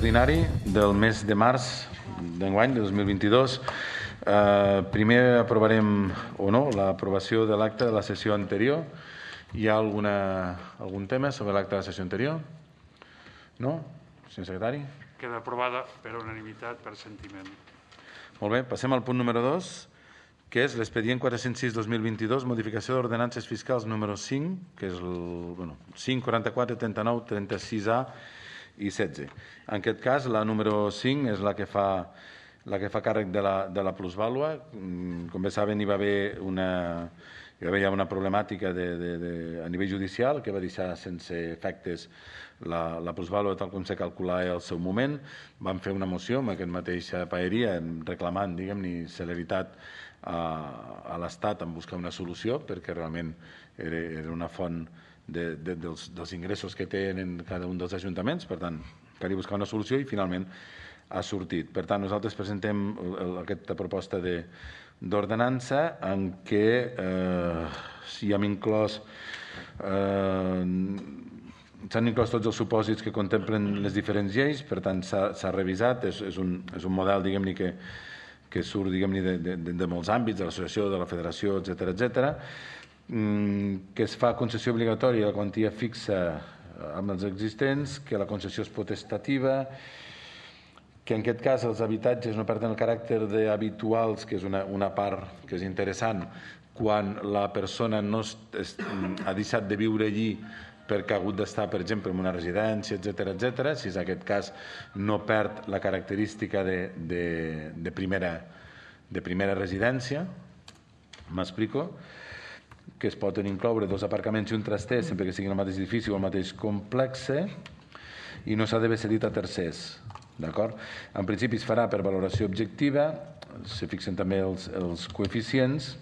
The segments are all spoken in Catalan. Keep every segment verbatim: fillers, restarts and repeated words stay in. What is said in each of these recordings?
ordinari del mes de març d'enguany, de dos mil vint-i-dos. Eh, primer aprovarem o no l'aprovació de l'acte de la sessió anterior. Hi ha alguna, algun tema sobre l'acte de la sessió anterior? No? Senyor secretari? Queda aprovada per unanimitat, per sentiment. Molt bé, passem al punt número dos, que és l'expedient quatre-cents sis dos mil vint-i-dos, modificació d'ordenances fiscals número cinc, que és el bueno, cinc, quaranta-quatre, trenta-nou, trenta-sis A i setze. En aquest cas, la número cinc és la que fa, la que fa càrrec de la, de la plusvàlua. Com bé saben, hi va haver una, hi va haver una problemàtica de, de, de, a nivell judicial que va deixar sense efectes la, la plusvàlua tal com se calculava al seu moment. Vam fer una moció amb aquest mateix paeria reclamant, diguem-ne, celeritat a, a l'Estat en buscar una solució, perquè realment era, era una font de, de, dels, dels ingressos que tenen cada un dels ajuntaments. Per tant, calia buscar una solució i finalment ha sortit. Per tant, nosaltres presentem aquesta proposta d'ordenança en què eh, si hem inclòs eh, s'han inclòs tots els supòsits que contemplen les diferents lleis, per tant s'ha revisat, és, és, un, és un model, diguem-ne, que, que surt, diguem-ne, de, de, de molts àmbits, de l'associació, de la federació, etcètera, etcètera, que es fa concessió obligatòria, la quantia fixa amb els existents, que la concessió és potestativa, que en aquest cas els habitatges no perden el caràcter d'habituals, que és una, una part que és interessant, quan la persona no es, es, ha deixat de viure allí perquè ha hagut d'estar, per exemple, en una residència, etcètera, etcètera. Si és aquest cas, no perd la característica de, de, de, primera, de primera residència. M'explico? Que es poden incloure dos aparcaments i un traster sempre que siguin el mateix edifici o el mateix complex i no s'ha d'haver cedit a tercers. D'acord? En principi es farà per valoració objectiva, se fixen també els, els coeficients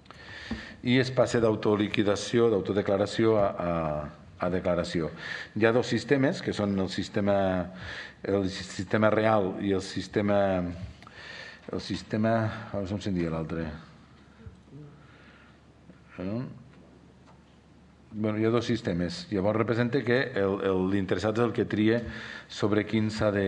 i es passa d'autoliquidació, d'autodeclaració a, a, a declaració. Hi ha dos sistemes, que són el sistema, el sistema real i el sistema... El sistema... Com se'n diu l'altre? Bueno, hi ha dos sistemes. Llavors representa que l'interessat és el que tria sobre quin s'ha de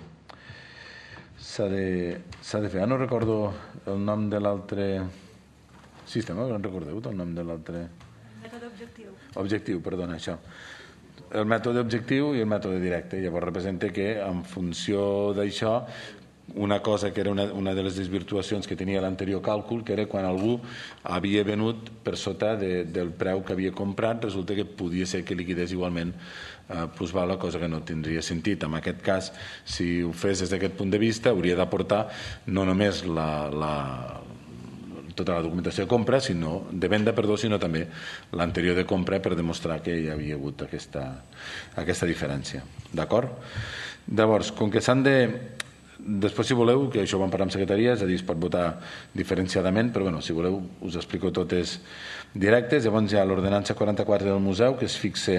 s'ha de, s'ha de fer. Ah, no recordo el nom de l'altre sistema, no recordeu el nom de l'altre? Mètode objectiu. Objectiu, perdona, això. El mètode objectiu i el mètode directe. Llavors representa que en funció d'això una cosa que era una, una de les desvirtuacions que tenia l'anterior càlcul, que era quan algú havia venut per sota de, del preu que havia comprat, resulta que podia ser que liquidés igualment eh, plusvàlua, cosa que no tindria sentit. En aquest cas, si ho fes des d'aquest punt de vista, hauria d'aportar no només la, la, tota la documentació de compra, sinó, de venda, perdó, sinó també l'anterior de compra per demostrar que hi havia hagut aquesta, aquesta diferència. D'acord? Llavors, com que s'han de... Després, si voleu, que això ho vam parlar amb secretaria, és a dir, es pot votar diferenciadament, però bueno, si voleu us explico totes directes. Llavors hi ha l'ordenança quaranta-quatre del museu, que es fixa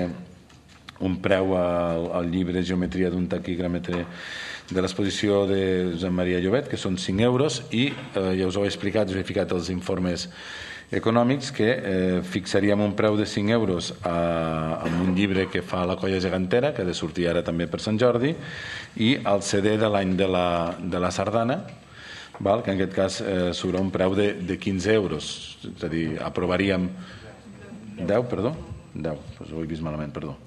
un preu al, al llibre Geometria d'un taquígrafre de l'exposició de Josep Maria Llobet, que són cinc euros, i eh, ja us ho he explicat, us he ficat els informes econòmics, que eh, fixaríem un preu de cinc euros a, a un llibre que fa la Colla Gegantera, que ha de sortir ara també per Sant Jordi, i el C D de l'any de, la, de la Sardana, val? Que en aquest cas eh, sobre un preu de, de quinze euros, és a dir, aprovaríem deu, perdó? deu, doncs ho he vist malament, perdó.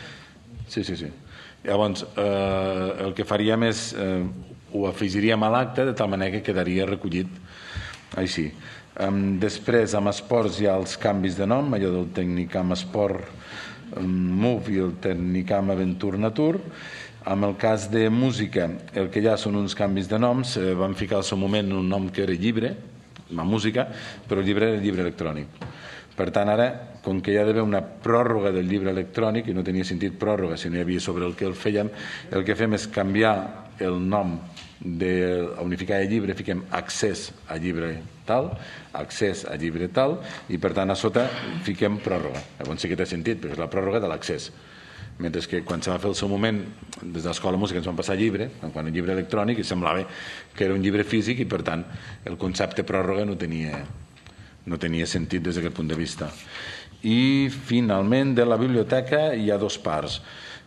Sí, sí, sí. Llavors, eh, el que faríem és, eh, ho afegiríem a l'acte de tal manera que quedaria recollit així. Um, després, amb esports hi ha els canvis de nom, allò del Tecnicam Esport um, Move i el Tecnicam Aventur Natur. En el cas de música, el que hi ha són uns canvis de noms. Eh, vam ficar al seu moment un nom que era llibre, la música, però el llibre era llibre electrònic. Per tant, ara, com que hi ha d'haver una pròrroga del llibre electrònic, i no tenia sentit pròrroga si no hi havia sobre el que el fèiem, el que fem és canviar el nom de unificar el llibre, fiquem accés a llibre tal, accés a llibre tal, i per tant a sota fiquem pròrroga. Llavors sí que té sentit, perquè és la pròrroga de l'accés. Mentre que quan se va fer el seu moment, des de l'Escola de Música ens van passar llibre, quan el llibre electrònic, i semblava que era un llibre físic i per tant el concepte pròrroga no tenia, no tenia sentit des d'aquest punt de vista. I finalment de la biblioteca hi ha dos parts.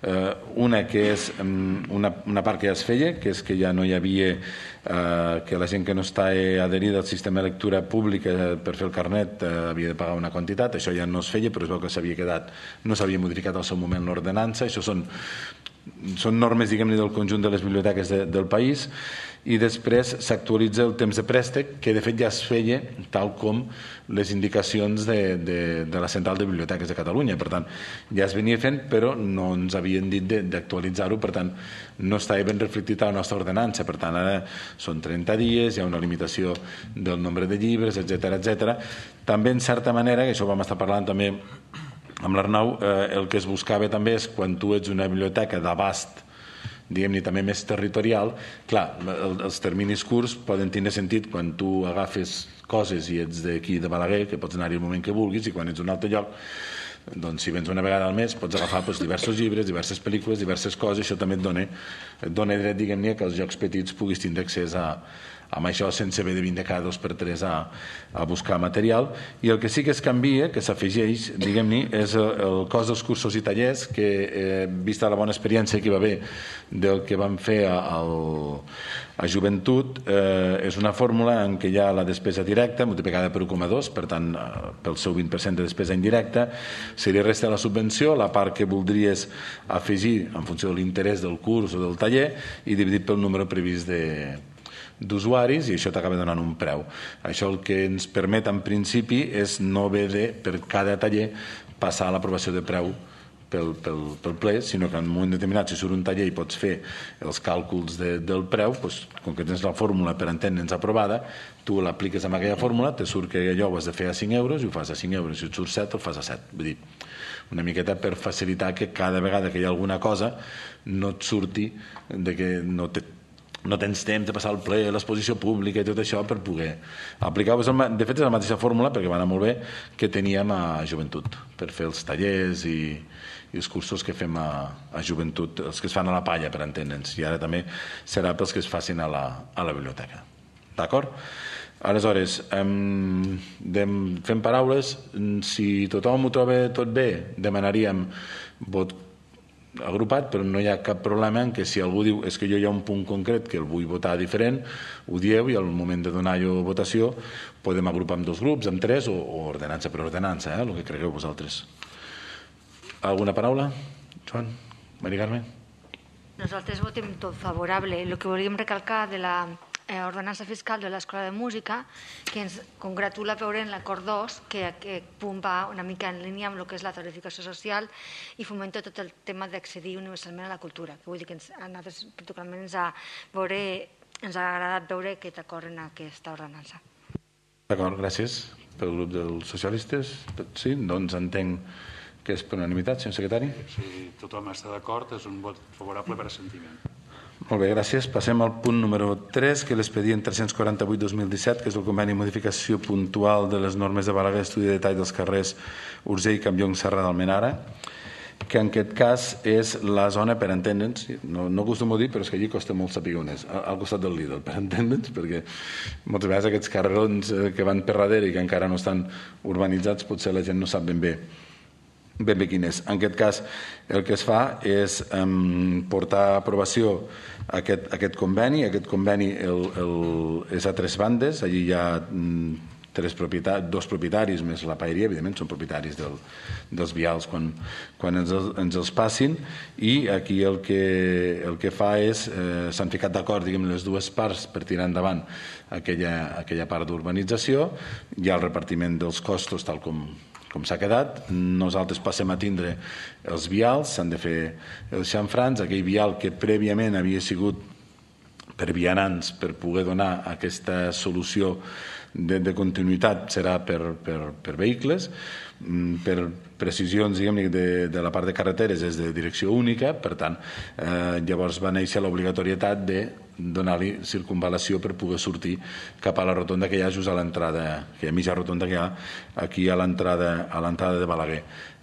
Una que és una part que ja es feia, que és que ja no hi havia que la gent que no està adherida al sistema de lectura pública per fer el carnet havia de pagar una quantitat. Això ja no es feia, però es veu que s'havia quedat, no s'havia modificat al seu moment l'ordenança. Això són són normes, diguem-ne, del conjunt de les biblioteques de, del país. I després s'actualitza el temps de préstec, que de fet ja es feia tal com les indicacions de, de, de la Central de Biblioteques de Catalunya. Per tant, ja es venia fent, però no ens havien dit d'actualitzar-ho, per tant, no estava ben reflectit a la nostra ordenança. Per tant, ara són trenta dies, hi ha una limitació del nombre de llibres, etcètera, etcètera. També, en certa manera, que això ho vam estar parlant també amb l'Arnau, eh, el que es buscava també és quan tu ets una biblioteca d'abast, diguem-ne, també més territorial, clar, el, els terminis curts poden tindre sentit quan tu agafes coses i ets d'aquí de Balaguer, que pots anar-hi el moment que vulguis, i quan ets d'un altre lloc, doncs si vens una vegada al mes pots agafar doncs, diversos llibres, diverses pel·lícules, diverses coses. Això també et dona, et dona dret, diguem-ne, que els llocs petits puguis tindre accés a amb això sense haver de vindre cada dos per tres a, a buscar material. I el que sí que es canvia, que s'afegeix, diguem-ne, és el, el cost dels cursos i tallers, que eh, vista la bona experiència que hi va haver del que vam fer a, a Joventut, eh, és una fórmula en què hi ha la despesa directa multiplicada per un coma dos, per tant, eh, pel seu vint per cent de despesa indirecta, se li resta la subvenció, la part que voldries afegir en funció de l'interès del curs o del taller, i dividit pel número previst de d'usuaris, i això t'acaba donant un preu. Això el que ens permet en principi és no haver de, per cada taller, passar a l'aprovació de preu pel, pel, pel ple, sinó que en un moment determinat, si surt un taller i pots fer els càlculs de, del preu, doncs, com que tens la fórmula per entendre'ns aprovada, tu l'apliques amb aquella fórmula, te surt que allò ho has de fer a cinc euros i ho fas a cinc euros, si et surt set, el fas a set. Vull dir, una miqueta per facilitar que cada vegada que hi ha alguna cosa no et surti de que no te no tens temps de passar al ple, l'exposició pública i tot això per poder aplicar. De fet, és la mateixa fórmula, perquè va anar molt bé, que teníem a Joventut, per fer els tallers i, i els cursos que fem a, a Joventut, els que es fan a la palla, per entendre'ns, i ara també serà pels que es facin a la, a la biblioteca. D'acord? Aleshores, em, dem, fem paraules. Si tothom ho troba tot bé, demanaríem vot agrupat, però no hi ha cap problema en que si algú diu és que jo hi ha un punt concret que el vull votar diferent, ho dieu, i al moment de donar-ho votació podem agrupar amb dos grups, amb tres, o, o ordenança per ordenança, eh? El que cregueu vosaltres. Alguna paraula? Joan? Maria Carme? Nosaltres votem tot favorable. El que volíem recalcar de la Eh, ordenança fiscal de l'Escola de Música, que ens congratula veure en l'acord dos que aquest punt va una mica en línia amb el que és la tarificació social i fomenta tot el tema d'accedir universalment a la cultura, que vull dir que ens, a nosaltres particularment ens ha, veure, ens ha agradat veure aquest acord en aquesta ordenança. D'acord, gràcies. Pel grup dels socialistes, sí, doncs entenc que és per unanimitat, senyor secretari. Si tothom està d'acord, és un vot favorable per assentiment. Molt bé, gràcies. Passem al punt número tres, que és l'expedient tres-cents quaranta-vuit dos mil disset, que és el conveni de modificació puntual de les normes de Balaguer, estudi de detall dels carrers Urgell, Campllong, Serra d'Almenara, que en aquest cas és la zona, per entendre'ns, no, no acostumo a dir, però és que allí costa molt saber on és, al costat del Lidl, per entendre'ns, perquè moltes vegades aquests carrerons que van per darrere i que encara no estan urbanitzats, potser la gent no sap ben bé ben bé quin és. En aquest cas, el que es fa és um, portar a aprovació aquest, aquest conveni. Aquest conveni el, el, és a tres bandes. Allí hi ha um, tres propietar, dos propietaris més la paeria, evidentment són propietaris del, dels vials quan, quan ens, ens els passin, i aquí el que, el que fa és eh, s'han ficat d'acord, diguem, les dues parts per tirar endavant aquella, aquella part d'urbanització. Hi ha el repartiment dels costos tal com com s'ha quedat. Nosaltres passem a tindre els vials, s'han de fer els xamfrans, aquell vial que prèviament havia sigut per vianants per poder donar aquesta solució de, de continuïtat serà per, per, per vehicles. Per precisions, diguem-ne, de, de la part de carreteres és de direcció única, per tant, eh, llavors va néixer l'obligatorietat de donar-li circunvalació per poder sortir cap a la rotonda que hi ha just a l'entrada, que hi ha mitja rotonda que hi ha aquí a l'entrada a l'entrada de Balaguer.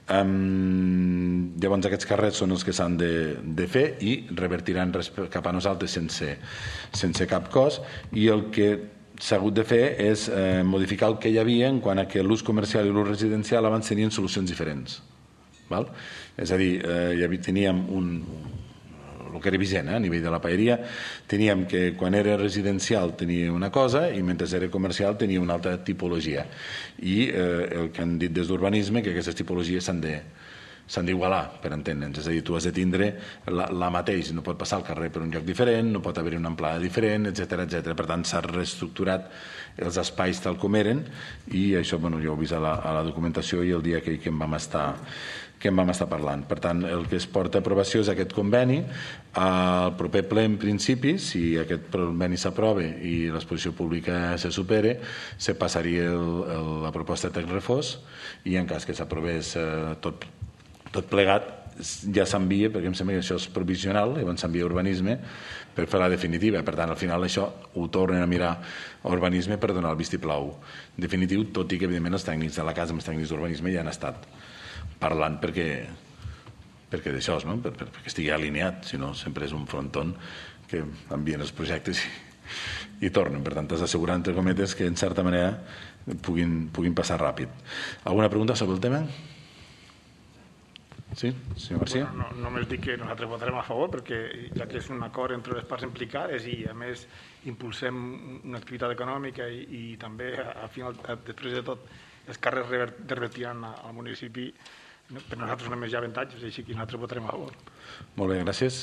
Um, llavors aquests carrers són els que s'han de, de fer i revertiran cap a nosaltres sense, sense cap cost, i el que s'ha hagut de fer és eh, modificar el que hi havia en quant a que l'ús comercial i l'ús residencial abans tenien solucions diferents. Val? És a dir, eh, ja teníem un, el que era vigent eh, a nivell de la paeria, teníem que quan era residencial tenia una cosa i mentre era comercial tenia una altra tipologia. I eh, el que han dit des d'urbanisme que aquestes tipologies s'han de s'han d'igualar, per entendre'ns. És a dir, tu has de tindre la, la mateix, no pot passar al carrer per un lloc diferent, no pot haver-hi una amplada diferent, etcètera, etcètera. Per tant, s'ha reestructurat els espais tal com eren i això, bueno, jo ho he vist a la, a la documentació i el dia que, que en vam estar que en vam estar parlant. Per tant, el que es porta a aprovació és aquest conveni. Al proper ple, en principi, si aquest conveni s'aprova i l'exposició pública se supere, se passaria el, el, la proposta de text refós i en cas que s'aprovés eh, tot tot plegat ja s'envia, perquè em sembla que això és provisional, llavors s'envia a urbanisme per fer la definitiva. Per tant, al final això ho tornen a mirar a urbanisme per donar el vistiplau definitiu, tot i que evidentment els tècnics de la casa, els tècnics d'urbanisme ja han estat parlant perquè perquè d'això, no? per, per, perquè estigui alineat, si no sempre és un fronton que envien els projectes i, i tornen. Per tant, t'has d'assegurar, entre cometes, que en certa manera puguin, puguin passar ràpid. Alguna pregunta sobre el tema? Sí, senyor García. Bueno, no, només dic que nosaltres votarem a favor perquè ja que és un acord entre les parts implicades i a més impulsem una activitat econòmica i, i també al final, després de tot, els carrers revertiran al municipi, per nosaltres només hi ha avantatges, així que nosaltres votarem a favor. Molt bé, gràcies.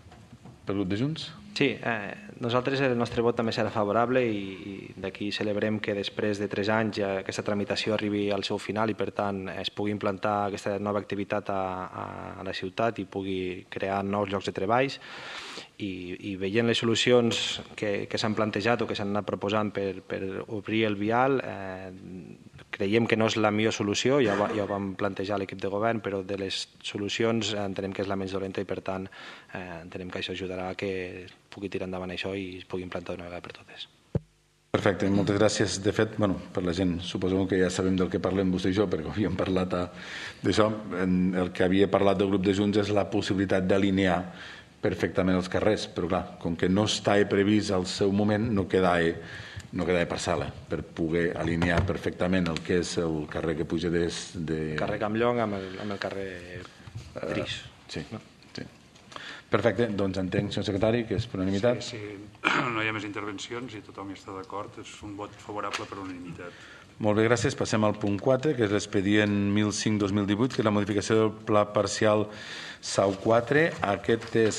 Pel grup de Junts? Sí, eh, nosaltres el nostre vot també serà favorable i, i d'aquí celebrem que després de tres anys ja aquesta tramitació arribi al seu final i per tant es pugui implantar aquesta nova activitat a, a, a la ciutat i pugui crear nous llocs de treballs i, i veient les solucions que, que s'han plantejat o que s'han anat proposant per, per obrir el vial, eh, creiem que no és la millor solució, ja, ja ho vam plantejar a l'equip de govern, però de les solucions entenem que és la menys dolenta i per tant eh, entenem que això ajudarà a que pugui tirar endavant això i es pugui implantar d'una vegada per totes. Perfecte, moltes gràcies. De fet, bueno, per la gent, suposo que ja sabem del que parlem vostè i jo, perquè havíem parlat d'això. El que havia parlat del grup de Junts és la possibilitat d'alinear perfectament els carrers, però clar, com que no està previst al seu moment, no quedava no quedava parcel·la per poder alinear perfectament el que és el carrer que puja des de... Carrer Campllong amb el, amb el carrer Tris. Uh, sí, no? Sí. Perfecte, doncs entenc, senyor secretari, que és per unanimitat. Sí, sí, no hi ha més intervencions i tothom hi està d'acord, és un vot favorable per unanimitat. Molt bé, gràcies. Passem al punt quatre, que és l'expedient mil cinc dos mil divuit, que és la modificació del pla parcial S A U quatre. Aquest és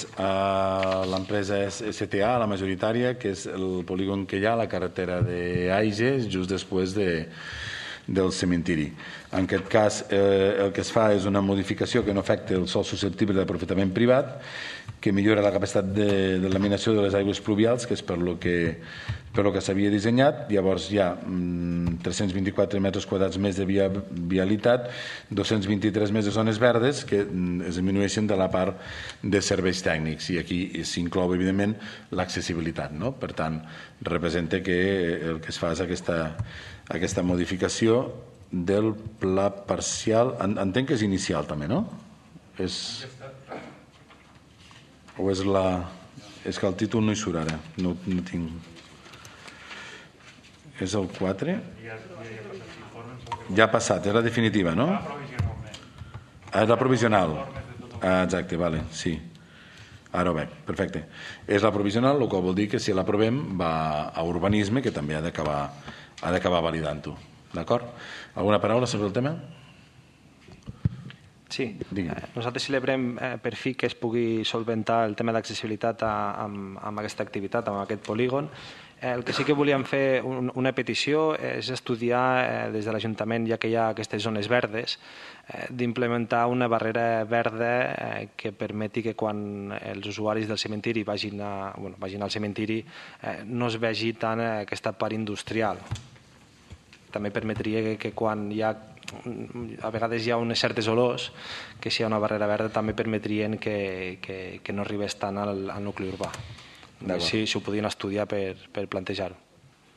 uh, l'empresa S T A, la majoritària, que és el polígon que hi ha a la carretera d'Aiges, just després de, del cementiri. En aquest cas, eh, el que es fa és una modificació que no afecta el sòl susceptible d'aprofitament privat, que millora la capacitat de, de laminació de les aigües pluvials, que és per lo que, per lo que s'havia dissenyat. Llavors hi ha mm, tres-cents vint-i-quatre metres quadrats més de via, vialitat, dos-cents vint-i-tres més de zones verdes, que mm, es disminueixen de la part de serveis tècnics. I aquí s'inclou, evidentment, l'accessibilitat, no? Per tant, representa que el que es fa és aquesta, aquesta modificació del pla parcial. Entenc que és inicial, també, no? És... O és la... És que el títol no hi surt ara. No, no tinc... És el quatre? Ja ha passat, és la definitiva, no? Ah, és la provisional. Ah, exacte, vale, sí. Ara ho veig, perfecte. És la provisional, el qual vol dir que si l'aprovem va a urbanisme, que també ha d'acabar ha d'acabar validant-ho. D'acord? Alguna paraula sobre el tema? Sí, eh, nosaltres celebrem eh, per fi que es pugui solventar el tema d'accessibilitat amb, amb aquesta activitat, amb aquest polígon. Eh, el que sí que volíem fer un, una petició és estudiar eh, des de l'Ajuntament, ja que hi ha aquestes zones verdes, eh, d'implementar una barrera verda eh, que permeti que quan els usuaris del cementiri vagin, a, bueno, vagin al cementiri eh, no es vegi tant eh, aquesta part industrial. També permetria que, que quan hi ha a vegades hi ha unes certes olors que si hi ha una barrera verda també permetrien que, que, que no arribés tant al, al nucli urbà. Si, si ho podien estudiar per, per plantejar-ho.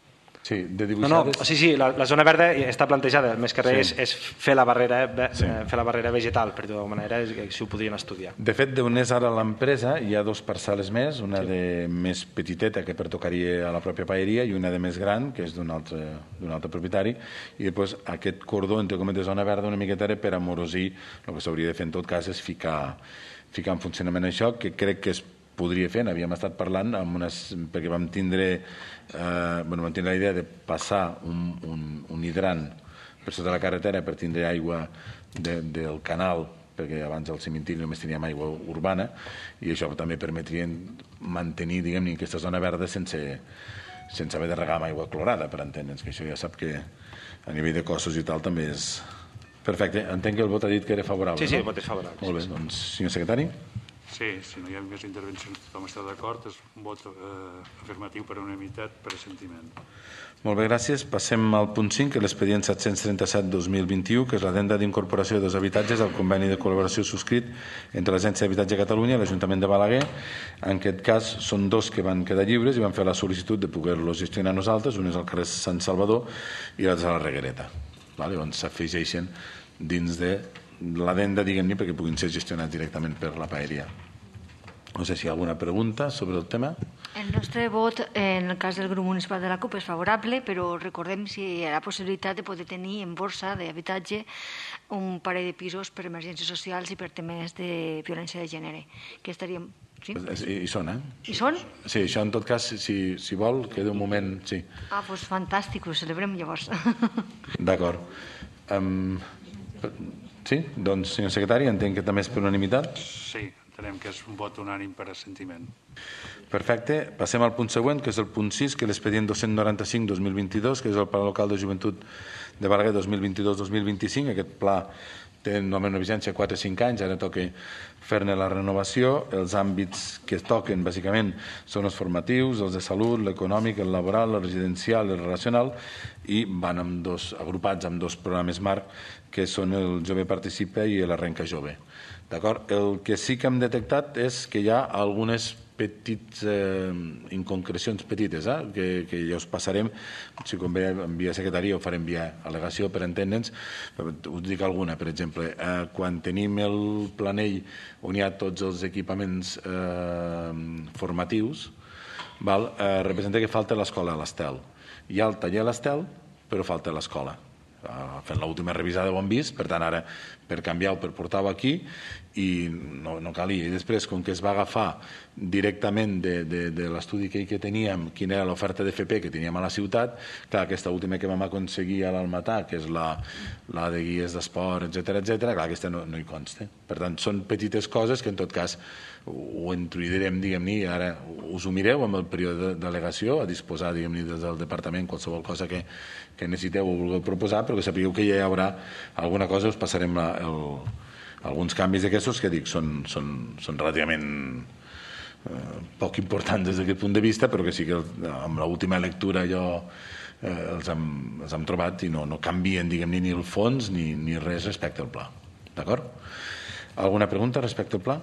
Sí, de No, no, dibuixades... sí, sí, la, la zona verda està plantejada, més que res Sí. és, és fer, la barrera, eh, Sí. fer la barrera vegetal, per dir d'alguna manera, és que si ho podrien estudiar. De fet, d'on és ara l'empresa, hi ha dos parcel·les més, una sí. de més petiteta, que pertocaria a la pròpia paeria, i una de més gran, que és d'un altre, d'un altre propietari, i després aquest cordó, entre cometes, de zona verda, una miqueta era per amorosir. El que s'hauria de fer en tot cas és ficar, ficar en funcionament això, que crec que es podria fer, n'havíem estat parlant, amb unes, perquè vam tindre, eh, bueno, vam tindre la idea de passar un, un, un hidrant per sota la carretera per tindre aigua de, del canal, perquè abans al cimentiri només teníem aigua urbana, i això també permetria mantenir, diguem-ne, aquesta zona verda sense, sense haver de regar amb aigua clorada, per entendre'ns, que això ja sap que a nivell de costos i tal també és... Perfecte, entenc que el vot ha dit que era favorable, Sí, sí, no? el vot és favorable. Molt bé, doncs, senyor secretari. Sí, si no hi ha més intervencions, tothom està d'acord, és un vot eh, afirmatiu per unanimitat, per assentiment. Molt bé, gràcies. Passem al punt cinc, que és l'expedient set-cents trenta-set dos mil vint-i-u, que és l'addenda d'incorporació de dos habitatges al conveni de col·laboració subscrit entre l'Agència d'Habitatge de Catalunya i l'Ajuntament de Balaguer. En aquest cas són dos que van quedar lliures i van fer la sol·licitud de poder-los gestionar nosaltres. Un és al carrer Sant Salvador i l'altre a la Reguereta. Vale? On s'afegeixen dins de l'addenda, diguem-ne, perquè puguin ser gestionats directament per la paeria. No sé si hi ha alguna pregunta sobre el tema. El nostre vot, en el cas del grup municipal de la CUP, és favorable, però recordem si hi ha la possibilitat de poder tenir en borsa d'habitatge un parell de pisos per emergències socials i per temes de violència de gènere, que estaríem... Sí? I, i són, eh? I són? Sí, això en tot cas, si, si vol, queda un moment... Sí. Ah, doncs fantàstic, ho celebrem llavors. D'acord. Um, sí, doncs, senyor secretari, entenc que també és per unanimitat. Sí, entenem que és un vot unànim per assentiment. Perfecte. Passem al punt següent, que és el punt sis, que és l'expedient dos-cents noranta-cinc dos mil vint-i-dos, que és el Pla Local de Joventut de Balaguer dos mil vint-i-dos dos mil vint-i-cinc. Aquest pla té normalment una vigència de quatre o cinc anys, ara toca fer-ne la renovació. Els àmbits que es toquen, bàsicament, són els formatius, els de salut, l'econòmic, el laboral, el residencial, el relacional, i van amb dos, agrupats amb dos programes marc, que són el Jove Participa i l'Arrenca Jove. D'acord? El que sí que hem detectat és que hi ha algunes petites eh, inconcrecions petites, eh, que, que ja us passarem, si convé envia secretaria o farem via al·legació per entendre'ns. Us dic alguna, per exemple, eh, quan tenim el planell on hi ha tots els equipaments eh, formatius, val, eh, representa que falta l'escola a l'Estel. Hi ha el taller a l'Estel, però falta l'escola. Fent l'última revisada ho hem vist, per tant ara per canviar-ho, per portar-ho aquí, i no, no calia. I després, com que es va agafar directament de, de, de l'estudi que, que teníem, quina era l'oferta d'F P que teníem a la ciutat, clar, aquesta última que vam aconseguir a l'Almatà, que és la, la de guies d'esport, etcètera, etcètera, clar, aquesta no, no hi consta. Per tant, són petites coses que en tot cas ho introduirem, diguem-ne, i ara us ho mireu amb el període de delegació, a disposar, diguem-ne, des del departament, qualsevol cosa que, que necessiteu o vulgueu proposar, però que sapigueu que ja hi haurà alguna cosa, us passarem la, el, alguns canvis d'aquestos que dic, són, són, són relativament eh, poc importants des d'aquest punt de vista, però que sí que amb l'última lectura jo eh, els, hem, els hem trobat i no, no canvien, diguem-ne, ni el fons ni, ni res respecte al pla. D'acord? Alguna pregunta respecte al pla?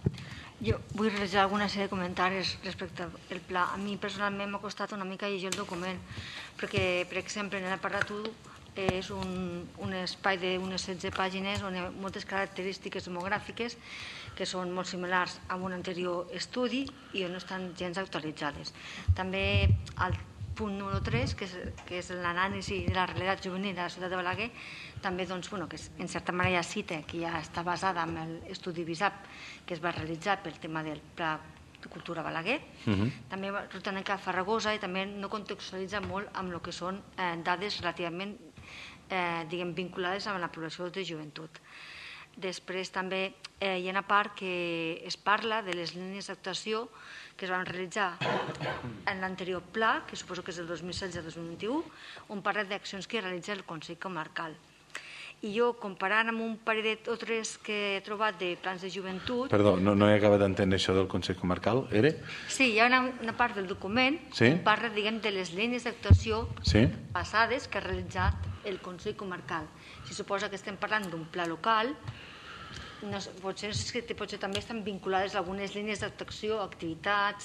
Jo vull realitzar alguna sèrie de comentaris respecte al pla. A mi personalment m'ha costat una mica llegir el document, perquè, per exemple, en l'apartat u és un, un espai d'unes setze pàgines on hi ha moltes característiques demogràfiques que són molt similars a un anterior estudi i on no estan gens actualitzades. També al punt número tres, que és, que és l'anàlisi de la realitat juvenil de la ciutat de Balaguer, també, doncs, bueno, que en certa manera cita que ja està basada en l'estudi BISAP que es va realitzar pel tema del Pla de Cultura Balaguer. Uh-huh. També Ruta Neca Farragosa, i també no contextualitza molt amb el que són eh, dades relativament eh, diguem, vinculades amb la població de joventut. Després també eh, hi ha una part que es parla de les línies d'actuació que es van realitzar en l'anterior pla, que suposo que és del dos mil setze dos mil vint-i-u, on parla d'accions que realitza el Consell Comarcal. I jo, comparant amb un parell o tres que he trobat de plans de joventut... Perdó, no, no he acabat d'entendre això del Consell Comarcal, era? Sí, hi ha una, una part del document sí? que parla, diguem, de les línies d'actuació sí? passades que ha realitzat el Consell Comarcal. Si suposa que estem parlant d'un pla local, no, potser, potser també estan vinculades algunes línies d'actuació, activitats,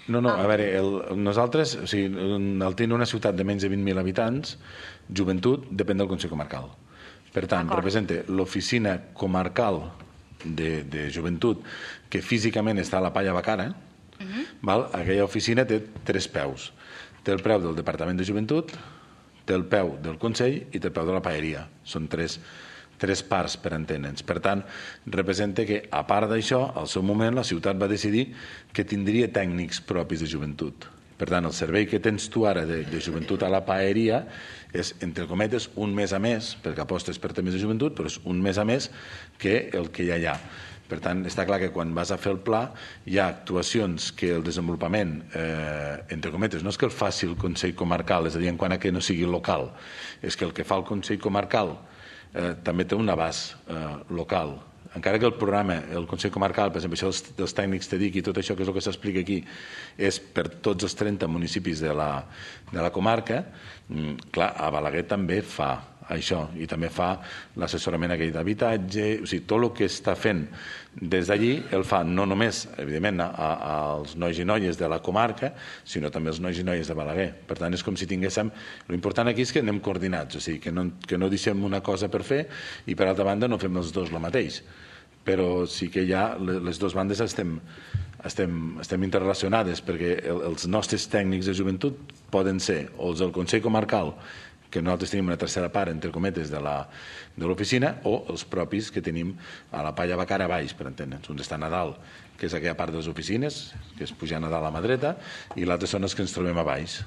No, no, a veure, el, nosaltres, o sigui, al tenir una ciutat de menys de vint mil habitants, joventut depèn del Consell Comarcal. Per tant, representa l'oficina comarcal de, de joventut, que físicament està a la Palla Bacara, uh-huh. val? Aquella oficina té tres peus. Té el peu del Departament de Joventut, té el peu del Consell i té el peu de la Paeria. Són tres, tres parts, per entendre'ns. Per tant, representa que, a part d'això, al seu moment, la ciutat va decidir que tindria tècnics propis de joventut. Per tant, el servei que tens tu ara de, de joventut a la Paeria és, entre cometes, un mes a més, perquè apostes per temes de joventut, però és un mes a més que el que ja hi ha. Per tant, està clar que quan vas a fer el pla hi ha actuacions que el desenvolupament, eh, entre cometes, no és que el faci el Consell Comarcal, és a dir, en quant a que no sigui local, és que el que fa el Consell Comarcal eh, també té un abast eh, local. Encara que el programa, el Consell Comarcal, per exemple, això dels, dels tècnics T D I C i tot això que és el que s'explica aquí, és per tots els trenta municipis de la, de la comarca, clar, a Balaguer també fa això, i també fa l'assessorament aquell d'habitatge, o sigui, tot el que està fent des d'allí, el fa no només, evidentment, a, a, als nois i noies de la comarca, sinó també als nois i noies de Balaguer. Per tant, és com si tinguéssim... L'important aquí és que anem coordinats, o sigui, que no, que no deixem una cosa per fer i, per altra banda, no fem els dos el mateix. Però sí que ja les dues bandes estem, estem, estem interrelacionades, perquè el, els nostres tècnics de joventut poden ser o els del Consell Comarcal, que nosaltres tenim una tercera part, entre cometes, de l'oficina, o els propis que tenim a la Palla Bacara a baix, per entendre'ns. Un està a Nadal, que és aquella part de les oficines, que és pujar a Nadal a mà dreta, i l'altre són els que ens trobem a baix.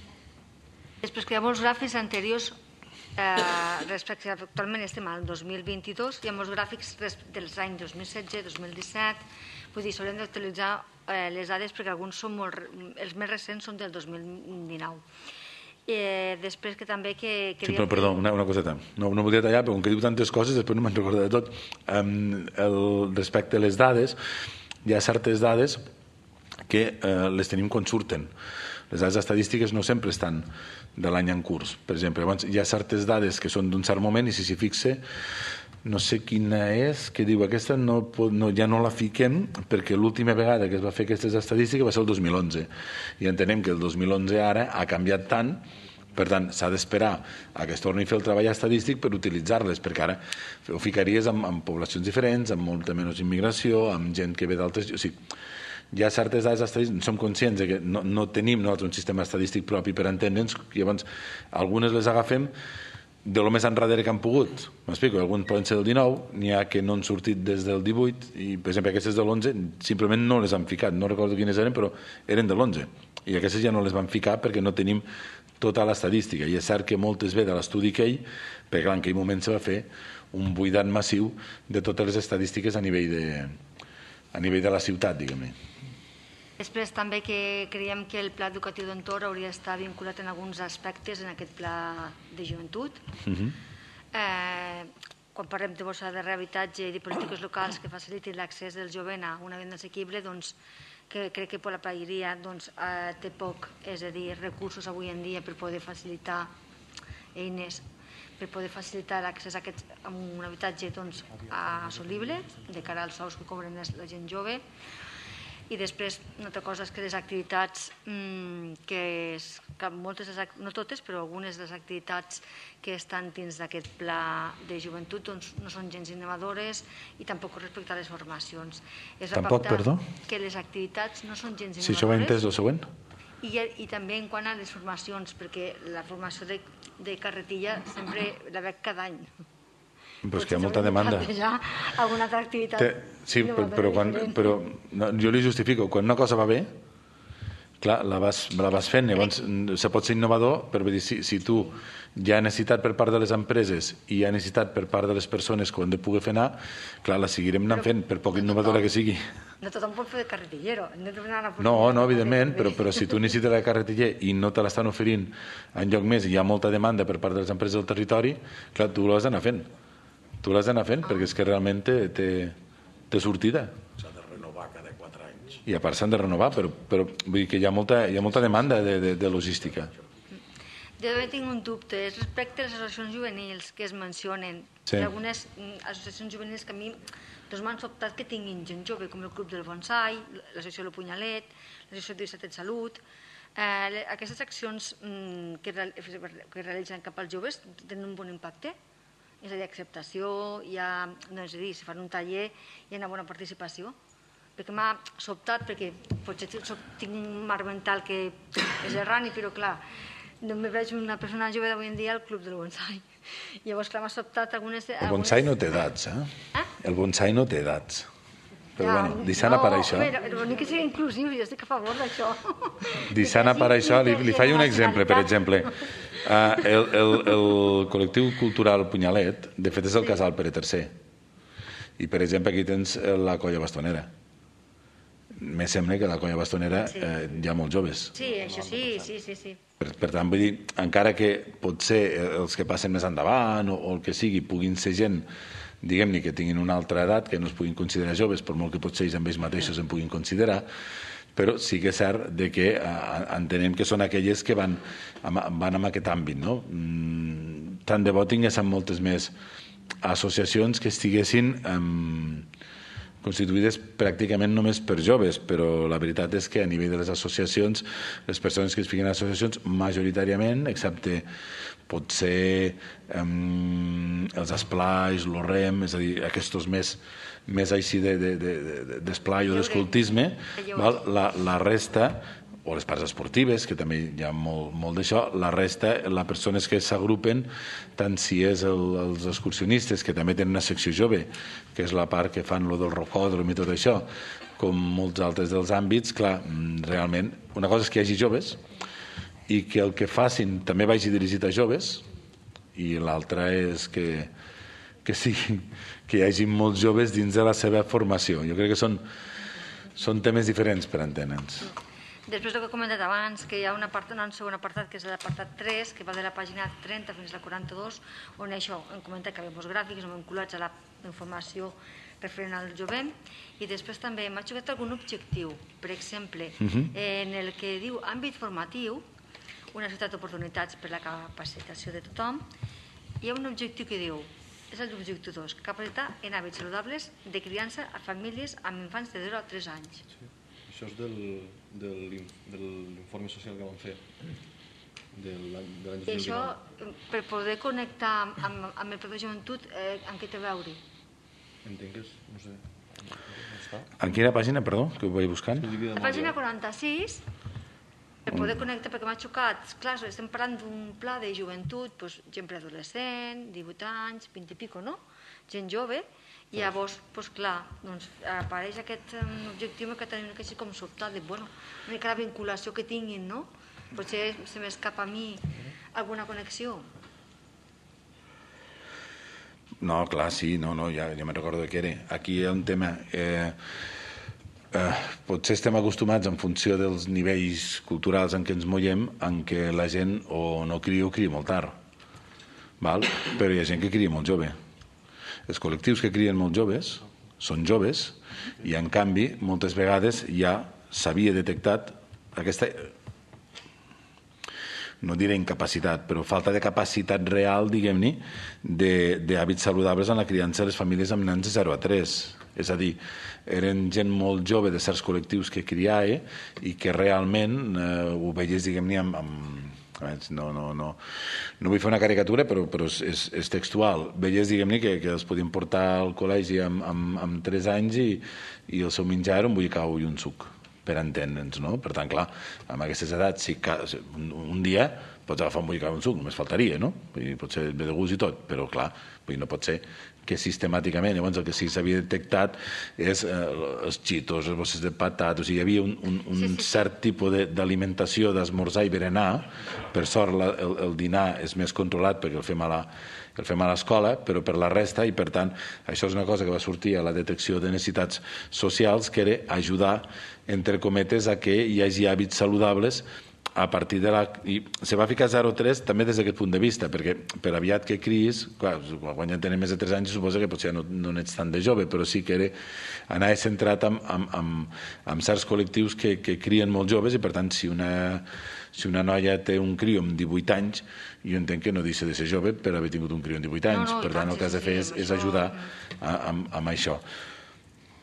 Després que hi ha molts gràfics anteriors, eh, respecte a, actualment estem al dos mil vint-i-dos, hi ha molts gràfics dels anys dos mil setze, dos mil disset, vull dir, s'haurien d'utilitzar eh, les dades perquè alguns són molt... Els més recents són del dos mil dinou. Eh, després que també que... que sí, però, perdó, una, una coseta. No, no volia tallar, però com que diu tantes coses, després no me'n recordo de tot. Um, el, respecte a les dades, hi ha certes dades que eh, les tenim quan surten. Les dades estadístiques no sempre estan de l'any en curs. Per exemple, llavors, hi ha certes dades que són d'un cert moment i si s'hi fixa, no sé quina és, que diu aquesta no, no, ja no la fiquem perquè l'última vegada que es va fer aquestes estadístiques va ser el dos mil onze i entenem que el dos mil onze ara ha canviat tant, per tant s'ha d'esperar a que es torni a fer el treball estadístic per utilitzar-les, perquè ara ho ficaries amb, amb poblacions diferents, amb molta menys immigració, amb gent que ve d'altres... O sigui, hi ha certes dades estadístiques, som conscients que no, no tenim nosaltres un sistema estadístic propi per entendre'ns, i llavors algunes les agafem de lo més enrere que han pogut. M'explico, alguns poden ser del dinou, n'hi ha que no han sortit des del divuit, i per exemple aquestes de l'onze simplement no les han ficat, no recordo quines eren, però eren de l'onze, i aquestes ja no les van ficar perquè no tenim tota l'estadística, i és cert que moltes ve de l'estudi aquell, perquè clar, en aquell moment se va fer un buidat massiu de totes les estadístiques a nivell de, a nivell de la ciutat, diguem-ne. Després també que creiem que el pla educatiu d'entorn hauria d'estar vinculat en alguns aspectes en aquest pla de joventut. Uh-huh. eh, quan parlem de borsa de rehabitatge i de polítiques locals que facilitin l'accés del jovent a una venda assequible, doncs, que crec que per la paeria doncs, eh, té poc, és a dir, recursos avui en dia per poder facilitar eines, per poder facilitar l'accés a, aquest, a un habitatge doncs, assolible de cara als sous que cobren la gent jove. I després, una altra cosa és que les activitats, mmm, que, és, que moltes, no totes, però algunes de les activitats que estan dins d'aquest pla de joventut doncs, no són gens innovadores i tampoc respecte a les formacions. És tampoc, perdó? Que les activitats no són gens innovadores. Si això ho he entès, el següent? I, I també en quant a les formacions, perquè la formació de, de carretilla sempre la veig cada any. Però és que hi ha molta demanda. Alguna altra activitat. Té, sí, però, però, quan, però no, jo li justifico, quan una cosa va bé, clar, la vas, la vas fent, llavors se pot ser innovador, però dir, si, si tu hi ha necessitat per part de les empreses i hi ha necessitat per part de les persones que ho han de poder fer anar, clar, la seguirem anant fent, per poc innovadora que sigui. No tothom pot fer de carretillero. No, no, evidentment, però, però si tu necessites de carretiller i no te l'estan oferint en lloc més i hi ha molta demanda per part de les empreses del territori, clar, tu l'has d'anar fent. Tu l'has d'anar fent, perquè és que realment té, té, té sortida. S'ha de renovar cada quatre anys. I a part s'han de renovar, però, però vull dir que hi ha molta, hi ha molta demanda de, de, de logística. Jo també tinc un dubte, és respecte a les associacions juvenils que es mencionen. Sí. Hi ha algunes associacions juvenils que a mi doncs m'han sobtat que tinguin gent jove com el Club del Bonsai, l'associació del Punyalet, l'associació de Disset de Salut. Eh, aquestes accions mm, que, que realitzen cap als joves tenen un bon impacte. És a dir, acceptació, hi ha, no és a dir, si fan un taller hi ha una bona participació. Perquè m'ha sobtat, perquè potser soc, tinc un marc mental que és errani, però clar, només veig una persona jove d'avui en dia al Club del Bonsai. Llavors, clar, m'ha sobtat algunes... El bonsai no té edats, eh? Eh? El bonsai no té edats. Però Ja, bueno, deixant a part això... No, el bonic que sigui inclusiu, jo estic a favor d'això. Deixant a part això, li, li faig un exemple, per exemple. Uh, el, el, el col·lectiu cultural Punyalet, de fet, és el casal Pere tercer. I, per exemple, aquí tens la colla bastonera. Me sembla que a la colla bastonera Sí. eh, hi ha molts joves. Sí, això sí, sí, sí, sí. Per, per tant, vull dir, encara que potser els que passen més endavant o, o el que sigui puguin ser gent, diguem-ne, que tinguin una altra edat, que no es puguin considerar joves, per molt que potser ells amb ells mateixos en puguin considerar, però sí que és cert de que eh, entenem que són aquelles que van, van en aquest àmbit, no? Mm, tant de bo tinguéssim moltes més associacions que estiguessin eh, constituïdes pràcticament només per joves, però la veritat és que a nivell de les associacions, les persones que es fiquen a associacions, majoritàriament, excepte potser um, els esplais, el rem, és a dir, aquests més, més així d'esplai de, de, de, o d'escoltisme, la, la resta, o les parts esportives, que també hi ha molt, molt d'això, la resta, les persones que s'agrupen, tant si és el, els excursionistes, que també tenen una secció jove, que és la part que fan lo del rocòdrom i tot això, com molts altres dels àmbits, clar, realment, una cosa és que hi hagi joves i que el que facin també vagi dirigit a joves, i l'altra és que, que, sí, que hi hagi molts joves dins de la seva formació. Jo crec que són, són temes diferents per entendre'ns. Després del que he comentat abans, que hi ha un, apartat, un segon apartat, que és l'apartat tres, que va de la pàgina trenta fins a la quaranta-dos, on això hem comentat que hi havia gràfics vinculats a la informació referent al jovent, i després també m'ha xocat algun objectiu, per exemple, Uh-huh. en el que diu àmbit formatiu, una ciutat d'oportunitats per la capacitació de tothom, hi ha un objectiu que diu, és l'objectiu dos, capacitar en hàbits saludables de criança a famílies amb infants de zero a tres anys. Sí. Això és del, del, de l'informe social que vam fer de l'any dos mil dinou. I això, per poder connectar amb, amb el pla de joventut, eh, amb què té a veure? Entenc que és, no sé, on està? En quina pàgina, perdó, que ho vaig buscant? La pàgina quaranta-sis, per poder connectar, perquè m'ha xocat, clar, estem parlant d'un pla de joventut, doncs, gent preadolescent, divuit anys, vint i pico, no? Gent jove, i llavors, doncs clar, doncs, apareix aquest um, objectiu que tenim que ser com sobtat, de, bueno, una mica la vinculació que tinguin, no? Potser se m'escapa a mi alguna connexió. No, clar, sí, no, no, ja, ja me'n recordo de què era. Aquí hi ha un tema... Eh, eh, potser estem acostumats, en funció dels nivells culturals en què ens mollem, en què la gent o no cria o cria molt tard. Val? Però hi ha gent que cria molt jove. Els col·lectius que crien molt joves són joves i, en canvi, moltes vegades ja s'havia detectat aquesta, no diré incapacitat, però falta de capacitat real, diguem-ne, d'hàbits saludables en la criança de les famílies amb nens de zero a tres. És a dir, eren gent molt jove de certs col·lectius que criava i que realment eh, ho veies, diguem-ne, amb... amb No, no, no. no vull fer una caricatura, però, però és, és textual. Veies, diguem-ne, que, que els podien portar al col·legi amb, amb, amb tres anys i, i el seu menjar era un bullicau i un suc, per entendre'ns, no? Per tant, clar, amb aquestes edats, si un, un dia pots agafar un bullicau i un suc, només faltaria, no? Vull dir, pot ser bé de gust i tot, però, clar, vull dir, no pot ser que sistemàticament, llavors el que sí s'havia detectat és eh, els xitos, les bosses de patat, o sigui, hi havia un, un, un sí, sí, cert tipus d'alimentació d'esmorzar i berenar. Per sort la, el, el dinar és més controlat perquè el fem a la, el fem a l'escola, però per la resta, i per tant això és una cosa que va sortir a la detecció de necessitats socials, que era ajudar, entre cometes, a que hi hagi hàbits saludables a partir de la... I se va ficar zero a tres també des d'aquest punt de vista, perquè per aviat que criïs, clar, quan ja tenen més de tres anys suposa que potser no, no n'ets tan de jove, però sí que era anar centrat en, en, en, en certs col·lectius que, que crien molt joves, i per tant si una, si una noia té un criu amb divuit anys, jo entenc que no deixa de ser jove per haver tingut un criu amb divuit anys. No, no, per tant, el que has de fer és, és ajudar a, a, amb això.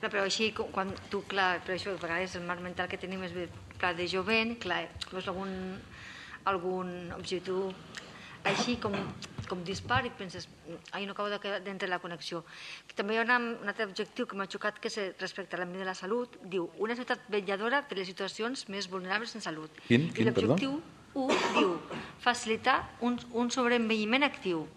Però així, quan tu, clar, per això, a vegades el marc mental que tenim és clar, de jovent, clar, veus algun, algun objectiu així com, com dispar i penses, ai, no acabo d'entrar la connexió. També hi ha una, un altre objectiu que m'ha xocat que és respecte a l'àmbit de la salut, diu, una societat vetlladora de les situacions més vulnerables en salut. Quin, quin, perdó? I l'objectiu u diu, facilitar un, un sobreenvelliment actiu.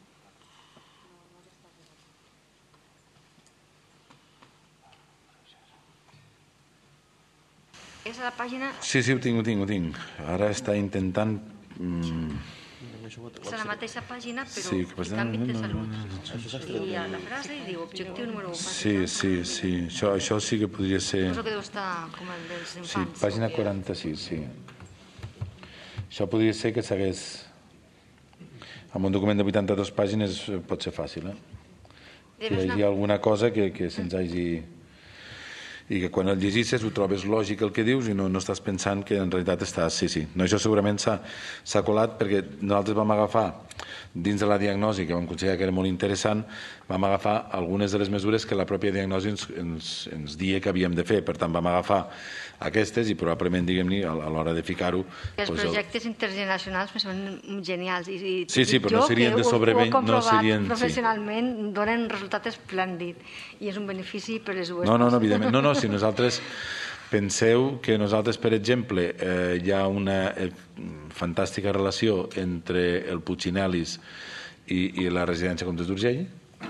És a la pàgina... Sí, sí, ho tinc, ho tinc, ho tinc. Ara està intentant... Mm... És a la mateixa pàgina, però sí, en àmbit de salut. I a la frase diu objectiu número un. Sí, sí, sí. Això, això sí que podria ser... És el que deu estar com el dels infants. Sí, pàgina quaranta-sis, sí. Això podria ser que s'hagués... Amb un document de vuitanta-dues pàgines pot ser fàcil, eh? Si hi hagi alguna cosa que, que se'ns hagi... i que quan el llegisses ho trobes lògic el que dius i no, no estàs pensant que en realitat estàs... Sí, sí. No, això segurament s'ha colat perquè nosaltres vam agafar, dins de la diagnosi, que vam considerar que era molt interessant, vam agafar algunes de les mesures que la pròpia diagnosi ens, ens, ens dia que havíem de fer. Per tant, vam agafar aquestes i probablement, diguem-ne, a l'hora de ficar-ho... Els projectes intergeneracionals són genials. I, i sí, sí, però no serien de sobrevent... Jo, que ho he comprovat professionalment, donen resultat esplèndid i és un benefici per les dues. No, no, no, evidentment. No, no, si nosaltres... Penseu que nosaltres, per exemple, eh, hi ha una eh, fantàstica relació entre el Puigcinelis i, i la residència Comtes d'Urgell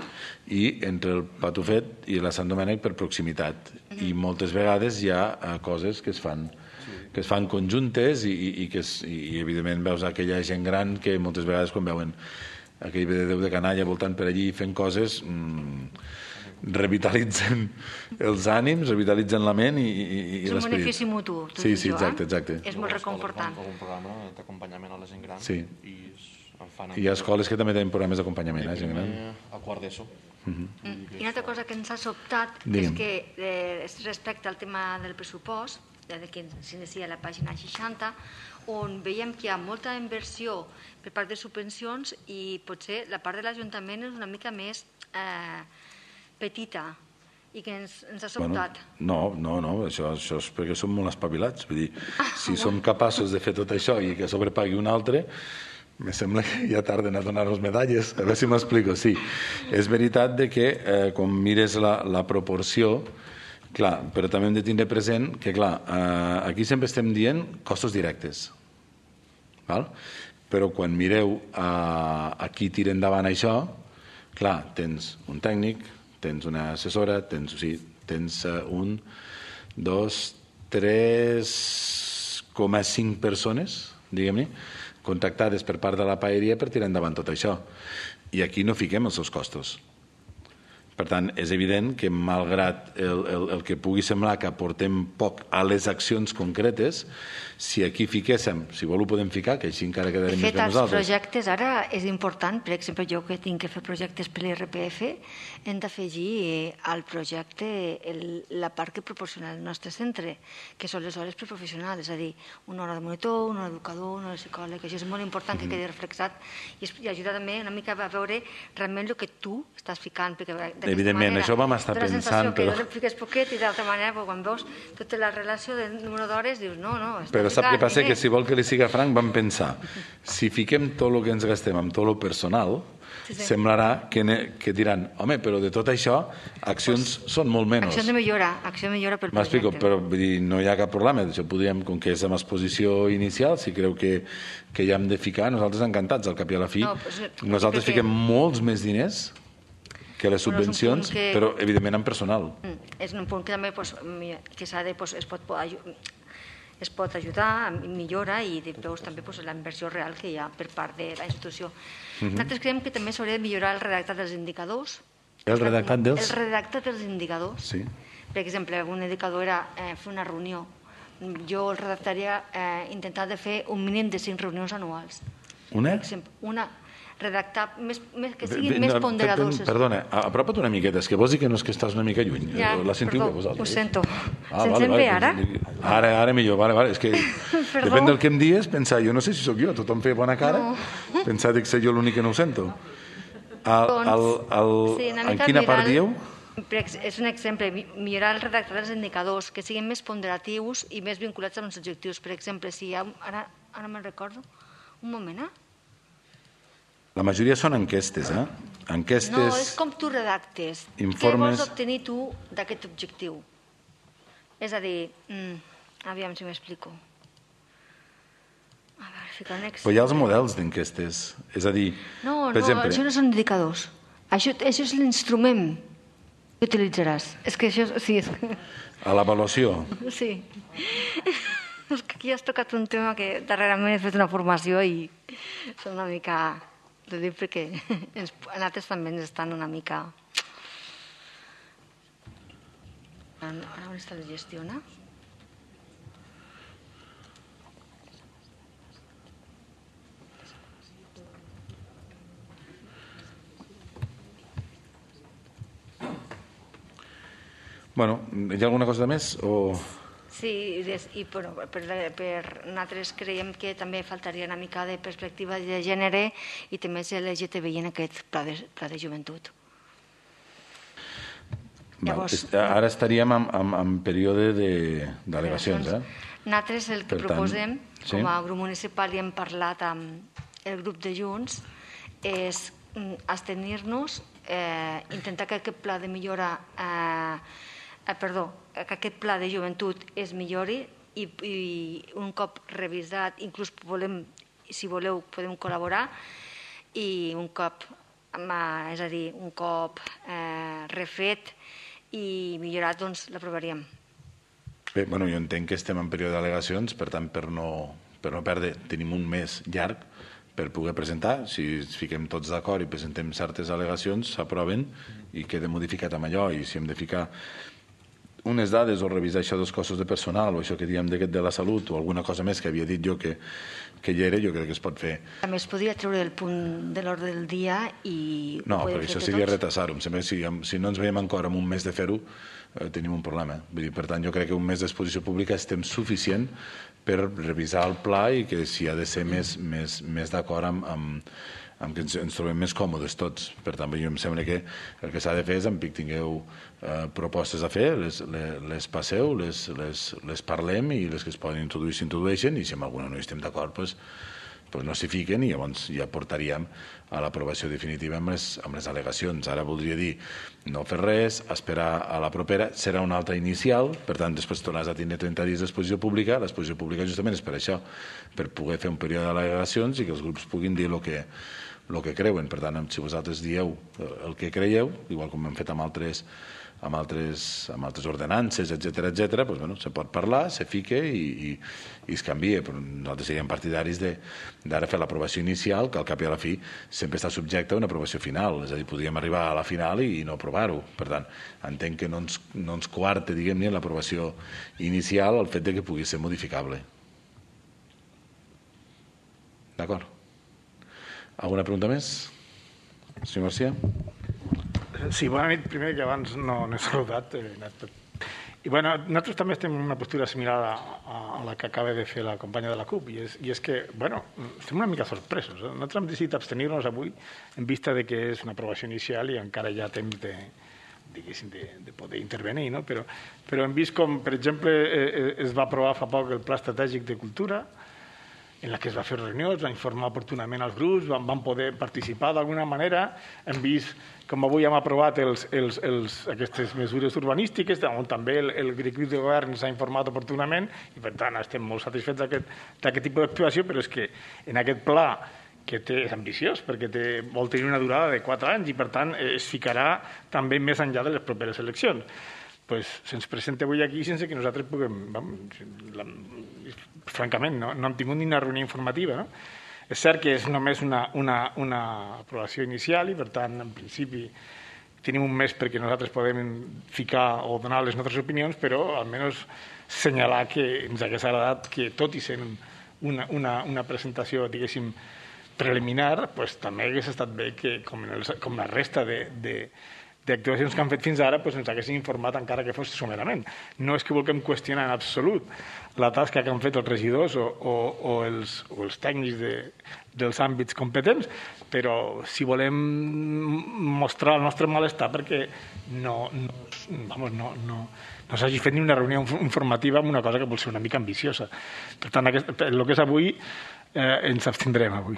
i entre el Patufet i la Sant Domènec per proximitat. Mm-hmm. I moltes vegades hi ha eh, coses que es fan que es fan conjuntes i, i, i que es, i evidentment veus aquella gent gran que moltes vegades quan veuen aquell bé de Déu de canalla voltant per allí fent coses... Mm, revitalitzen els ànims, revitalitzen la ment i, i, i l'esperit. És un benefici mutu, tot sí, això, sí, exacte, exacte. És molt reconfortant. Un programa d'acompanyament a la gent gran. Sí. I fan hi ha escoles que també tenen programes d'acompanyament a gent gran. A quart d'ESO. Mm. I una altra cosa que ens ha sobtat és que eh, respecte al tema del pressupost, de que s'inicia a la pàgina seixanta, on veiem que hi ha molta inversió per part de subvencions i potser la part de l'Ajuntament és una mica més... Eh, petita i que ens, ens ha sobtat. Bueno, no, no, no, això, això és perquè som molt espavilats. Vull dir, si som capaços de fer tot això i que sobrepagui un altre, me sembla que ja tarden a donar-nos medalles. A veure si m'explico. Sí, és veritat de que eh, quan mires la, la proporció, clar, però també hem de tindre present que, clar, eh, aquí sempre estem dient costos directes. Val? Però quan mireu eh, a qui tira endavant això, clar, tens un tècnic, tens una assessora, tens, o sigui, tens uh, un, dos, tres coma cinc persones, diguem-ne, contractades per part de la paeria per tirar endavant tot això. I aquí no fiquem els seus costos. Per tant, és evident que malgrat el, el, el que pugui semblar que aportem poc a les accions concretes, si aquí fiquéssim, si vol ho podem ficar, que així encara quedarem més bé nosaltres. De fet, els projectes ara és important, per exemple, jo que tinc que fer projectes per l'I R P F, hem d'afegir al projecte el, la part que proporciona el nostre centre, que són les hores preprofessionals, és a dir, una hora de monitor, una hora d'educador, una hora de psicòleg, això és molt important que quedi reflexat i, es, i ajuda també una mica a veure realment el que tu estàs ficant, perquè evidentment, manera, això vam estar pensant, la sensació però... que no fiques poquet i d'altra manera, però quan veus tota la relació del número d'hores, dius, no, no... Però sap què passa? Que si vol que li siga franc, vam pensar, si fiquem tot el que ens gastem amb tot el personal, sí, sí. semblarà que, ne, que diran, home, però de tot això, accions pues, són molt menys. Acció de millora, acció de millora pel projecte. M'explico, però vull dir, no hi ha cap problema, això podríem, com que és amb exposició inicial, si creu que, que hi hem de ficar, nosaltres encantats, al cap i a la fi, no, pues, nosaltres fiquem que... molts més diners que les subvencions, que... però evidentment en personal. Mm, és un punt que també pues, que s'ha de, pues, es pot es pot ajudar, millora i veus també pues, la inversió real que hi ha per part de la institució. Uh-huh. Nosaltres creiem que també s'hauria de millorar el redactat dels indicadors. El redactat dels? El redactat dels indicadors. Sí. Per exemple, un indicador era eh, fer una reunió. Jo el redactaria eh, intentar de fer un mínim de cinc reunions anuals. Una? Per exemple, una... redactar, més, més, que siguin no, més ponderadors. Perdona, apropa't una miqueta, és que vols dir que no és que estàs una mica lluny. Ja, la sentiu perdó, bé vosaltres? Ho sento. Ah, Se'ns vale, sent vale, bé ara? Ara, ara millor, vale, vale. És que depèn del que em dies, pensar, jo no sé si sóc jo, tothom feia bona cara, no. Pensar que ser jo l'únic que no ho sento. El, el, el, sí, en quina part dieu? És un exemple, millorar el redactat dels indicadors, que siguin més ponderatius i més vinculats amb els objectius. Per exemple, si hi ha... Ara, ara me'n recordo. Un moment, eh? La majoria són enquestes, eh? Enquestes... No, és com tu redactes. Informes... Què vols obtenir tu d'aquest objectiu? És a dir, mm, aviam si m'explico. A veure, ficar un exemple. Però hi ha els models d'enquestes. És a dir, no, per no, exemple... això no són indicadors. Això, això és l'instrument que utilitzaràs. És que això... Sí, és... A l'avaluació. Sí. És que aquí has tocat un tema que darrerament he fet una formació i són una mica... T'ho dic perquè ens, a nosaltres també ens estan una mica... Ara on està la gestiona? Bueno, hi ha alguna cosa de més? O... Sí, i per, per, per nosaltres creiem que també faltaria una mica de perspectiva de gènere i també L G T B I en aquest pla de, pla de joventut. Llavors, ara estaríem en, en, en període d'al·legacions. Eh? Nosaltres el que per proposem, tant, sí? com a grup municipal i hem parlat amb el grup de Junts, és abstenir-nos, eh, intentar que aquest pla de millora... Eh, Eh, perdó, que aquest pla de joventut es millori i, i un cop revisat, inclús volem, si voleu podem col·laborar i un cop, és a dir, un cop eh, refet i millorat, doncs l'aprovaríem. Bé, bueno, jo entenc que estem en període d'al·legacions, per tant, per no, per no perdre, tenim un mes llarg per poder presentar. Si ens fiquem tots d'acord i presentem certes al·legacions, s'aproven i queda modificat amb allò. I si hem de ficar unes dades o revisar això dels cossos de personal o això que diem d'aquest de la salut o alguna cosa més que havia dit jo que, que hi era, jo crec que es pot fer. També es podria treure el punt de l'ordre del dia i... No, perquè això seria retasar-ho. Si, si no ens veiem encara en un mes de fer-ho, eh, tenim un problema. Vull dir, per tant, jo crec que un mes d'exposició pública estem suficient per revisar el pla i que si ha de ser més, més, més d'acord amb, amb, amb que ens, ens trobem més còmodes tots. Per tant, jo em sembla que el que s'ha de fer és, en Pic, tingueu eh, propostes a fer, les, les, les passeu, les, les, les parlem i les que es poden introduir s'introdueixen i si amb alguna no hi estem d'acord, doncs, doncs no s'hi fiquen i llavors ja portaríem a l'aprovació definitiva amb les, amb les al·legacions. Ara voldria dir no fer res, esperar a la propera, serà una altra inicial, per tant després tornaràs a tenir trenta dies d'exposició pública. L'exposició pública justament és per això, per poder fer un període d'al·legacions i que els grups puguin dir el que, el que creuen. Per tant, si vosaltres dieu el que creieu, igual com hem fet amb altres amb altres, amb altres ordenances, etcètera, etcètera, doncs, bueno, se pot parlar, se fica i, i, i es canvia. Però nosaltres seríem partidaris d'ara fer l'aprovació inicial, que al cap i a la fi sempre està subjecte a una aprovació final. És a dir, podríem arribar a la final i, i no aprovar-ho. Per tant, entenc que no ens, no ens coarte, diguem-ne, l'aprovació inicial el fet de que pugui ser modificable. D'acord? Alguna pregunta més? Senyor García? Sí, bona nit. Primer, que abans no n'he saludat. I bueno, nosaltres també estem en una postura similar a, a la que acaba de fer la companya de la CUP, i és, i és que, bueno, estem una mica sorpresos. Eh? Nosaltres hem decidit abstenir-nos avui en vista de que és una aprovació inicial i encara hi ha temps de, diguéssim, de, de poder intervenir, no? Però, però hem vist com, per exemple, eh, es va aprovar fa poc el Pla Estratègic de Cultura, en la que es va fer reunions, va informar oportunament als grups, van, van poder participar d'alguna manera. Hem vist com avui hem aprovat els, els, els, aquestes mesures urbanístiques, on també el, el equip de govern s'ha informat oportunament i, per tant, estem molt satisfets d'aquest tipus d'actuació, però és que en aquest pla, que té, és ambiciós, perquè té, vol tenir una durada de quatre anys i, per tant, es ficarà també més enllà de les properes eleccions. Pues, se'ns presenta avui aquí sense que nosaltres puguem... La, francament, no, no hem tingut ni una reunió informativa. No? És cert que és només una, una, una aprovació inicial i, per tant, en principi, tenim un mes perquè nosaltres podem ficar o donar les nostres opinions, però almenys assenyalar que ens hagués agradat que, tot i sent una, una, una presentació, diguéssim, preliminar, pues, també hagués estat bé que, com, en el, com la resta de... de d'actuacions que han fet fins ara, doncs ens haguessin informat encara que fos somerament. No és que vulguem qüestionar en absolut la tasca que han fet els regidors o, o, o, els, o els tècnics de, dels àmbits competents, però si volem mostrar el nostre malestar perquè no, no, vamos, no, no, no s'hagi fet ni una reunió informativa amb una cosa que vol ser una mica ambiciosa. Per tant, aquest, el que és avui, eh, ens abstindrem avui.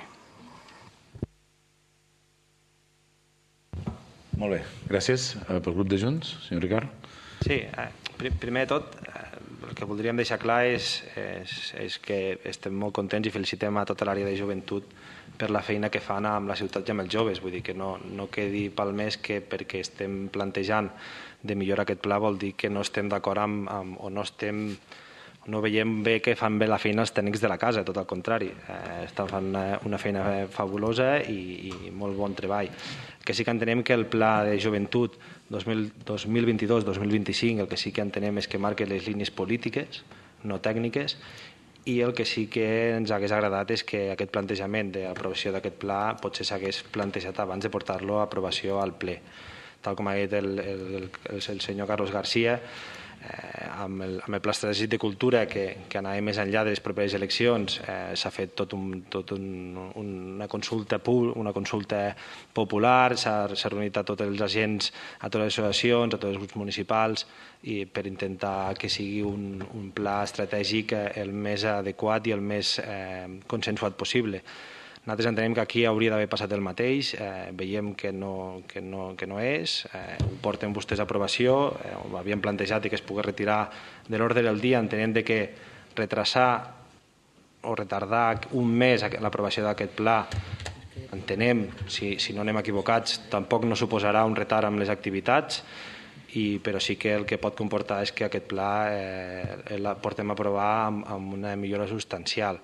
Molt bé, gràcies. Pel grup de Junts, senyor Ricard. Sí, eh, primer de tot, eh, el que voldríem deixar clar és, és, és que estem molt contents i felicitem a tota l'àrea de joventut per la feina que fan amb la ciutat i amb els joves. Vull dir que no, no quedi palmès que perquè estem plantejant de millorar aquest pla vol dir que no estem d'acord amb, amb, o no estem no veiem bé que fan bé la feina els tècnics de la casa, tot al contrari. Eh, estan fent una feina fabulosa i, i molt bon treball. Que sí que entenem que el pla de joventut dos mil vint-i-dos dos mil vint-i-cinc el que sí que entenem és que marca les línies polítiques, no tècniques, i el que sí que ens hagués agradat és que aquest plantejament d'aprovació d'aquest pla potser s'hagués plantejat abans de portar-lo a aprovació al ple. Tal com ha dit el, el, el, el senyor Carlos García, eh, amb, el, amb el pla estratègic de cultura que, que anava més enllà de les properes eleccions, eh, s'ha fet tot, un, tot un, una consulta pública, una consulta popular, s'ha reunit a tots els agents, a totes les associacions, a tots els grups municipals, i per intentar que sigui un, un pla estratègic el més adequat i el més eh, consensuat possible. Nosaltres entenem que aquí hauria d'haver passat el mateix, eh, veiem que no, que no, que no és, eh, ho porten vostès a aprovació, eh, ho havien plantejat i que es pogués retirar de l'ordre del dia, entenent de que retrasar o retardar un mes l'aprovació d'aquest pla, entenem, si, si no anem equivocats, tampoc no suposarà un retard amb les activitats, i, però sí que el que pot comportar és que aquest pla eh, el portem a aprovar amb, amb una millora substancial.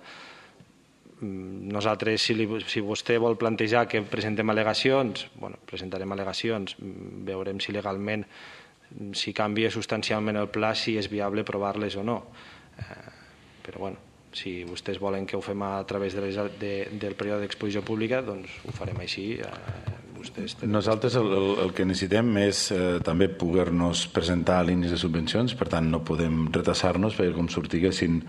Nosaltres, si, li, si vostè vol plantejar que presentem al·legacions, bueno, presentarem al·legacions, veurem si legalment, si canvia substancialment el pla, si és viable aprovar-les o no. Eh, però bueno, si vostès volen que ho fem a través de les, de, del període d'exposició pública, doncs ho farem així. Eh, Nosaltres el, el, el que necessitem és eh, també poder-nos presentar línies de subvencions, per tant no podem retrasar-nos perquè com sortiguessin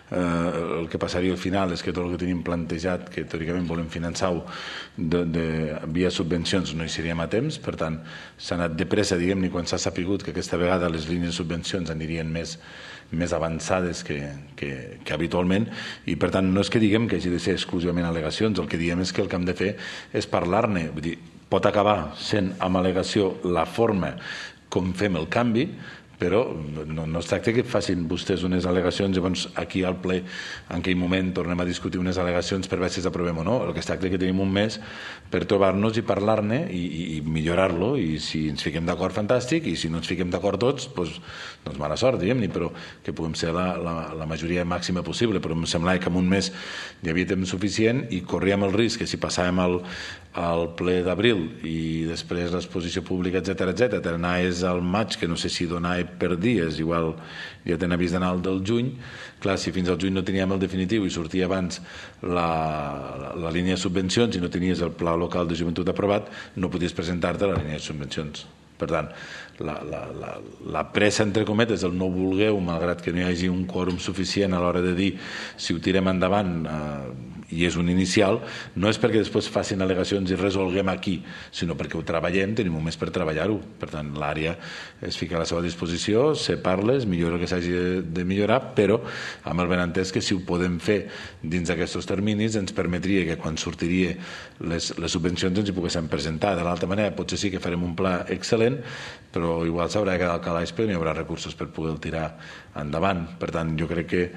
eh, el que passaria al final és que tot el que tenim plantejat, que teòricament volem finançar-ho de, de, via subvencions, no hi seríem a temps, per tant s'ha anat de pressa, diguem-ne, quan s'ha sapigut que aquesta vegada les línies de subvencions anirien més més avançades que, que, que habitualment, i per tant no és que diguem que hagi de ser exclusivament al·legacions, el que diem és que el que hem de fer és parlar-ne, vull dir, pot acabar sent amb al·legació la forma com fem el canvi, però no, no es tracta que facin vostès unes al·legacions, llavors aquí al ple en aquell moment tornem a discutir unes al·legacions per veure si les aprovem o no. El que es tracta que tenim un mes per trobar-nos i parlar-ne i, i, i millorar-lo, i si ens fiquem d'acord fantàstic, i si no ens fiquem d'acord tots doncs, doncs mala sort, diguem-ne, però que puguem ser la, la, la majoria màxima possible. Però em semblava que en un mes hi havia temps suficient i corríem el risc que si passàvem al, al ple d'abril i després l'exposició pública, etcètera, etcètera, anaves al maig, que no sé si donava per dies, igual ja tenen avís d'anar al del juny. Clar, si fins al juny no teníem el definitiu i sortia abans la, la, la línia de subvencions i no tenies el pla local de joventut aprovat, no podies presentar-te a la línia de subvencions. Per tant, la, la, la, la pressa, entre cometes, el no vulgueu, malgrat que no hi hagi un quòrum suficient a l'hora de dir si ho tirem endavant eh, i és un inicial, no és perquè després facin al·legacions i resolguem aquí, sinó perquè ho treballem, tenim un mes per treballar-ho. Per tant, l'àrea es fica a la seva disposició, se parles, millora el que s'hagi de, de millorar, però amb el benentès que si ho podem fer dins d'aquests terminis ens permetria que quan sortiria les, les subvencions ens hi poguéssim presentar. De l'altra manera, potser sí que farem un pla excel·lent, però igual s'haurà de quedar al calaix, però no hi haurà recursos per poder tirar endavant. Per tant, jo crec que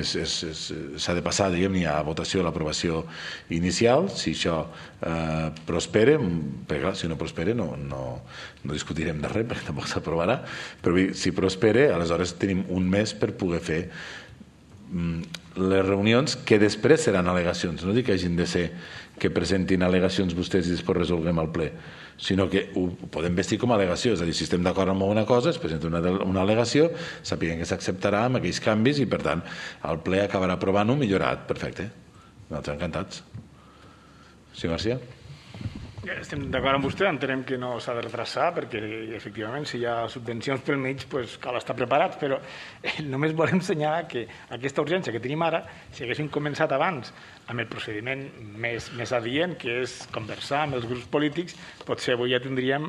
s'ha de passar, diguem-ne, a votació l'aprovació inicial. Si això eh, prospera, perquè clar, si no prospera no, no, no discutirem de res, perquè tampoc s'aprovarà, però si prospera, aleshores tenim un mes per poder fer les reunions que després seran al·legacions. No dic que hagin de ser que presentin al·legacions vostès i després resolguem al ple, sinó que ho podem vestir com a al·legació, és a dir, si estem d'acord amb una cosa es presenta una, una al·legació, sapiguem que s'acceptarà amb aquells canvis i per tant el ple acabarà aprovant-ho millorat. Perfecte, nosaltres encantats. Senyor García. Estem d'acord amb vostè, entenem que no s'ha de retrasar perquè efectivament si hi ha subvencions pel mig pues, cal estar preparats, però eh, només volem assenyalar que aquesta urgència que tenim ara, si haguéssim començat abans amb el procediment més, més adient, que és conversar amb els grups polítics, potser avui ja tindríem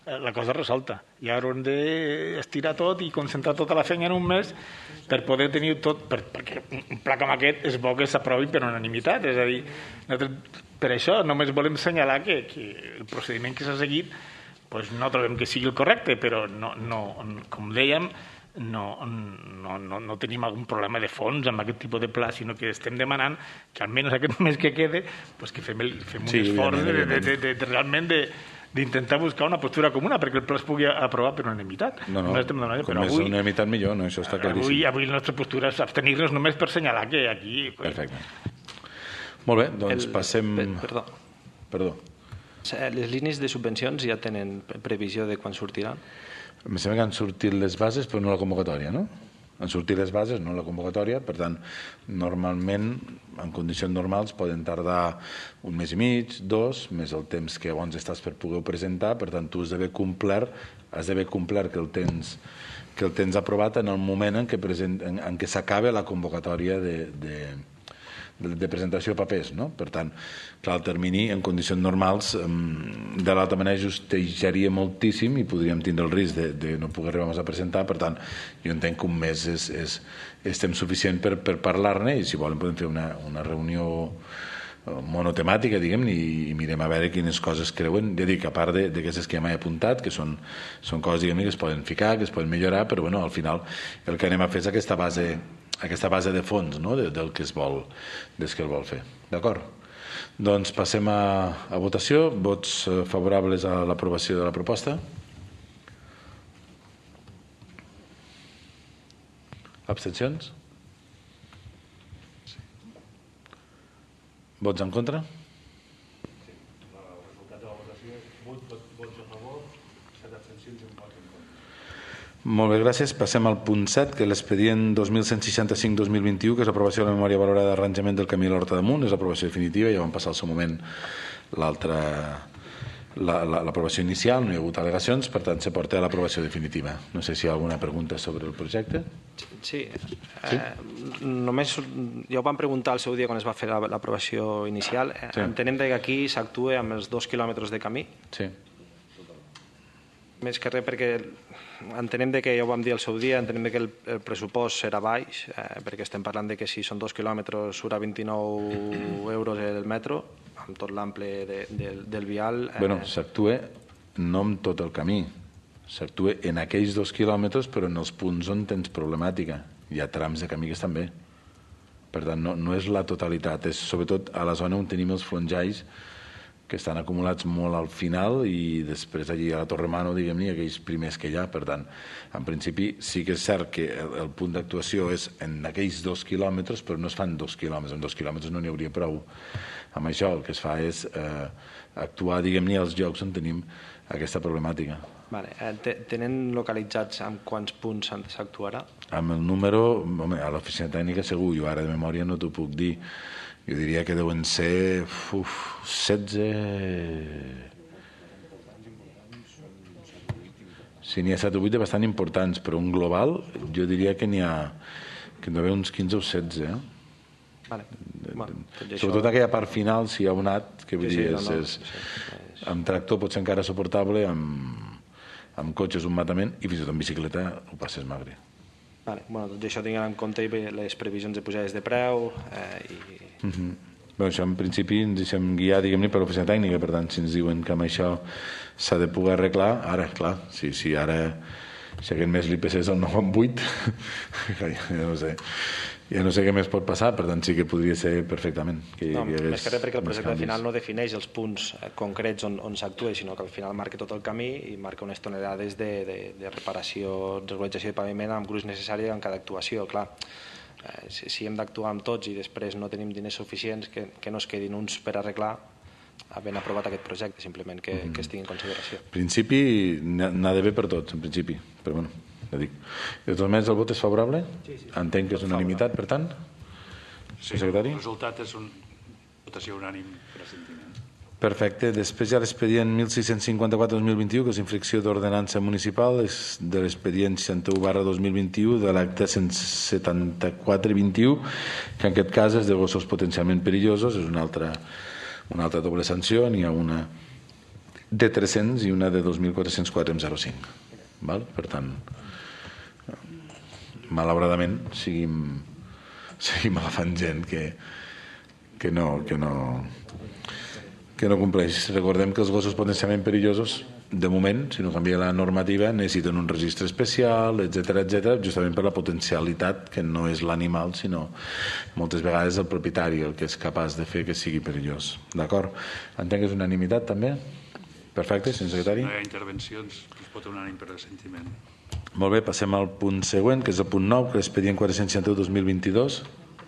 la cosa resolta. I ara hem d'estirar tot i concentrar tota la feina en un mes per poder tenir tot, per, perquè un pla com aquest és bo que s'aprovi per unanimitat. És a dir, per això només volem assenyalar que, que el procediment que s'ha seguit pues no trobem que sigui el correcte, però no, no, com dèiem, no, no, no, no tenim algun problema de fons amb aquest tipus de pla, sinó que estem demanant que almenys aquest mes que quede pues que fem, el, fem un sí, esforç de, de, de, de, de, realment de d'intentar buscar una postura comuna perquè el pla es pugui aprovar per unanimitat. No, no, com però és avui, unanimitat millor, no? Això està claríssim. Avui, avui la nostra postura és abstenir-nos només per assenyalar que aquí... Pues... Perfecte. Molt bé, doncs el, passem... Perdó. Perdó. Les línies de subvencions ja tenen previsió de quan sortiran? Em sembla que han sortit les bases, però no la convocatòria, no? Han sortit les bases, no la convocatòria, per tant, normalment, en condicions normals, poden tardar un mes i mig, dos, més el temps que abans estàs per poder presentar, per tant, tu has d'haver complert, has d'haver complert que el tens, que el tens aprovat en el moment en què, present, en, en què s'acaba la convocatòria de, de, de, de presentació de papers, no? Per tant, clar, el termini, en condicions normals, de l'altra manera justejaria moltíssim i podríem tindre el risc de, de no poder arribar a presentar. Per tant, jo entenc que un mes és, és, és temps suficient per, per parlar-ne i si volen podem fer una, una reunió monotemàtica, diguem, i, i mirem a veure quines coses creuen. Ja dic, a part d'aquestes que ja m'he apuntat, que són, són coses, diguem, que es poden ficar, que es poden millorar, però bueno, al final el que anem a fer és aquesta base, aquesta base de fons, no? de, del que es vol, des que el vol fer. D'acord? Doncs passem a, a votació. Vots favorables a l'aprovació de la proposta? Abstencions? Vots en contra? Sí. El resultat de la votació és vots a favor, set abstencions i un vot en contra. Molt bé, gràcies. Passem al punt set, que és l'expedient dos mil cent seixanta-cinc dos mil vint-i-u, que és l'aprovació de la memòria valorada d'arranjament del camí de l'Horta d'Amunt. És l'aprovació definitiva, ja vam passar al seu moment l'altra... l'aprovació inicial, no hi ha hagut al·legacions, per tant se porta a l'aprovació definitiva. No sé si hi ha alguna pregunta sobre el projecte. Sí, sí? Eh, només ja ho vam preguntar al seu dia quan es va fer l'aprovació inicial. Sí. Entenem que aquí s'actua amb els dos quilòmetres de camí. Sí. Més que res perquè entenem que ja ho vam dir al seu dia, entenem que el, el pressupost serà baix, eh, perquè estem parlant de que si són dos quilòmetres surt a vint-i-nou euros el metro, amb tot l'ample de, de, del vial. Eh... Bueno, s'actua no amb tot el camí, s'actua en aquells dos quilòmetres, però en els punts on tens problemàtica. Hi ha trams de camí que estan bé. Per tant, no, no és la totalitat, és sobretot a la zona on tenim els flonjais que estan acumulats molt al final i després allí a la Torremano, diguem-ne, aquells primers que hi ha. Per tant, en principi sí que és cert que el, el punt d'actuació és en aquells dos quilòmetres, però no es fan dos quilòmetres, en dos quilòmetres no n'hi hauria prou. Amb això el que es fa és eh, actuar, diguem-ne, als llocs on tenim aquesta problemàtica. Vale. Tenen localitzats amb quants punts s'actuarà? Amb el número, home, a l'oficina tècnica segur, jo ara de memòria no t'ho puc dir. Jo diria que deuen ser uf, setze... Si n'hi ha set o vuit bastant importants, però un global jo diria que n'hi ha que n'hi ha uns quinze o setze. Eh? Vale. Bueno, sobretot això... aquella part final, si hi ha un at, que vull sí, dir, sí, és, no, no, és, sí, és... amb tractor pot ser encara suportable, amb, amb cotxes un matament, i fins i tot amb bicicleta ho passes magre. Vale. Bueno, doncs això tinguem en compte les previsions de pujades de preu eh, i... Uh -huh. Bé, això en principi ens deixem guiar, diguem-ne, per l'oficina tècnica, per tant, si ens diuen que amb això s'ha de poder arreglar, ara, clar, si, si ara si aquest mes l'I P C és el nou coma vuit, ja no sé ja no sé què més pot passar, per tant sí que podria ser perfectament. Que no, més que res perquè el projecte al final no defineix els punts concrets on, on s'actua, sinó que al final marca tot el camí i marca unes tonelades de, de, de reparació, regularització de paviment amb gruix necessari en cada actuació, clar. Eh, si, si hem d'actuar amb tots i després no tenim diners suficients, que, que no es quedin uns per arreglar havent aprovat aquest projecte, simplement que, mm. que es tingui en consideració. En principi n'ha d'haver per tots, en principi, però bueno, ja dic. De totes maneres, el vot és favorable? Sí, sí. Entenc que és unanimitat, per tant? Sí, secretari? El resultat és una votació unànim per assentiment. Perfecte. Després hi ha l'expedient mil sis-cents cinquanta-quatre dos mil vint-i-u, que és infracció d'ordenança municipal, és de l'expedient seixanta-u barra dos mil vint-i-u, de l'acte cent setanta-quatre vint-i-u, que en aquest cas és de gossos potencialment perillosos, és una altra, una altra doble sanció, n'hi ha una de tres-cents i una de dos mil quatre-cents quatre coma zero cinc. Val? Per tant, malauradament, seguim, seguim agafant gent que, que, no, que, no, que no compleix. Recordem que els gossos potencialment perillosos, de moment, si no canvia la normativa, necessiten un registre especial, etcètera, etcètera, justament per la potencialitat, que no és l'animal, sinó moltes vegades el propietari el que és capaç de fer que sigui perillós. D'acord? Entenc que és unanimitat, també? Perfecte, senyor secretari. No hi ha intervencions, es pot unànim per assentiment. Molt bé, passem al punt següent, que és el punt nou, que és l'expedient quatre-cents seixanta-u dos mil vint-i-dos,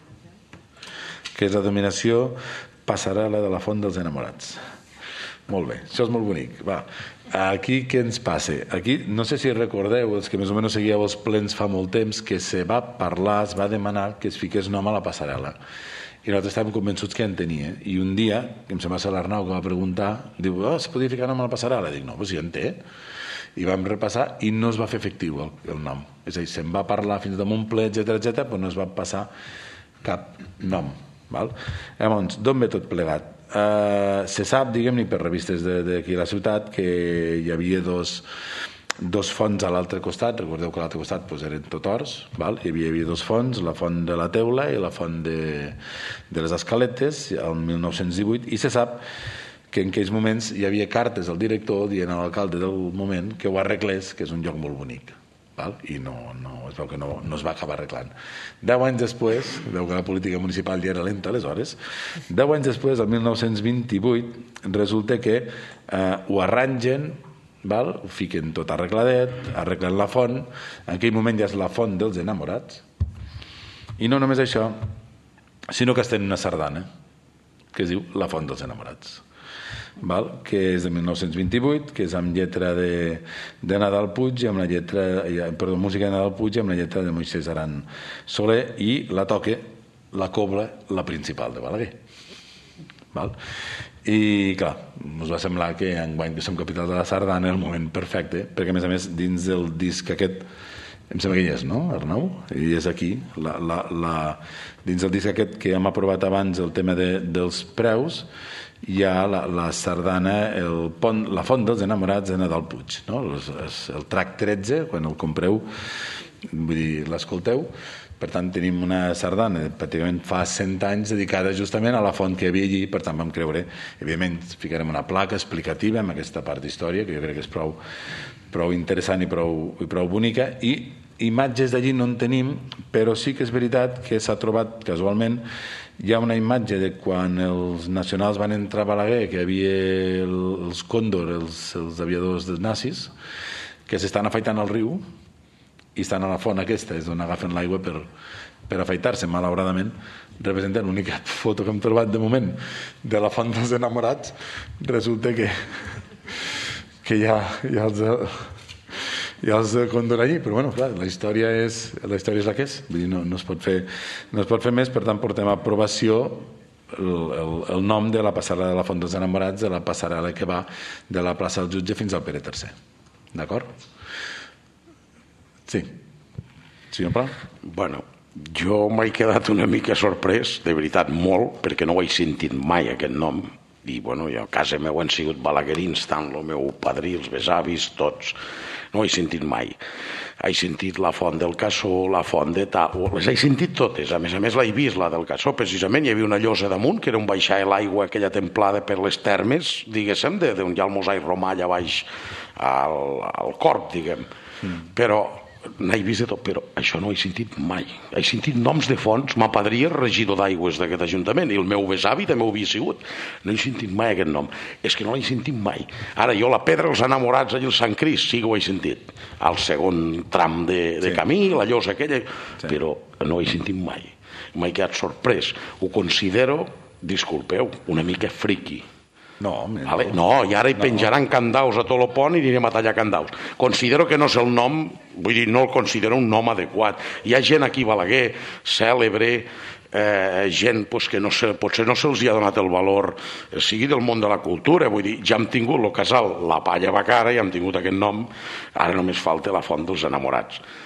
que és la dominació passarel·la de la Font dels Enamorats. Molt bé, això és molt bonic. Va, aquí què ens passa? Aquí, no sé si recordeu, els que més o menys seguíeu els plens fa molt temps, que se va parlar, es va demanar que es fiqués nom a la passarel·la. I nosaltres estàvem convençuts que en tenia. I un dia, que em sembla ser l'Arnau que va preguntar, diu, oh, se podia ficar nom a la passarel·la? Dic, no, però si en té. I vam repassar i no es va fer efectiu el, el nom. És a dir, se'n va parlar fins damunt ple, etcètera, etcètera, però no es va passar cap nom. Val? Llavors, d'on ve tot plegat? Uh, se sap, diguem-ne, per revistes d'aquí a la ciutat, que hi havia dos, dos fonts a l'altre costat. Recordeu que a l'altre costat doncs, eren tot horts, val? Hi havia, hi havia dos fonts, la font de la teula i la font de, de les escaletes, el mil nou-cents divuit, i se sap que en aquells moments hi havia cartes al director dient a l'alcalde del moment que ho arreglés, que és un lloc molt bonic. Val? I no, no, es veu que no, no es va acabar arreglant. Deu anys després, veu que la política municipal ja era lenta aleshores, deu anys després, el mil nou-cents vint-i-vuit, resulta que eh, ho arrangen, val? Ho fiquen tot arregladet, arreglen la font, en aquell moment ja és la Font dels Enamorats, i no només això, sinó que estem en una sardana, que es diu La Font dels Enamorats. Val? Que és de mil nou-cents vint-i-vuit, que és amb lletra de, de Nadal Puig, amb la lletra, perdó, música de Nadal Puig, amb la lletra de Moisès Aran Soler, i la toque, la cobla, la principal de Balaguer. Val? I clar, ens va semblar que enguany que som capital de la sardana, el moment perfecte, perquè a més a més dins del disc aquest, em sembla que hi és, no, Arnau? I és aquí, la, la, la, dins del disc aquest que hem aprovat abans, el tema de, dels preus, hi ha la, la sardana, el pont, la Font dels Enamorats de Nadal Puig, no? el, el track tretze, quan el compreu, vull dir, l'escolteu. Per tant, tenim una sardana, pràcticament fa cent anys, dedicada justament a la font que hi havia allí, per tant vam creure, evidentment, ficarem una placa explicativa amb aquesta part d'història, que jo crec que és prou, prou interessant i prou, i prou bonica, i imatges d'allí no en tenim, però sí que és veritat que s'ha trobat casualment. Hi ha una imatge de quan els nacionals van entrar a Balaguer, que hi havia els còndor, els, els aviadors dels nazis, que s'estan afaitant al riu i estan a la font aquesta, és on agafen l'aigua per, per afaitar-se. Malauradament, representa l'única foto que hem trobat de moment de la Font dels Enamorats. Resulta que, que hi ha, hi ha els... ja els condona allí, però bueno, clar, la història és la història és la que és, vull dir, no, no, es pot fer, no es pot fer més, per tant portem a aprovació el, el, el nom de la passarel·la de la Font dels Enamorats, de la passarel·la que va de la plaça del Jutge fins al Pere tercer. D'acord? Sí. Senyor Pla? Bueno, jo m'he quedat una mica sorprès, de veritat molt, perquè no ho he sentit mai aquest nom, i bueno, jo a casa meu han sigut balaguerins, tant el meu padrí, els besavis, tots. No ho he sentit mai. He sentit la Font del Cassó, la Font de tal... Les he sentit totes. A més a més l'he vist, la del Cassó. Precisament hi havia una llosa damunt, que era un baixar l'aigua aquella templada per les termes, diguéssim, d'on hi ha el mosaic romà allà baix al, al Corp, diguem. Mm. Però n'he vist de tot, però això no ho he sentit mai. He sentit noms de fonts. Ma padrí és regidor d'aigües d'aquest ajuntament i el meu besavi també ho havia sigut. No he sentit mai aquest nom. És que no l'he sentit mai. Ara, jo la Pedra dels Enamorats allà al Sant Crist sí que ho he sentit. Al segon tram de, de sí. camí, la llosa aquella, sí. però no ho he sentit mai. M'he quedat sorprès. Ho considero, disculpeu, una mica friqui. No, vale? No, i ara hi penjaran no. candaus a tot el pont i anirem a tallar candaus. Considero que no és el nom, vull dir, no el considero un nom adequat. Hi ha gent aquí a Balaguer, cèlebre, eh, gent pues, que no se, potser no se'ls ha donat el valor, eh, sigui del món de la cultura, vull dir, ja hem tingut el casal La Palla Bacara, ja hem tingut aquest nom, ara només falta la Font dels Enamorats.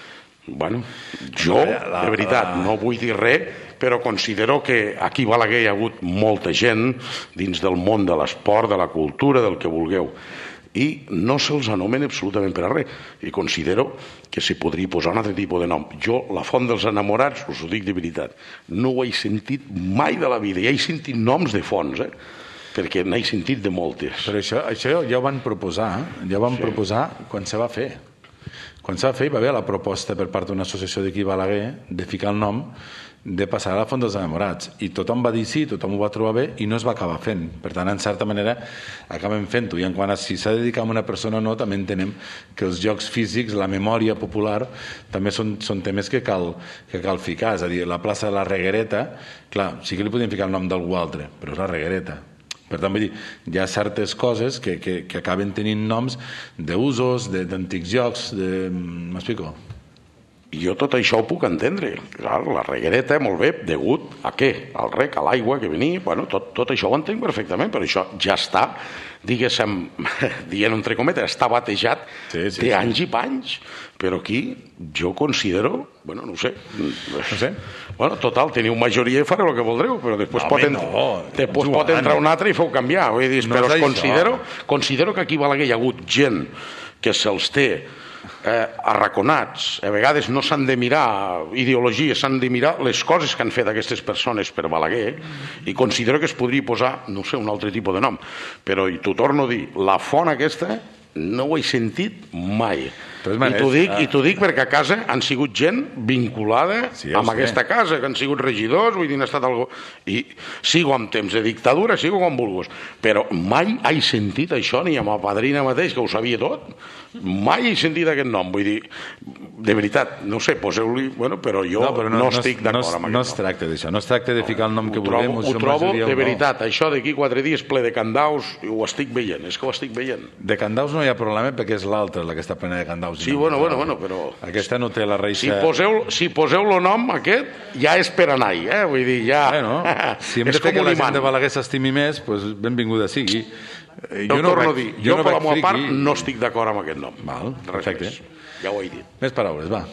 Bueno, jo, de veritat, no vull dir res, però considero que aquí a Balaguer hi ha hagut molta gent dins del món de l'esport, de la cultura, del que vulgueu, i no se'ls anomena absolutament per a res, i considero que s'hi podria posar un altre tipus de nom. Jo, la Font dels Enamorats, us ho dic de veritat, no ho he sentit mai de la vida, ja he sentit noms de fonts, eh? perquè n'he sentit de moltes. Però això, això ja ho van proposar, ja ho van sí. proposar quan se va fer. Quan se va fer hi va haver la proposta per part d'una associació d'aquí a Balaguer de ficar el nom de passar a la Font dels Enamorats, i tothom va dir sí, tothom ho va trobar bé i no es va acabar fent. Per tant, en certa manera acabem fent-ho, i en quant a si s'ha de dedicar a una persona o no, també entenem que els jocs físics, la memòria popular, també són, són temes que cal, que cal ficar. És a dir, la plaça de la Reguereta, clar, sí que li podem ficar el nom d'algú altre, però és la Reguereta. Per tant, vull dir, hi ha certes coses que, que, que acaben tenint noms d'usos, d'antics jocs, de... m'explico? Jo tot això ho puc entendre. Clar, la Reguereta, molt bé, degut a què? Al rec, a l'aigua que venia, bueno, tot, tot això ho entenc perfectament, però això ja està, diguéssim, dient entre cometes, està batejat sí, sí, de anys sí. i panys. Però aquí jo considero, bueno, no ho sé, no sé. Bueno, total, teniu majoria i fareu el que voldreu, però després, no, pot, en... no. després pot entrar un altre i feu canviar. Vull dir, no però considero, considero que aquí a Balaguer hi ha hagut gent que se'ls té eh, arraconats. A vegades no s'han de mirar ideologies, s'han de mirar les coses que han fet aquestes persones per Balaguer, i considero que es podria posar, no sé, un altre tipus de nom. Però, i t'ho torno a dir, la font aquesta no ho he sentit mai. I t'ho dic, i t'ho dic perquè a casa han sigut gent vinculada sí, amb sé. aquesta casa, que han sigut regidors, vull dir, han estat algo... I sigo en temps de dictadura, sigo com vulguis, però mai he sentit això, ni amb la padrina mateix, que ho sabia tot, mai he sentit aquest nom, vull dir, de veritat, no sé, poseu-li, bueno, però jo no, però no, no estic no, d'acord amb no, no es tracta d'això, no es tracta de ficar el nom que ho vulguem. Trobo, ho trobo, de veritat, no. Això d'aquí quatre dies ple de candaus, ho estic veient, és que ho estic veient. De candaus no hi ha problema perquè és l'altra la que està plena de candaus. Sí, bueno, bueno, bueno, però... Aquesta no té la reixa... Si poseu, si poseu el nom aquest, ja és per anar-hi, eh? Vull dir, ja... Bueno, si hem de fer que la gent de Balaguer s'estimi més, doncs benvinguda sigui. Jo no torno a dir, jo per la meva part no estic d'acord amb aquest nom. Val, perfecte. Ja ho he dit. Més paraules, va.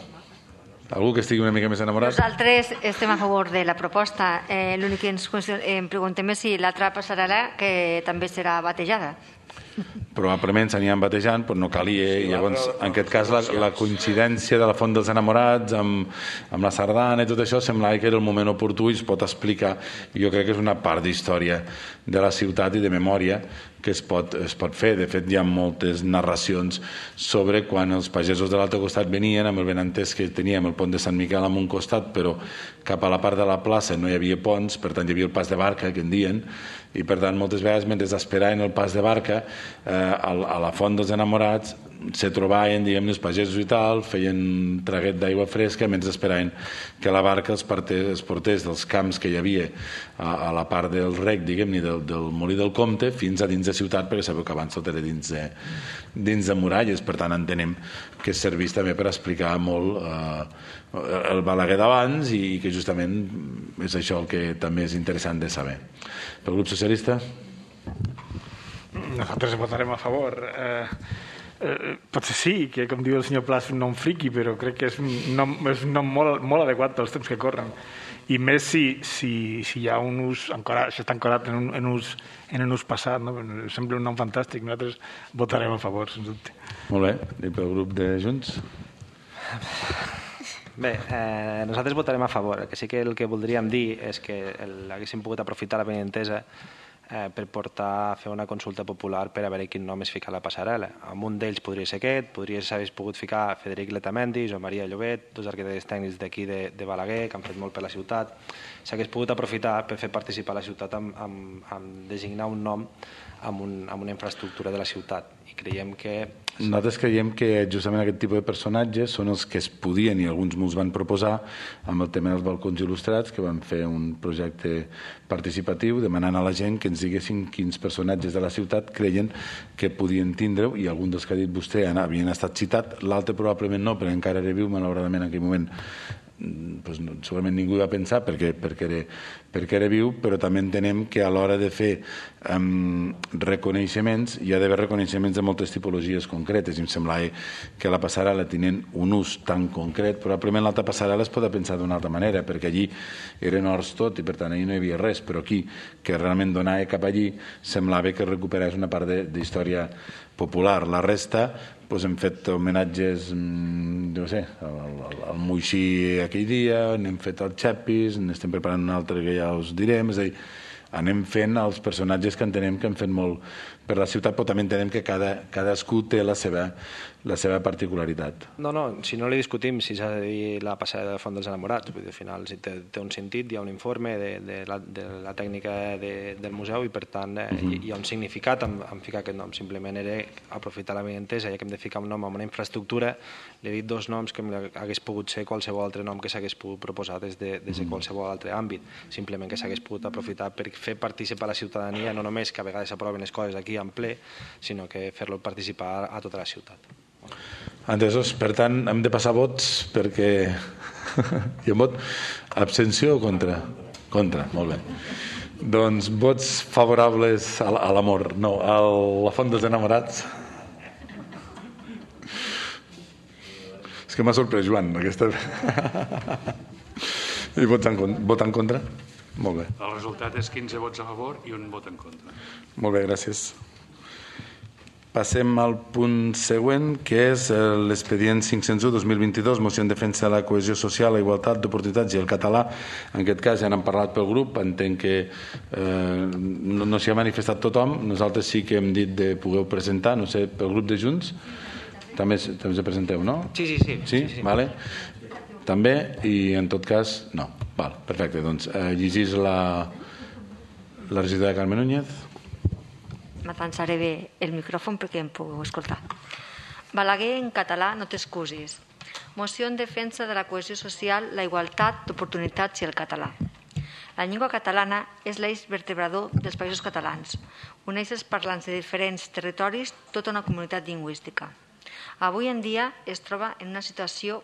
Algú que estigui una mica més enamorat? Nosaltres estem a favor de la proposta. Eh, L'únic que ens em preguntem és si l'altra passarel·la, que també serà batejada. Probablement s'anien batejant, però no calia, i llavors en aquest cas la, la coincidència de la Font dels Enamorats amb, amb la sardana i tot això semblava que era el moment oportú i es pot explicar, i jo crec que és una part d'història de la ciutat i de memòria que es pot, es pot fer. De fet, hi ha moltes narracions sobre quan els pagesos de l'altre costat venien amb el benentès que teníem el pont de Sant Miquel en un costat, però cap a la part de la plaça no hi havia ponts, per tant hi havia el pas de barca, que en diuen, i per tant moltes vegades mentre esperaven el pas de barca eh, a la Font dels Enamorats se trobaven, diguem, els pagesos i tal, feien traguet d'aigua fresca mentre esperaven que la barca els, partés, els portés dels camps que hi havia a, a la part del rec, diguem-ne, del, del molí del Comte fins a dins de ciutat, perquè sabeu que abans tot era dins de, dins de muralles. Per tant, entenem que serveix també per explicar molt eh, el Balaguer d'abans, i que justament és això el que també és interessant de saber. Pel grup socialista? Nosaltres votarem a favor. Eh, eh, potser sí, que com diu el senyor Pla és un nom friqui, però crec que és un nom, és un nom molt, molt adequat pels temps que corren. I més si, si, si hi ha un ús, encorat, si està encorat en un, en ús, en un ús passat, no? Sembla un nom fantàstic. Nosaltres votarem a favor, sens dubte. Molt bé. I pel grup de Junts? Bé, eh, nosaltres votarem a favor. El que sí que el que voldríem dir és que haguéssim pogut aprofitar la benentesa eh, per portar a fer una consulta popular per a veure quin nom es fica a la passarel·la. En un d'ells podria ser aquest, podria s'haver pogut ficar Federic Letamendi, Joan Maria Llobet, dos arquitectes tècnics d'aquí de, de Balaguer, que han fet molt per la ciutat. S'hagués pogut aprofitar per fer participar la ciutat amb, amb, amb designar un nom amb, un, amb una infraestructura de la ciutat. I creiem que... Nosaltres creiem que justament aquest tipus de personatges són els que es podien, i alguns m'ho van proposar, amb el tema dels balcons il·lustrats, que van fer un projecte participatiu demanant a la gent que ens diguessin quins personatges de la ciutat creien que podien tindre-ho, i algun dels que ha dit vostè havien estat citat, l'altre probablement no, però encara era viu, malauradament en aquell moment doncs, segurament ningú hi va pensar perquè, perquè, era, perquè era viu, però també entenem que a l'hora de fer um, reconeixements hi ha d'haver reconeixements de moltes tipologies concretes, i em semblava que la passarel·la tenint un ús tan concret, probablement l'altra passarel·la es pot pensar d'una altra manera, perquè allí eren horts tot i per tant allí no hi havia res, però aquí, que realment donava cap allí, semblava que recuperés una part d'història popular. La resta doncs hem fet homenatges, no sé, al, al Moixí aquell dia, n'hem fet el Chapis, n'estem preparant un altre que ja us direm, és a dir, anem fent els personatges que entenem que han fet molt per la ciutat, però també entenem que cada, cadascú té la seva, la seva particularitat. No, no, si no li discutim si s'ha de dir la passada de Font dels Enamorats, vull dir, al final si té, té un sentit, hi ha un informe de, de, la, de la tècnica de, del museu i per tant eh, uh-huh. hi, hi ha un significat en, en ficar aquest nom, simplement era aprofitar la benentesa, ja que hem de ficar un nom en una infraestructura, li he dit dos noms que hagués pogut ser qualsevol altre nom que s'hagués pogut proposar des de, des de qualsevol altre àmbit, simplement que s'hagués pogut aprofitar per fer participar la ciutadania, no només que a vegades s'aproven les coses aquí en ple, sinó que fer-lo participar a tota la ciutat. Entesos, per tant, hem de passar vots perquè hi ha vot abstenció o contra? Contra, molt bé. Doncs vots favorables a l'amor, no, a la Font dels Enamorats. És que m'ha sorprès, Joan, aquesta... I vots en, vot en contra? Molt bé. El resultat és quinze vots a favor i un vot en contra. Molt bé, gràcies. Passem al punt següent, que és l'expedient cinc-cents u dos mil vint-i-dos, moció en defensa de la cohesió social, la igualtat d'oportunitats i el català. En aquest cas ja n'hem parlat pel grup, entenc que eh, no, no s'hi ha manifestat tothom, nosaltres sí que hem dit de poder presentar, no sé, pel grup de Junts, també, també us presenteu, no? Sí, sí, sí. Sí? sí, sí. Vale. També, i en tot cas, no. Val, perfecte, doncs eh, llegís la, la regidora Carmen Núñez. M'avançaré bé el micròfon perquè em puc escoltar. Balaguer, en català, no t'excusis. Moció en defensa de la cohesió social, la igualtat d'oportunitats i el català. La llengua catalana és l'eix vertebrador dels països catalans. Uneix els parlants de diferents territoris tota una comunitat lingüística. Avui en dia es troba en una situació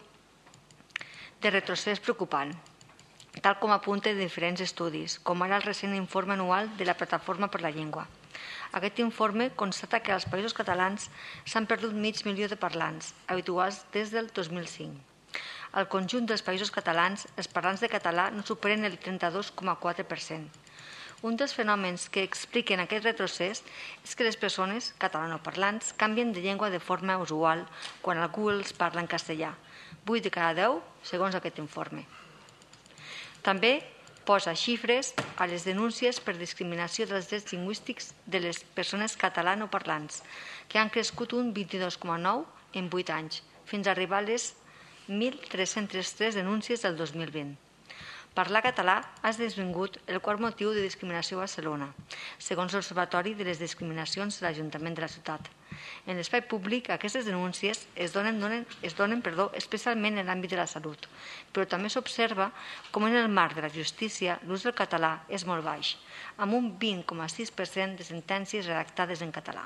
de retrocés preocupant, tal com apunten diferents estudis, com ara el recent informe anual de la Plataforma per la Llengua. Aquest informe constata que als països catalans s'han perdut mig milió de parlants, habituals des del dos mil cinc. Al conjunt dels països catalans, els parlants de català no superen el trenta-dos coma quatre per cent. Un dels fenòmens que expliquen aquest retrocés és que les persones catalanoparlants canvien de llengua de forma usual quan algú els parla en castellà, vuit de cada deu, segons aquest informe. També posa xifres a les denúncies per discriminació dels drets lingüístics de les persones catalanoparlants, que han crescut un vint-i-dos coma nou en vuit anys, fins a arribar a les mil tres-cents tres denúncies del dos mil vint. Parlar català ha esdevingut el quart motiu de discriminació a Barcelona, segons l'Observatori de les Discriminacions de l'Ajuntament de la ciutat. En l'espai públic, aquestes denúncies es donen, donen, es donen perdó, especialment en l'àmbit de la salut, però també s'observa com en el marc de la justícia l'ús del català és molt baix, amb un vint coma sis per cent de sentències redactades en català.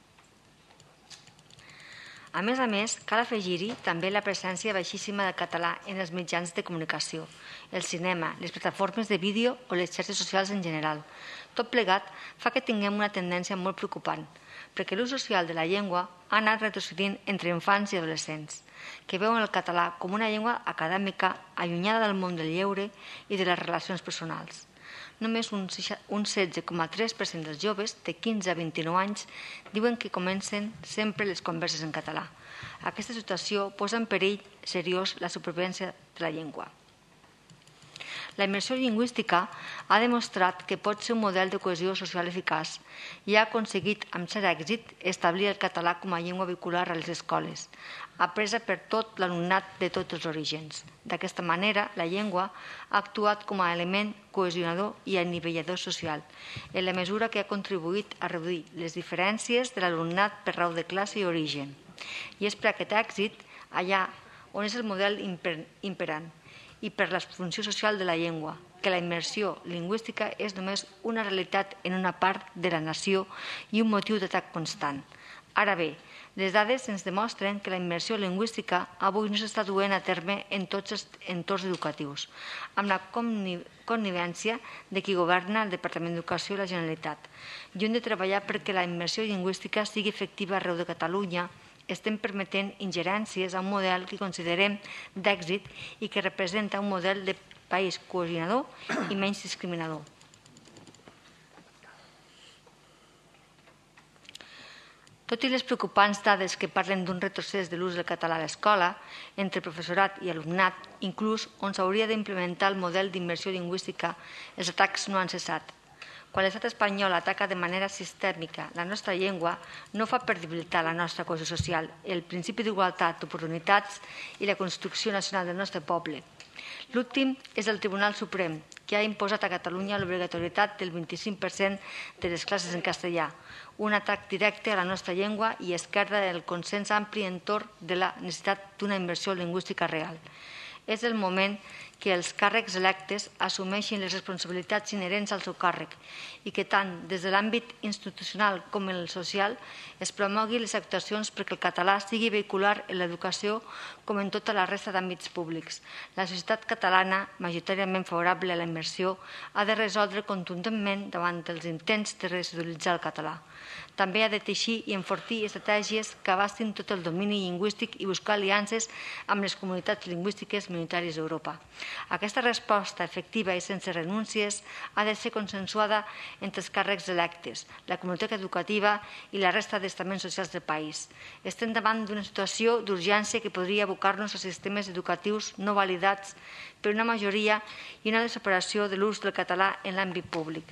A més a més, cal afegir-hi també la presència baixíssima del català en els mitjans de comunicació, el cinema, les plataformes de vídeo o les xarxes socials en general. Tot plegat fa que tinguem una tendència molt preocupant, perquè l'ús social de la llengua ha anat retrocedint entre infants i adolescents, que veuen el català com una llengua acadèmica allunyada del món del lleure i de les relacions personals. Només un setze coma tres per cent dels joves de quinze a vint-i-nou anys diuen que comencen sempre les converses en català. Aquesta situació posa en perill seriós la supervivència de la llengua. La immersió lingüística ha demostrat que pot ser un model de cohesió social eficaç i ha aconseguit, amb cert èxit, establir el català com a llengua vehicular a les escoles, apresa per tot l'alumnat de tots els orígens. D'aquesta manera, la llengua ha actuat com a element cohesionador i anivellador social, en la mesura que ha contribuït a reduir les diferències de l'alumnat per raó de classe i origen. I és per aquest èxit allà on és el model imperant, i per la funció social de la llengua, que la immersió lingüística és només una realitat en una part de la nació i un motiu d'atac constant. Ara bé, les dades ens demostren que la immersió lingüística avui no s'està duent a terme en tots els entorns educatius, amb la connivència de qui governa el Departament d'Educació i la Generalitat. Lluny de treballar perquè la immersió lingüística sigui efectiva arreu de Catalunya, estem permetent ingerències a un model que considerem d'èxit i que representa un model de país coordinador i menys discriminador. Tot i les preocupants dades que parlen d'un retrocés de l'ús del català a l'escola, entre professorat i alumnat, inclús on s'hauria d'implementar el model d'immersió lingüística, els atacs no han cessat. Quan l'estat espanyol ataca de manera sistèmica la nostra llengua, no fa per debilitar la nostra cohesió social, el principi d'igualtat d'oportunitats i la construcció nacional del nostre poble. L'últim és el Tribunal Suprem, que ha imposat a Catalunya l'obligatorietat del vint-i-cinc per cent de les classes en castellà, un atac directe a la nostra llengua i esquerda del consens ampli entorn de la necessitat d'una immersió lingüística real. És el moment que els càrrecs electes assumeixin les responsabilitats inherents al seu càrrec i que tant des de l'àmbit institucional com el social es promogui les actuacions perquè el català sigui vehicular en l'educació com en tota la resta d'àmbits públics. La societat catalana, majoritàriament favorable a la immersió, ha de resoldre contundentment davant dels intents de residualitzar el català. També ha de teixir i enfortir estratègies que abastin tot el domini lingüístic i buscar aliances amb les comunitats lingüístiques minoritàries d'Europa. Aquesta resposta efectiva i sense renúncies ha de ser consensuada entre els càrrecs electes, la comunitat educativa i la resta d'estaments socials del país. Estem davant d'una situació d'urgència que podria abocar-nos a sistemes educatius no validats per una majoria i una desaparició de l'ús del català en l'àmbit públic.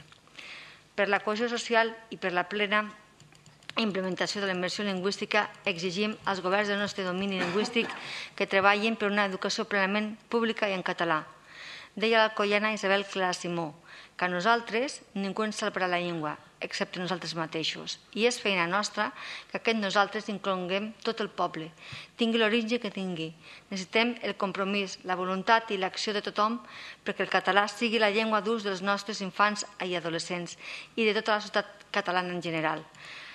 Per la cohesió social i per la plena implementació de la immersió lingüística, exigim als governs del nostre domini lingüístic que treballin per una educació plenament pública i en català. Deia l'alcoiana Isabel Clara Simó que a nosaltres ningú ens salvarà la llengua, excepte nosaltres mateixos. I és feina nostra que aquest nosaltres incloguem tot el poble, tingui l'origen que tingui. Necessitem el compromís, la voluntat i l'acció de tothom perquè el català sigui la llengua d'ús dels nostres infants i adolescents i de tota la societat catalana en general.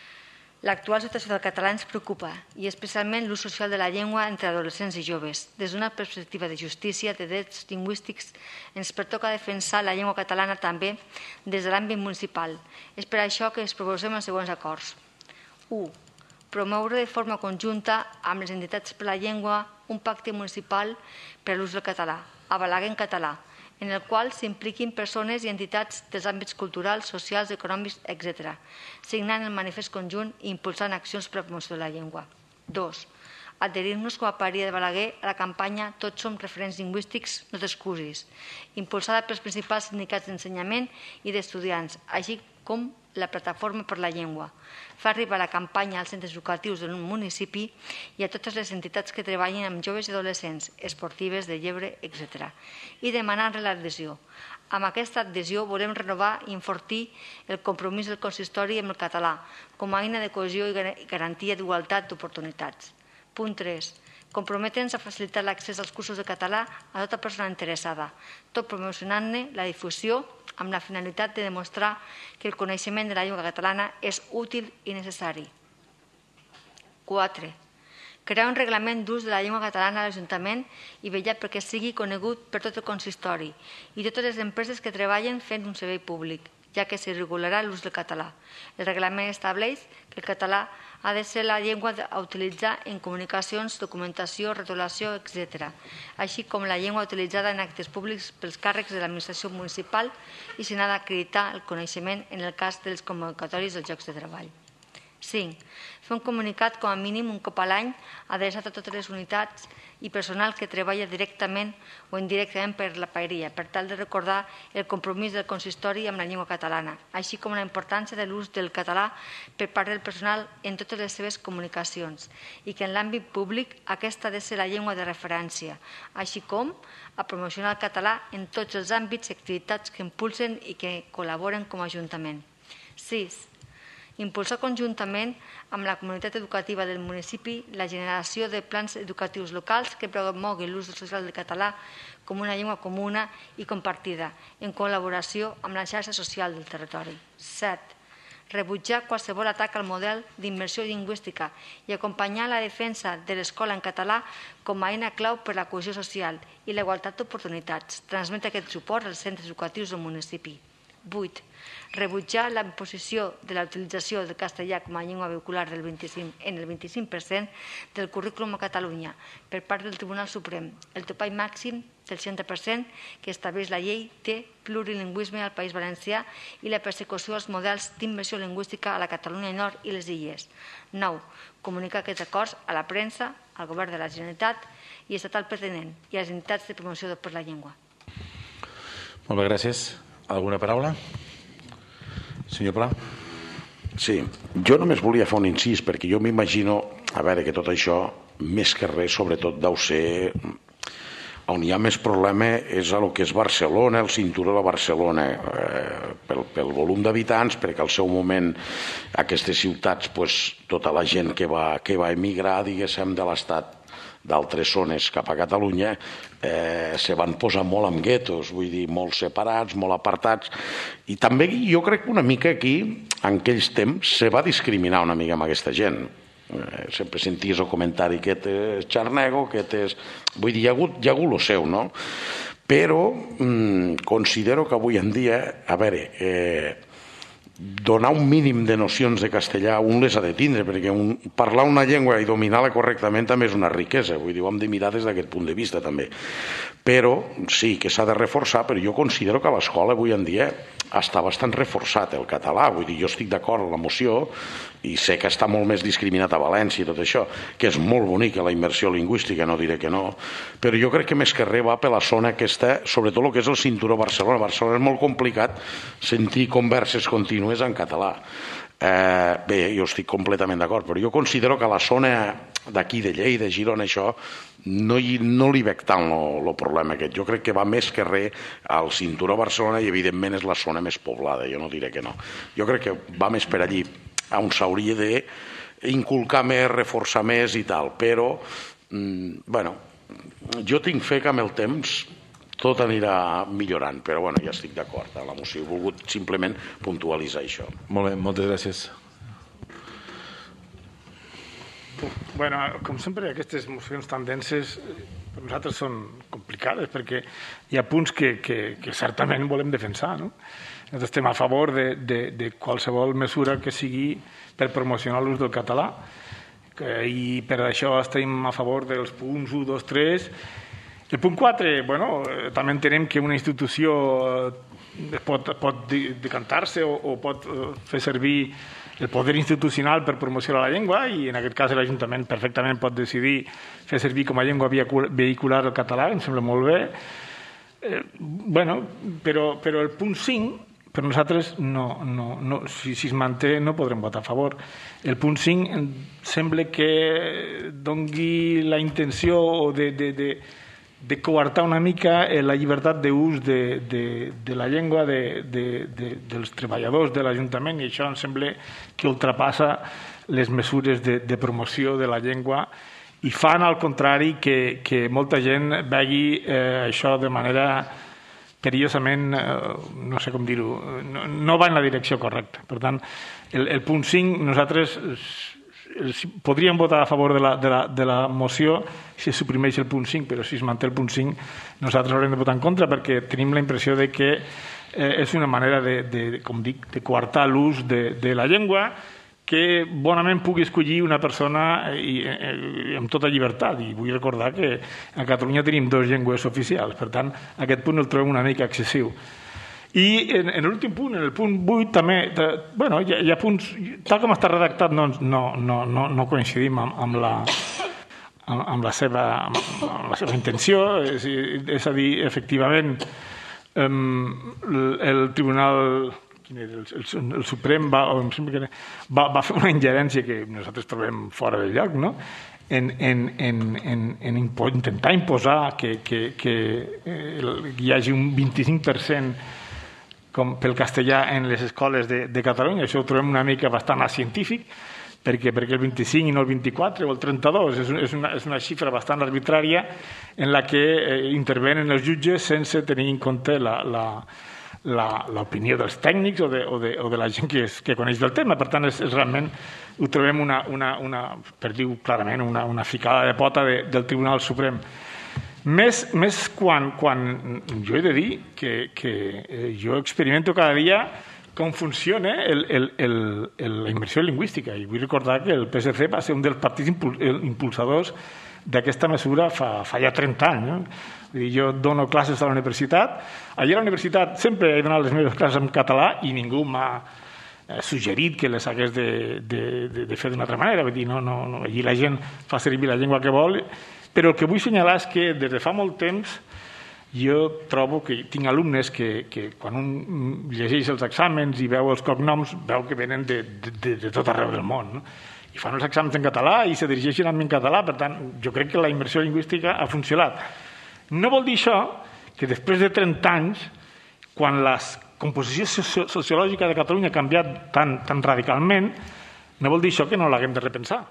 L'actual situació del català ens preocupa i especialment l'ús social de la llengua entre adolescents i joves. Des d'una perspectiva de justícia, de drets lingüístics, ens pertoca defensar la llengua catalana també des de l'àmbit municipal. És per això que ens proposem els següents acords. u. Promoure de forma conjunta amb les entitats per la llengua un pacte municipal per l'ús del català, a Balaguer en català, en el qual s'impliquin persones i entitats dels àmbits culturals, socials, econòmics, etcètera, signant el manifest conjunt i impulsant accions per a la promoció de la llengua. dos. Adherir-nos com a paria de Balaguer a la campanya Tots som referents lingüístics, no t'excusis, impulsada pels principals sindicats d'ensenyament i d'estudiants, així com la Plataforma per la Llengua. Fa arribar la campanya als centres educatius del municipi i a totes les entitats que treballen amb joves i adolescents, esportives, de lleure, etcètera. I demanar-ne l'adhesió. Amb aquesta adhesió volem renovar i enfortir el compromís del consistori amb el català com a eina de cohesió i garantia d'igualtat d'oportunitats. Punt tres. Comprometre'ns a facilitar l'accés als cursos de català a tota persona interessada, tot promocionant-ne la difusió amb la finalitat de demostrar que el coneixement de la llengua catalana és útil i necessari. quatre. Crear un reglament d'ús de la llengua catalana a l'Ajuntament i vetllar perquè sigui conegut per tot el consistori i totes les empreses que treballen fent un servei públic, ja que s'hi regularà l'ús del català. El reglament estableix que el català ha de ser la llengua a utilitzar en comunicacions, documentació, retolació, etcètera, així com la llengua utilitzada en actes públics pels càrrecs de l'administració municipal i se n'ha d'acreditar el coneixement en el cas dels convocatoris dels llocs de treball. cinc. Fer un comunicat com a mínim un cop a l'any adreçat a totes les unitats i personal que treballa directament o indirectament per la paeria, per tal de recordar el compromís del consistori amb la llengua catalana, així com la importància de l'ús del català per part del personal en totes les seves comunicacions i que en l'àmbit públic aquesta ha de ser la llengua de referència, així com a promocionar el català en tots els àmbits i activitats que impulsen i que col·laboren com a Ajuntament. sis. Impulsar conjuntament amb la comunitat educativa del municipi la generació de plans educatius locals que promoguin l'ús social del català com una llengua comuna i compartida, en col·laboració amb la xarxa social del territori. set. rebutjar qualsevol atac al model d'immersió lingüística i acompanyar la defensa de l'escola en català com a eina clau per a la cohesió social i la igualtat d'oportunitats. Transmet aquest suport als centres educatius del municipi. vuit. Rebutjar la imposició de la utilització del castellà com a llengua vehicular del vint-i-cinc en el vint-i-cinc per cent del currículum a Catalunya per part del Tribunal Suprem. El topall màxim del seixanta per cent que estableix la llei té plurilingüisme al País Valencià i la persecució als models d'immersió lingüística a la Catalunya Nord i les Illes. nou. Comunicar aquests acords a la premsa, al Govern de la Generalitat i estatal pertinent i a les entitats de promoció per la llengua. Molt bé, gràcies. Alguna paraula? Senyor Pla? Sí, jo només volia fer un incís, perquè jo m'imagino, a veure, que tot això, més que res, sobretot deu ser, on hi ha més problema és a lo que és Barcelona, el cinturó de Barcelona, eh, pel, pel volum d'habitants, perquè al seu moment aquestes ciutats, pues, tota la gent que va, que va emigrar, diguéssim, de l'estat d'altres zones cap a Catalunya eh, se van posar molt en guetos, vull dir, molt separats, molt apartats, i també jo crec que una mica aquí, en aquells temps, se va discriminar una mica amb aquesta gent. Eh, sempre senties el comentari que és xarnego, que és... Vull dir, hi ha hagut, hi ha hagut el seu, no? Però mm, considero que avui en dia, a veure, eh, donar un mínim de nocions de castellà un les ha de tindre, perquè un, parlar una llengua i dominar-la correctament també és una riquesa, vull dir, ho hem de mirar des d'aquest punt de vista també. Però sí que s'ha de reforçar, però jo considero que a l'escola avui en dia està bastant reforçat el català, vull dir, jo estic d'acord amb la moció i sé que està molt més discriminat a València i tot això, que és molt bonica la immersió lingüística, no diré que no, però jo crec que més que res va per la zona aquesta, sobretot el que és el cinturó Barcelona. Barcelona és molt complicat sentir converses contínues en català. Eh, bé, jo estic completament d'acord, però jo considero que la zona d'aquí de Lleida, Girona, això, no, hi, no li veig tant el problema aquest. Jo crec que va més que res al cinturó Barcelona i evidentment és la zona més poblada, jo no diré que no. Jo crec que va més per allí, on s'hauria d'inculcar més, reforçar més i tal, però, mm, bueno, jo tinc fe que amb el temps tot anirà millorant, però bueno, ja estic d'acord amb la moció. He volgut simplement puntualitzar això. Molt bé, moltes gràcies. Bueno, com sempre, aquestes mocions tan denses per nosaltres són complicades perquè hi ha punts que, que, que certament volem defensar, no? Nosaltres estem a favor de, de, de qualsevol mesura que sigui per promocionar l'ús del català i per això estem a favor dels punts u, dos, tres. El punt quatre, bueno, també entenem que una institució pot, pot decantar-se o, o pot fer servir el poder institucional per promocionar la llengua i en aquest cas l'Ajuntament perfectament pot decidir fer servir com a llengua vehicular el català, em sembla molt bé. Eh, bueno, però, però el punt cinc, per nosaltres, no, no, no, si, si es manté no podrem votar a favor. El punt cinc em sembla que dongui la intenció de, de, de, de coartar una mica la llibertat d'ús de, de, de la llengua de, de, de, dels treballadors de l'Ajuntament i això em sembla que ultrapassa les mesures de, de promoció de la llengua i fan al contrari que, que molta gent vegi eh, això de manera perillosament, eh, no sé com dir-ho, no, no va en la direcció correcta. Per tant, el, el punt cinc nosaltres podríem votar a favor de la, de, la, de la moció si es suprimeix el punt cinc, però si es manté el punt cinc nosaltres haurem de votar en contra perquè tenim la impressió de que eh, és una manera de, de, com dic, de coartar l'ús de, de la llengua que bonament pugui escollir una persona i, i, amb tota llibertat. I vull recordar que a Catalunya tenim dues llengües oficials, per tant, aquest punt el trobem una mica excessiu. I en, en l'últim punt, en el punt vuit, també, de, bueno, hi ha, hi ha punts, tal com està redactat, no, no, no, no, no coincidim amb, amb, la, amb, amb, la seva, amb, amb la seva intenció, és, és a dir, efectivament, um, el, el Tribunal... El, el, el Suprem va, o em sembla que va, va fer una ingerència que nosaltres trobem fora del lloc, no? en, en, en, en, en impo, intentar imposar que, que, que el, hi hagi un vint-i-cinc per cent com pel castellà en les escoles de, de Catalunya. Això ho trobem una mica bastant científic, perquè, perquè el vint-i-cinc i no el vint-i-quatre o el trenta-dos és, és, una, és una xifra bastant arbitrària en la que eh, intervenen els jutges sense tenir en compte la, la l'opinió dels tècnics o de, o de, o de la gent que, és, que coneix del tema. Per tant, és, és realment ho trobem una, una, una per dir-ho clarament, una, una ficada de pota de, del Tribunal Suprem. Més, més quan, quan jo he de dir que, que jo experimento cada dia com funciona el, el, el, el, la immersió lingüística. I vull recordar que el P S C va ser un dels partits impulsadors d'aquesta mesura fa, fa ja trenta anys. No? Jo dono classes a la universitat. Allà a la universitat sempre he donat les meves classes en català i ningú m'ha suggerit que les hagués de, de, de, de fer d'una altra manera. Vull dir, no, no, no. Allí la gent fa servir la llengua que vol, però el que vull assenyalar és que des de fa molt temps jo trobo que tinc alumnes que, que quan un llegeix els exàmens i veu els cognoms veu que venen de, de, de tot arreu del món, no? I fan els exàmens en català i se dirigeixen a mi en català. Per tant, jo crec que la immersió lingüística ha funcionat. No vol dir això que després de trenta anys, quan la composició sociològica de Catalunya ha canviat tan, tan radicalment, no vol dir això que no l'haguem de repensar.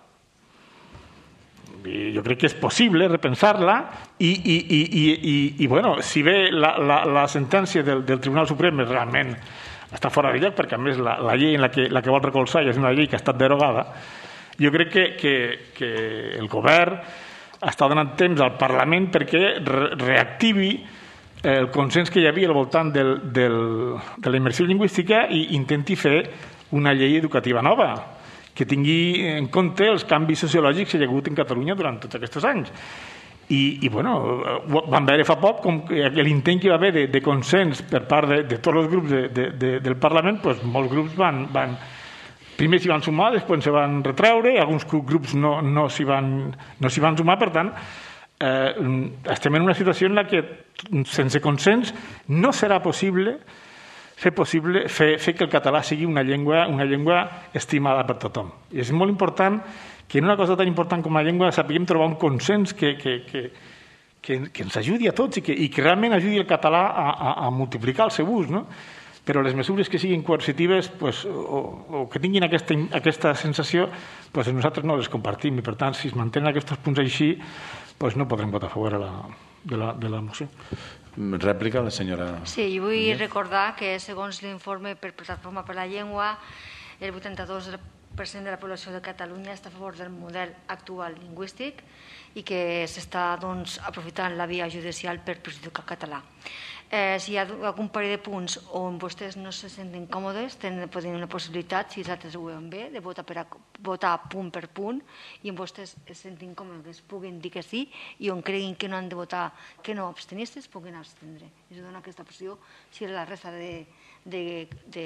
Jo crec que és possible repensar-la i, i, i, i, i, i bueno, si bé la, la, la sentència del, del Tribunal Suprem realment està fora de lloc, perquè a més la, la llei en la que, la que vol recolzar és una llei que ha estat derogada, jo crec que, que, que el govern està donant temps al Parlament perquè re reactivi el consens que hi havia al voltant del, del, de la immersió lingüística i intenti fer una llei educativa nova que tingui en compte els canvis sociològics que hi ha hagut en Catalunya durant tots aquests anys. I, i bueno, vam veure fa poc com l'intent que hi va haver de, de consens per part de, de tots els grups de, de, de, del Parlament, doncs molts grups van, van primer s'hi van sumar, després s'hi van retreure, i alguns grups no, no s'hi van, no s'hi van sumar. Per tant, eh, estem en una situació en la que sense consens no serà possible fer possible fer, fer que el català sigui una llengua, una llengua estimada per tothom. I és molt important que en una cosa tan important com la llengua sapiguem trobar un consens que, que, que, que, que ens ajudi a tots i que, i que realment ajudi el català a, a, a multiplicar el seu ús, no? Però les mesures que siguin coercitives pues, o, o que tinguin aquesta, aquesta sensació, pues, nosaltres no les compartim i per tant si es mantenen aquests punts així pues, no podrem votar a favor de la, de la, de la moció. Rèplica, la senyora... Sí, jo vull recordar que segons l'informe per Plataforma per la Llengua el vuitanta-dos per cent de la població de Catalunya està a favor del model actual lingüístic i que s'està doncs, aprofitant la via judicial per perjudicar el català. Eh, si hi ha algun parell de punts on vostès no se senten còmodes, tenen una possibilitat, si els altres ho veuen bé, de votar, per a, votar punt per punt i on vostès es sentin còmodes puguin dir que sí i on creguin que no han de votar que no abstenir-se, puguin abstendre. I es dona aquesta opció si la resta de, de, de,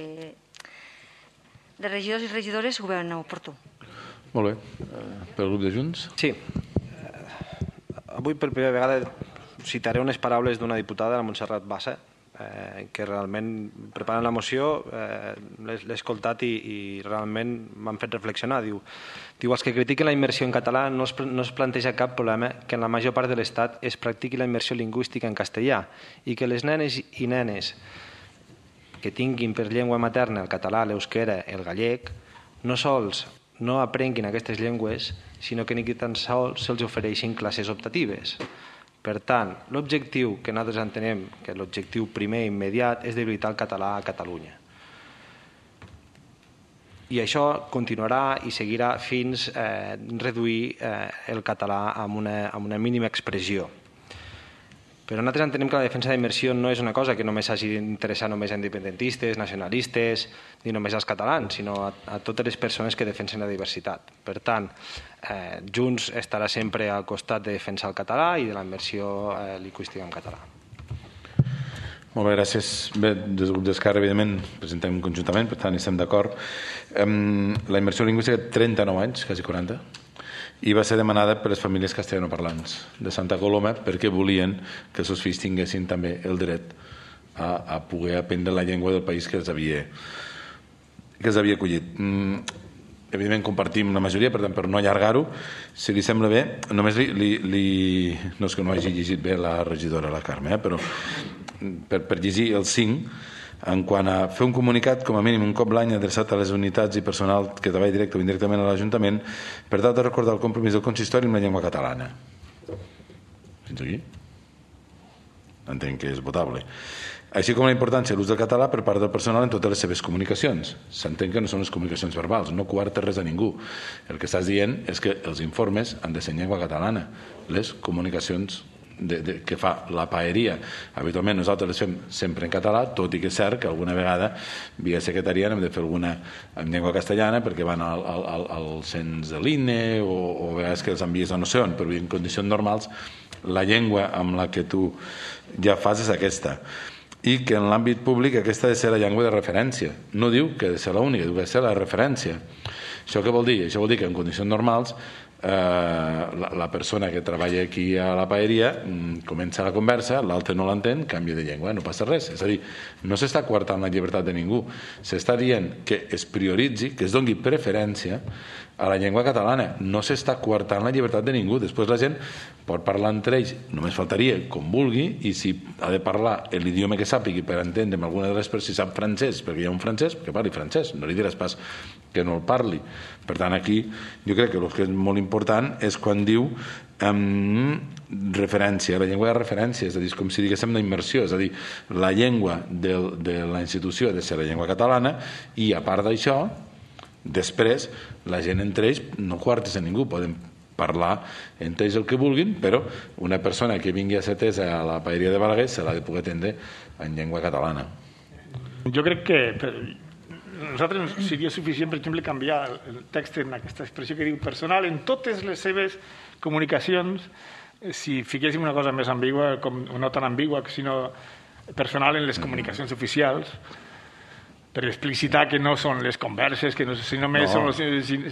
de regidors i regidores ho veuen oportú. Molt bé. Pel grup de Junts? Sí. Avui per primera vegada citaré unes paraules d'una diputada, la Montserrat Bassa, eh, que realment, preparant la moció, eh, l'he escoltat i, i realment m'han fet reflexionar. Diu, diu, els que critiquen la immersió en català no es, no es planteja cap problema que en la major part de l'Estat es practiqui la immersió lingüística en castellà i que les nenes i nenes que tinguin per llengua materna el català, l'euskera, el gallec, no sols no aprenguin aquestes llengües, sinó que ni tan sols se'ls ofereixin classes optatives. Per tant, l'objectiu que nosaltres entenem, que l'objectiu primer immediat, és d'habilitar el català a Catalunya. I això continuarà i seguirà fins a eh, reduir eh, el català amb una, amb una mínima expressió. Però nosaltres entenem que la defensa de la immersió no és una cosa que només hagi d'interessar només a independentistes, nacionalistes, ni només als catalans, sinó a, a totes les persones que defensen la diversitat. Per tant, eh, Junts estarà sempre al costat de defensar el català i de la immersió eh, lingüística en català. Molt bé, gràcies. Bé, des del grup d'Esquerra, evidentment, presentem conjuntament, per tant, estem d'acord. Um, la immersió lingüística té trenta-nou anys, quasi quaranta, i va ser demanada per les famílies castellanoparlants de Santa Coloma perquè volien que els seus fills tinguessin també el dret a, a poder aprendre la llengua del país que els havia, que els havia acollit. Mm, evidentment compartim la majoria, per tant, per no allargar-ho, si li sembla bé, només li, li, li... no és que no hagi llegit bé la regidora, la Carme, eh? Però per, per llegir el cinc, en quant a fer un comunicat com a mínim un cop l'any adreçat a les unitats i personal que treballa directe o indirectament a l'Ajuntament per tal de recordar el compromís del consistori amb la llengua catalana. Fins aquí? Entenc que és votable. Així com la importància de l'ús del català per part del personal en totes les seves comunicacions. S'entén que no són les comunicacions verbals, no coarta res a ningú. El que estàs dient és que els informes han de ser en llengua catalana. Les comunicacions de, de, que fa la paeria, habitualment nosaltres les fem sempre en català, tot i que és cert que alguna vegada via secretaria hem de fer alguna en llengua castellana perquè van al, al, al cens de l'I N E o, o a vegades que els envies a no sé on, però en condicions normals la llengua amb la que tu ja fas és aquesta. I que en l'àmbit públic aquesta ha de ser la llengua de referència. No diu que ha de ser l'única, diu que ha de ser la referència. Això què vol dir? Això vol dir que en condicions normals eh, la, la persona que treballa aquí a la paeria mm, comença la conversa, l'altre no l'entén, canvia de llengua, no passa res. És a dir, no s'està coartant la llibertat de ningú, s'està dient que es prioritzi, que es doni preferència a la llengua catalana. No s'està coartant la llibertat de ningú. Després la gent pot parlar entre ells, només faltaria, com vulgui, i si ha de parlar l'idioma que sàpigui per entendre'm alguna de les persones, si sap francès, perquè hi ha un francès, que parli francès, no li diràs pas que no el parli. Per tant, aquí jo crec que el que és molt important és quan diu um, referència, la llengua de referència, és a dir, com si diguéssim una immersió, és a dir, la llengua de, de la institució ha de ser la llengua catalana i, a part d'això, després, la gent entre ells no coartes a ningú, poden parlar entre ells el que vulguin, però una persona que vingui a ser atesa a la paeria de Balaguer se l'ha de poder atendre en llengua catalana. Jo crec que per nosaltres seria suficient, per exemple, canviar el text en aquesta expressió que diu personal en totes les seves comunicacions, si fiquéssim una cosa més ambigua, com, no tan ambigua, sinó personal en les comunicacions oficials, per explicitar que no són les converses, que no, si només no. són les... Si,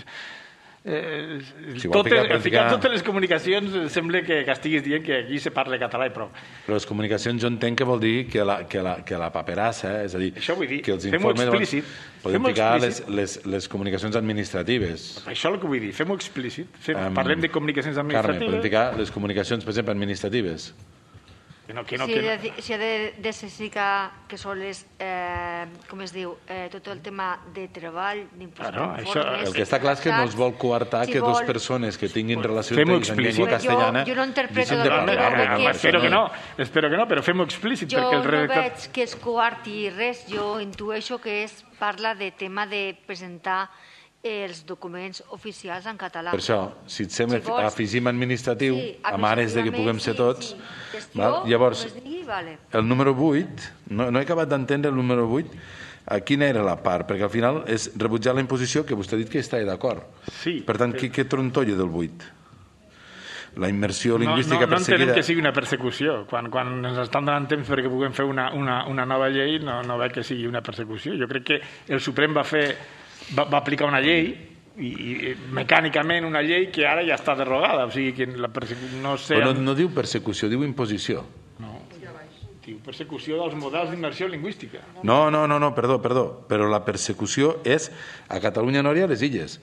eh, si totes, ficar, ficar... ficar totes les comunicacions sembla que, que estiguis dient que aquí se parla català i prou. Però les comunicacions jo entenc que vol dir que la, que la, que la paperassa, és a dir, això vull dir, que els informes explícit, podem ficar les, les, les comunicacions administratives. Això és el que vull dir, fem-ho explícit. Fem, um, parlem de comunicacions administratives. Carme, podem ficar les comunicacions, per exemple, administratives. Que no, que no, si, que no. de, si ha de d'especificar que són les, eh, com es diu, eh, tot el tema de treball, d'impostos, claro, això, el que està clar és que no es vol coartar si que vol... dues persones que tinguin relació en llengua castellana... Jo, jo no interpreto de parlar, que... Espero que no, espero que no, però fem-ho explícit. Jo perquè el redactat... no veig que es coarti res, jo intueixo que es parla de tema de presentar els documents oficials en català. Per això, si et sembla, si vols, afegim administratiu, sí, amb àrees de que puguem ser tots... Sí, sí. Gestió, val? Llavors, digui, vale. El número vuit, no, no he acabat d'entendre el número vuit, a quina era la part? Perquè al final és rebutjar la imposició, que vostè ha dit que està d'acord. Sí. Per tant, què, què trontolla del vuit? La immersió lingüística no, no, no perseguida... No entenem que sigui una persecució. Quan, quan ens estan donant temps perquè puguem fer una, una, una nova llei, no, no veig que sigui una persecució. Jo crec que el Suprem va fer... Va, va aplicar una llei i, i mecànicament una llei que ara ja està derogada, o sigui que la no sé... Però no, no diu persecució, diu imposició. No, diu persecució dels models d'immersió lingüística. No, no, no, no, perdó, perdó, però la persecució és a Catalunya Nord i a les Illes.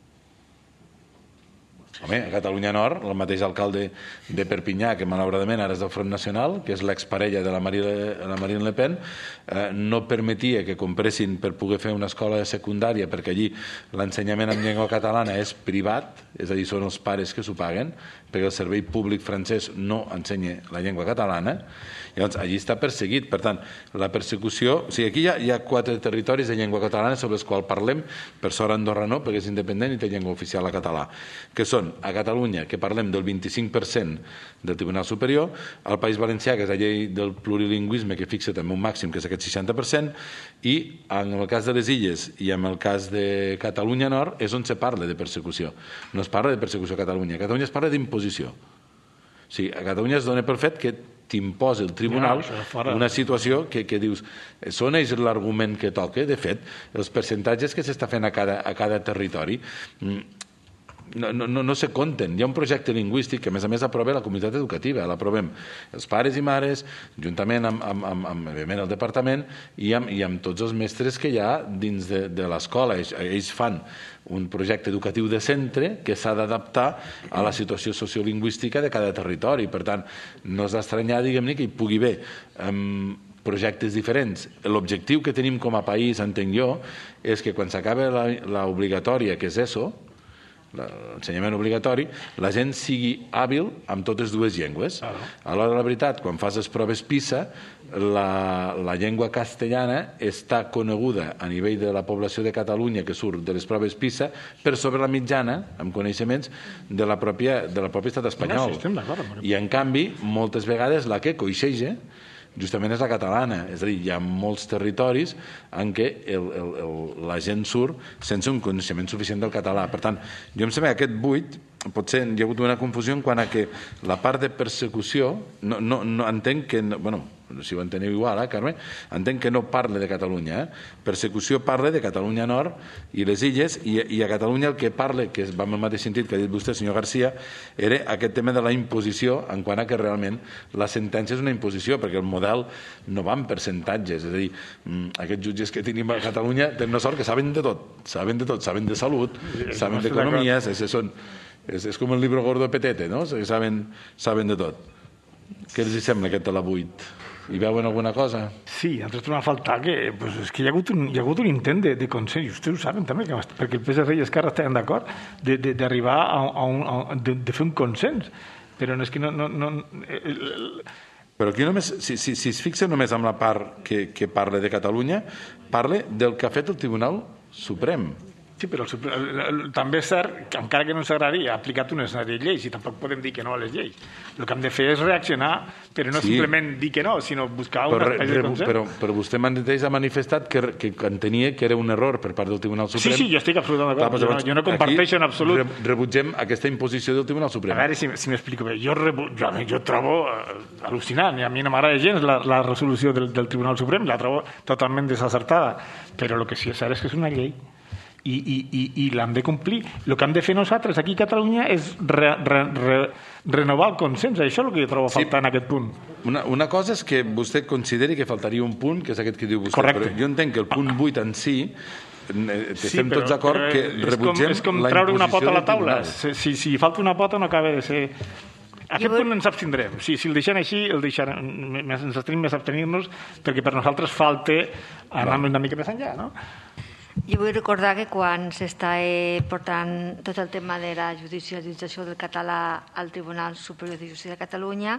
Home, a Catalunya Nord, el mateix alcalde de Perpinyà, que malauradament ara és del Front Nacional, que és l'exparella de la Marine, la Marine Le Pen, eh, no permetia que compressin per poder fer una escola secundària, perquè allí l'ensenyament en llengua catalana és privat, és a dir, són els pares que s'ho paguen, perquè el servei públic francès no ensenya la llengua catalana, i llavors allí està perseguit. Per tant, la persecució... O sigui, aquí hi ha, hi ha quatre territoris de llengua catalana sobre els quals parlem, per sort Andorra no, perquè és independent i té llengua oficial a català, que són a Catalunya, que parlem del vint-i-cinc per cent del Tribunal Superior, al País Valencià, que és la llei del plurilingüisme, que fixa també un màxim, que és aquest seixanta per cent, i en el cas de les Illes i en el cas de Catalunya Nord és on se parla de persecució. No es parla de persecució a Catalunya. A Catalunya es parla d'imposició. O sigui, a Catalunya es dona per fet que t'imposa el tribunal no, una situació que, que dius, són ells l'argument que toca. De fet, els percentatges que s'està fent a cada, a cada territori no, no, no se compten. Hi ha un projecte lingüístic que a més a més aprova la comunitat educativa, l'aprovem els pares i mares, juntament amb, amb, amb, amb, amb el departament i amb, i amb tots els mestres que hi ha dins de, de l'escola. Ells, ells fan un projecte educatiu de centre que s'ha d'adaptar a la situació sociolingüística de cada territori. Per tant, no és d'estranyar, diguem-ne, que hi pugui haver um, projectes diferents. L'objectiu que tenim com a país, entenc jo, és que quan s'acaba l'obligatòria, que és ESO, l'ensenyament obligatori, la gent sigui hàbil amb totes dues llengües. A l'hora de la veritat, quan fas les proves PISA, la, la llengua castellana està coneguda a nivell de la població de Catalunya que surt de les proves PISA per sobre la mitjana, amb coneixements, de la pròpia, de la pròpia estat espanyol. I, en canvi, moltes vegades la que coixeja justament és la catalana, és a dir, hi ha molts territoris en què el, el, el, la gent surt sense un coneixement suficient del català. Per tant, jo em sembla que aquest buit potser hi ha hagut una confusió en quant a que la part de persecució, no, no, no entenc que, no, bueno, si ho enteneu igual, eh, Carme, entenc que no parle de Catalunya. Eh? Persecució parla de Catalunya Nord i les illes, i, i a Catalunya el que parla, que va en el mateix sentit que ha dit vostè, senyor Garcia, era aquest tema de la imposició, en quant a que realment la sentència és una imposició, perquè el model no va en percentatges, és a dir, aquests jutges que tenim a Catalunya tenen una sort que saben de tot, saben de tot, saben de salut, saben d'economia, són... És, és com el libro gordo de Petete, no? Saben, saben de tot. Què els sembla aquest de la vuit? Hi veuen alguna cosa? Sí, a nosaltres m'ha faltat que, pues, és que hi ha hagut un, hi ha hagut un intent de, de consens, i vostès ho saben també, que, perquè el P S R i Esquerra estaven d'acord, d'arribar a, a, un, a de, de fer un consens. Però no és que no... no, no el, el... Però aquí només, si, si, si es fixa només amb la part que, que parla de Catalunya, parla del que ha fet el Tribunal Suprem. Sí, però el, el, el, també és cert que encara que no ens agradi ha aplicat una sèrie de lleis i tampoc podem dir que no a les lleis. El que hem de fer és reaccionar, però no sí. simplement dir que no, sinó buscar un però, espai de consens. Però, però vostè mateix ha manifestat que, que entenia que era un error per part del Tribunal Suprem. Sí, sí, jo estic absolutament d'acord. Jo, no, jo no comparteixo en absolut. Re, rebutgem aquesta imposició del Tribunal Suprem. A veure si, si m'explico bé. Jo, rebu, jo, jo trobo uh, al·lucinant, i a mi no m'agrada gens la, la resolució del, del Tribunal Suprem, la trobo totalment desacertada, però el que sí és cert és que és una llei. I, i, i, i l'hem de complir. El que hem de fer nosaltres aquí a Catalunya és re, re, re, renovar el consens. Això és el que jo trobo a faltar sí. en aquest punt. Una, una cosa és que vostè consideri que faltaria un punt, que és aquest que diu vostè. Correcte. Però jo entenc que el punt vuit en si, estem sí, però, tots d'acord que rebutgem és com, és com la treure una imposició pota a la del taula. tribunal. Si, si falta una pota no acaba de ser... Aquest punt ens abstindrem. Si, si el deixem així, el deixarem, ens abstenim més abstenir-nos, perquè per nosaltres falta anar una mica més enllà, no? Jo vull recordar que quan s'està portant tot el tema de la judicialització del català al Tribunal Superior de Justícia de Catalunya,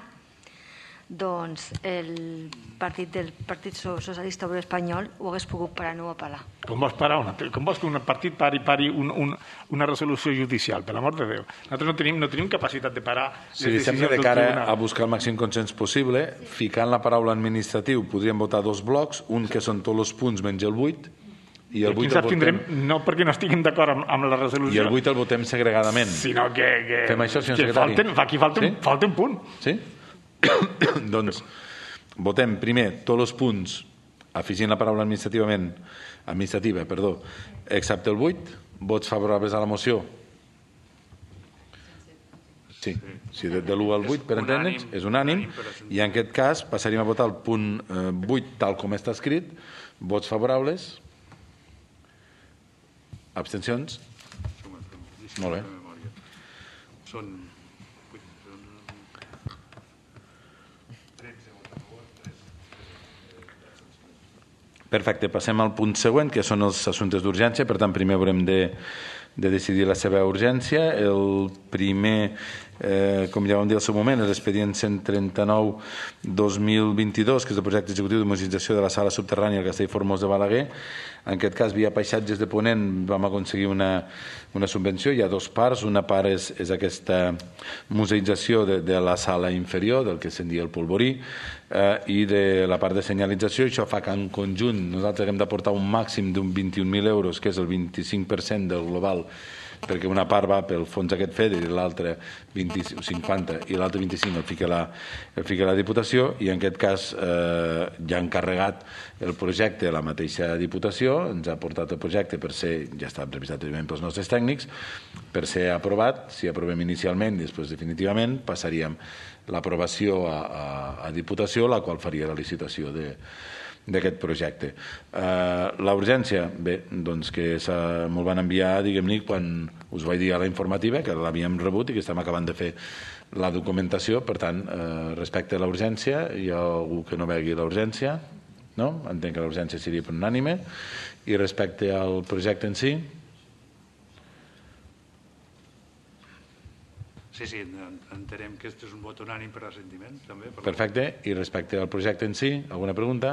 doncs el partit del Partit Socialista Obrer Espanyol ho hagués pogut parar, no ho apel·lar. Com vols parar una, com vols que un partit pari, pari un, un, una resolució judicial, per l'amor de Déu? Nosaltres no tenim, no tenim capacitat de parar les sí, decisions de del cara tribunal. A buscar el màxim consens possible, ficant la paraula administratiu, podríem votar dos blocs, un que són tots els punts menys el vuit, i el vuit el votem... no perquè no estiguin d'acord amb, amb la resolució. I el vuit el votem segregadament. Sinó que... que Fem això, senyor que secretari? Falten, aquí falta, sí? un, falta un punt. Sí? Doncs votem primer tots els punts afegint la paraula administrativament administrativa, perdó, excepte el vuit. Vots favorables a la moció? Sí, sí de, de l'u al vuit, per entendre'ns, és unànim, i en aquest cas passaríem a votar el punt eh, vuit tal com està escrit. Vots favorables? Abstencions? Molt bé. Són... Perfecte, passem al punt següent, que són els assumptes d'urgència. Per tant, primer haurem de, de decidir la seva urgència. El primer, eh, com ja vam dir al seu moment, és l'expedient cent trenta-nou dos mil vint-i-dos, que és el projecte executiu de modernització de la sala subterrània al Castell Formós de Balaguer. En aquest cas, via paisatges de Ponent, vam aconseguir una, una subvenció. Hi ha dos parts. Una part és, és aquesta museïtzació de, de la sala inferior, del que se'n diu el polvorí, eh, i de la part de senyalització. Això fa que en conjunt nosaltres hem d'aportar un màxim d'un vint-i-un mil euros, que és el vint-i-cinc per cent del global, perquè una part va pel fons aquest FEDER i l'altra cinquanta i l'altre vint-i-cinc el fica la, el fica la Diputació, i en aquest cas eh, ja han encarregat el projecte a la mateixa Diputació, ens ha portat el projecte per ser, ja està revisat pels nostres tècnics, per ser aprovat. Si aprovem inicialment i després definitivament passaríem l'aprovació a, a, a Diputació, la qual faria la licitació de d'aquest projecte. Uh, la urgència, bé, doncs que me'l van enviar, diguem-ne, quan us vaig dir a la informativa, que l'havíem rebut i que estem acabant de fer la documentació. Per tant, uh, respecte a la urgència, hi ha algú que no vegi la urgència? No? Entenc que la urgència seria per unànime. I respecte al projecte en si? Sí, sí, entenem que aquest és un vot unànim per assentiment, també. Perfecte. I respecte al projecte en si, alguna pregunta?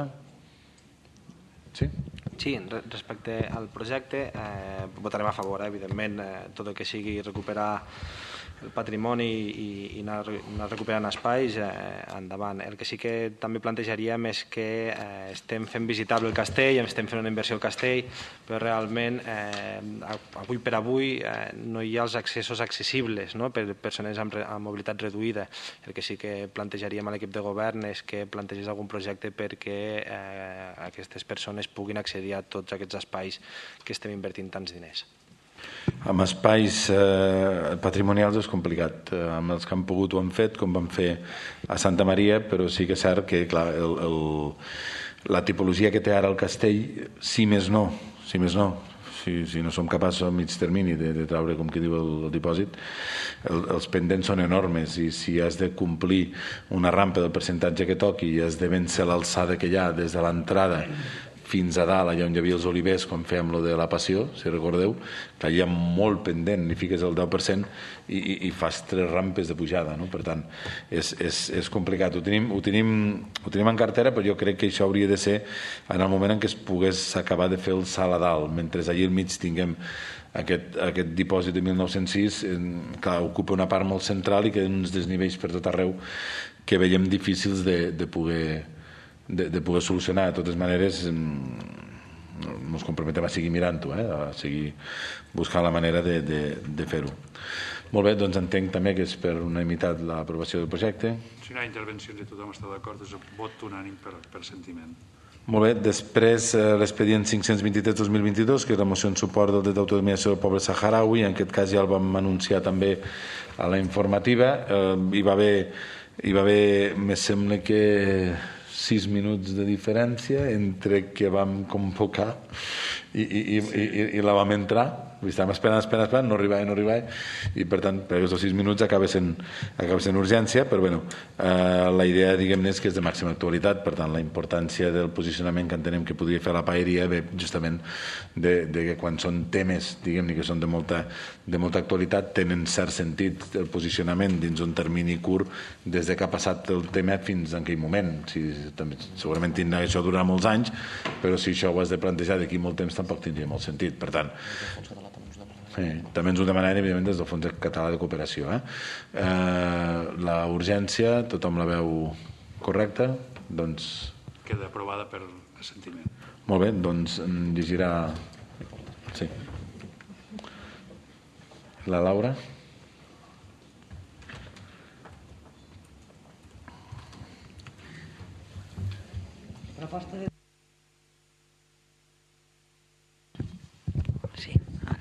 Sí? Sí, respecte al projecte eh, votarem a favor, eh, evidentment, eh, tot el que sigui recuperar el patrimoni i, i anar, anar recuperant espais, eh, endavant. El que sí que també plantejaríem és que eh, estem fent visitable el castell, estem fent una inversió al castell, però realment eh, avui per avui eh, no hi ha els accessos accessibles, no?, per persones amb, amb mobilitat reduïda. El que sí que plantejaríem a l'equip de govern és que plantegés algun projecte perquè eh, aquestes persones puguin accedir a tots aquests espais que estem invertint tants diners. Amb espais eh, patrimonials és complicat. Eh, amb els que han pogut ho han fet, com vam fer a Santa Maria, però sí que és cert que clar, el, el, la tipologia que té ara el castell, si més no, si més no, si, si no som capaços a mig termini de, de treure, com que diu el, el dipòsit, el, els pendents són enormes i si has de complir una rampa del percentatge que toqui i has de vèncer l'alçada que hi ha des de l'entrada fins a dalt, allà on hi havia els olivers, quan fèiem lo de la Passió, si recordeu, que allà hi ha molt pendent, ni fiques el deu per cent i, i, i fas tres rampes de pujada, no? Per tant, és, és, és complicat. Ho tenim, ho, tenim, ho tenim en cartera, però jo crec que això hauria de ser en el moment en què es pogués acabar de fer el salt a dalt, mentre allà al mig tinguem aquest, aquest dipòsit de mil nou-cents sis, que ocupa una part molt central i que uns desnivells per tot arreu que veiem difícils de, de poder... De, de poder solucionar. De totes maneres ens comprometem a seguir mirant-ho, eh? A seguir buscant la manera de, de, de fer-ho. Molt bé, doncs entenc també que és per unanimitat l'aprovació del projecte. Si no hi ha intervencions i tothom està d'acord, és un vot unànim per, per sentiment. Molt bé, després eh, l'expedient cinc-cents vint-i-tres dos mil vint-i-dos, que és la moció en suport del dret d'autodeterminació del poble saharaui, en aquest cas ja el vam anunciar també a la informativa. Eh, hi va haver, hi va haver, me sembla que sis minuts de diferència entre que vam convocar i, i, i, i, i la vam entrar. Estàvem esperant, esperant, esperant, no arribava, no arribava, i per tant, per aquests sis minuts acaba sent, acaba sent urgència, però bueno, eh, la idea, diguem-ne, és que és de màxima actualitat, per tant, la importància del posicionament que entenem que podria fer la paeria ve justament de, de que quan són temes, diguem-ne, que són de molta, de molta actualitat, tenen cert sentit el posicionament dins un termini curt des de que ha passat el tema fins en aquell moment. Si, també, segurament tindrà, això durarà molts anys, però si això ho has de plantejar d'aquí molt temps tampoc tindria molt sentit. Per tant, sí, també ens ho demanem, evidentment, des del Fons Català de Cooperació. Eh? Eh, la urgència, tothom la veu correcta? Doncs... Queda aprovada per assentiment. Molt bé, doncs llegirà... Sí. La Laura? Proposta de... Sí, ara.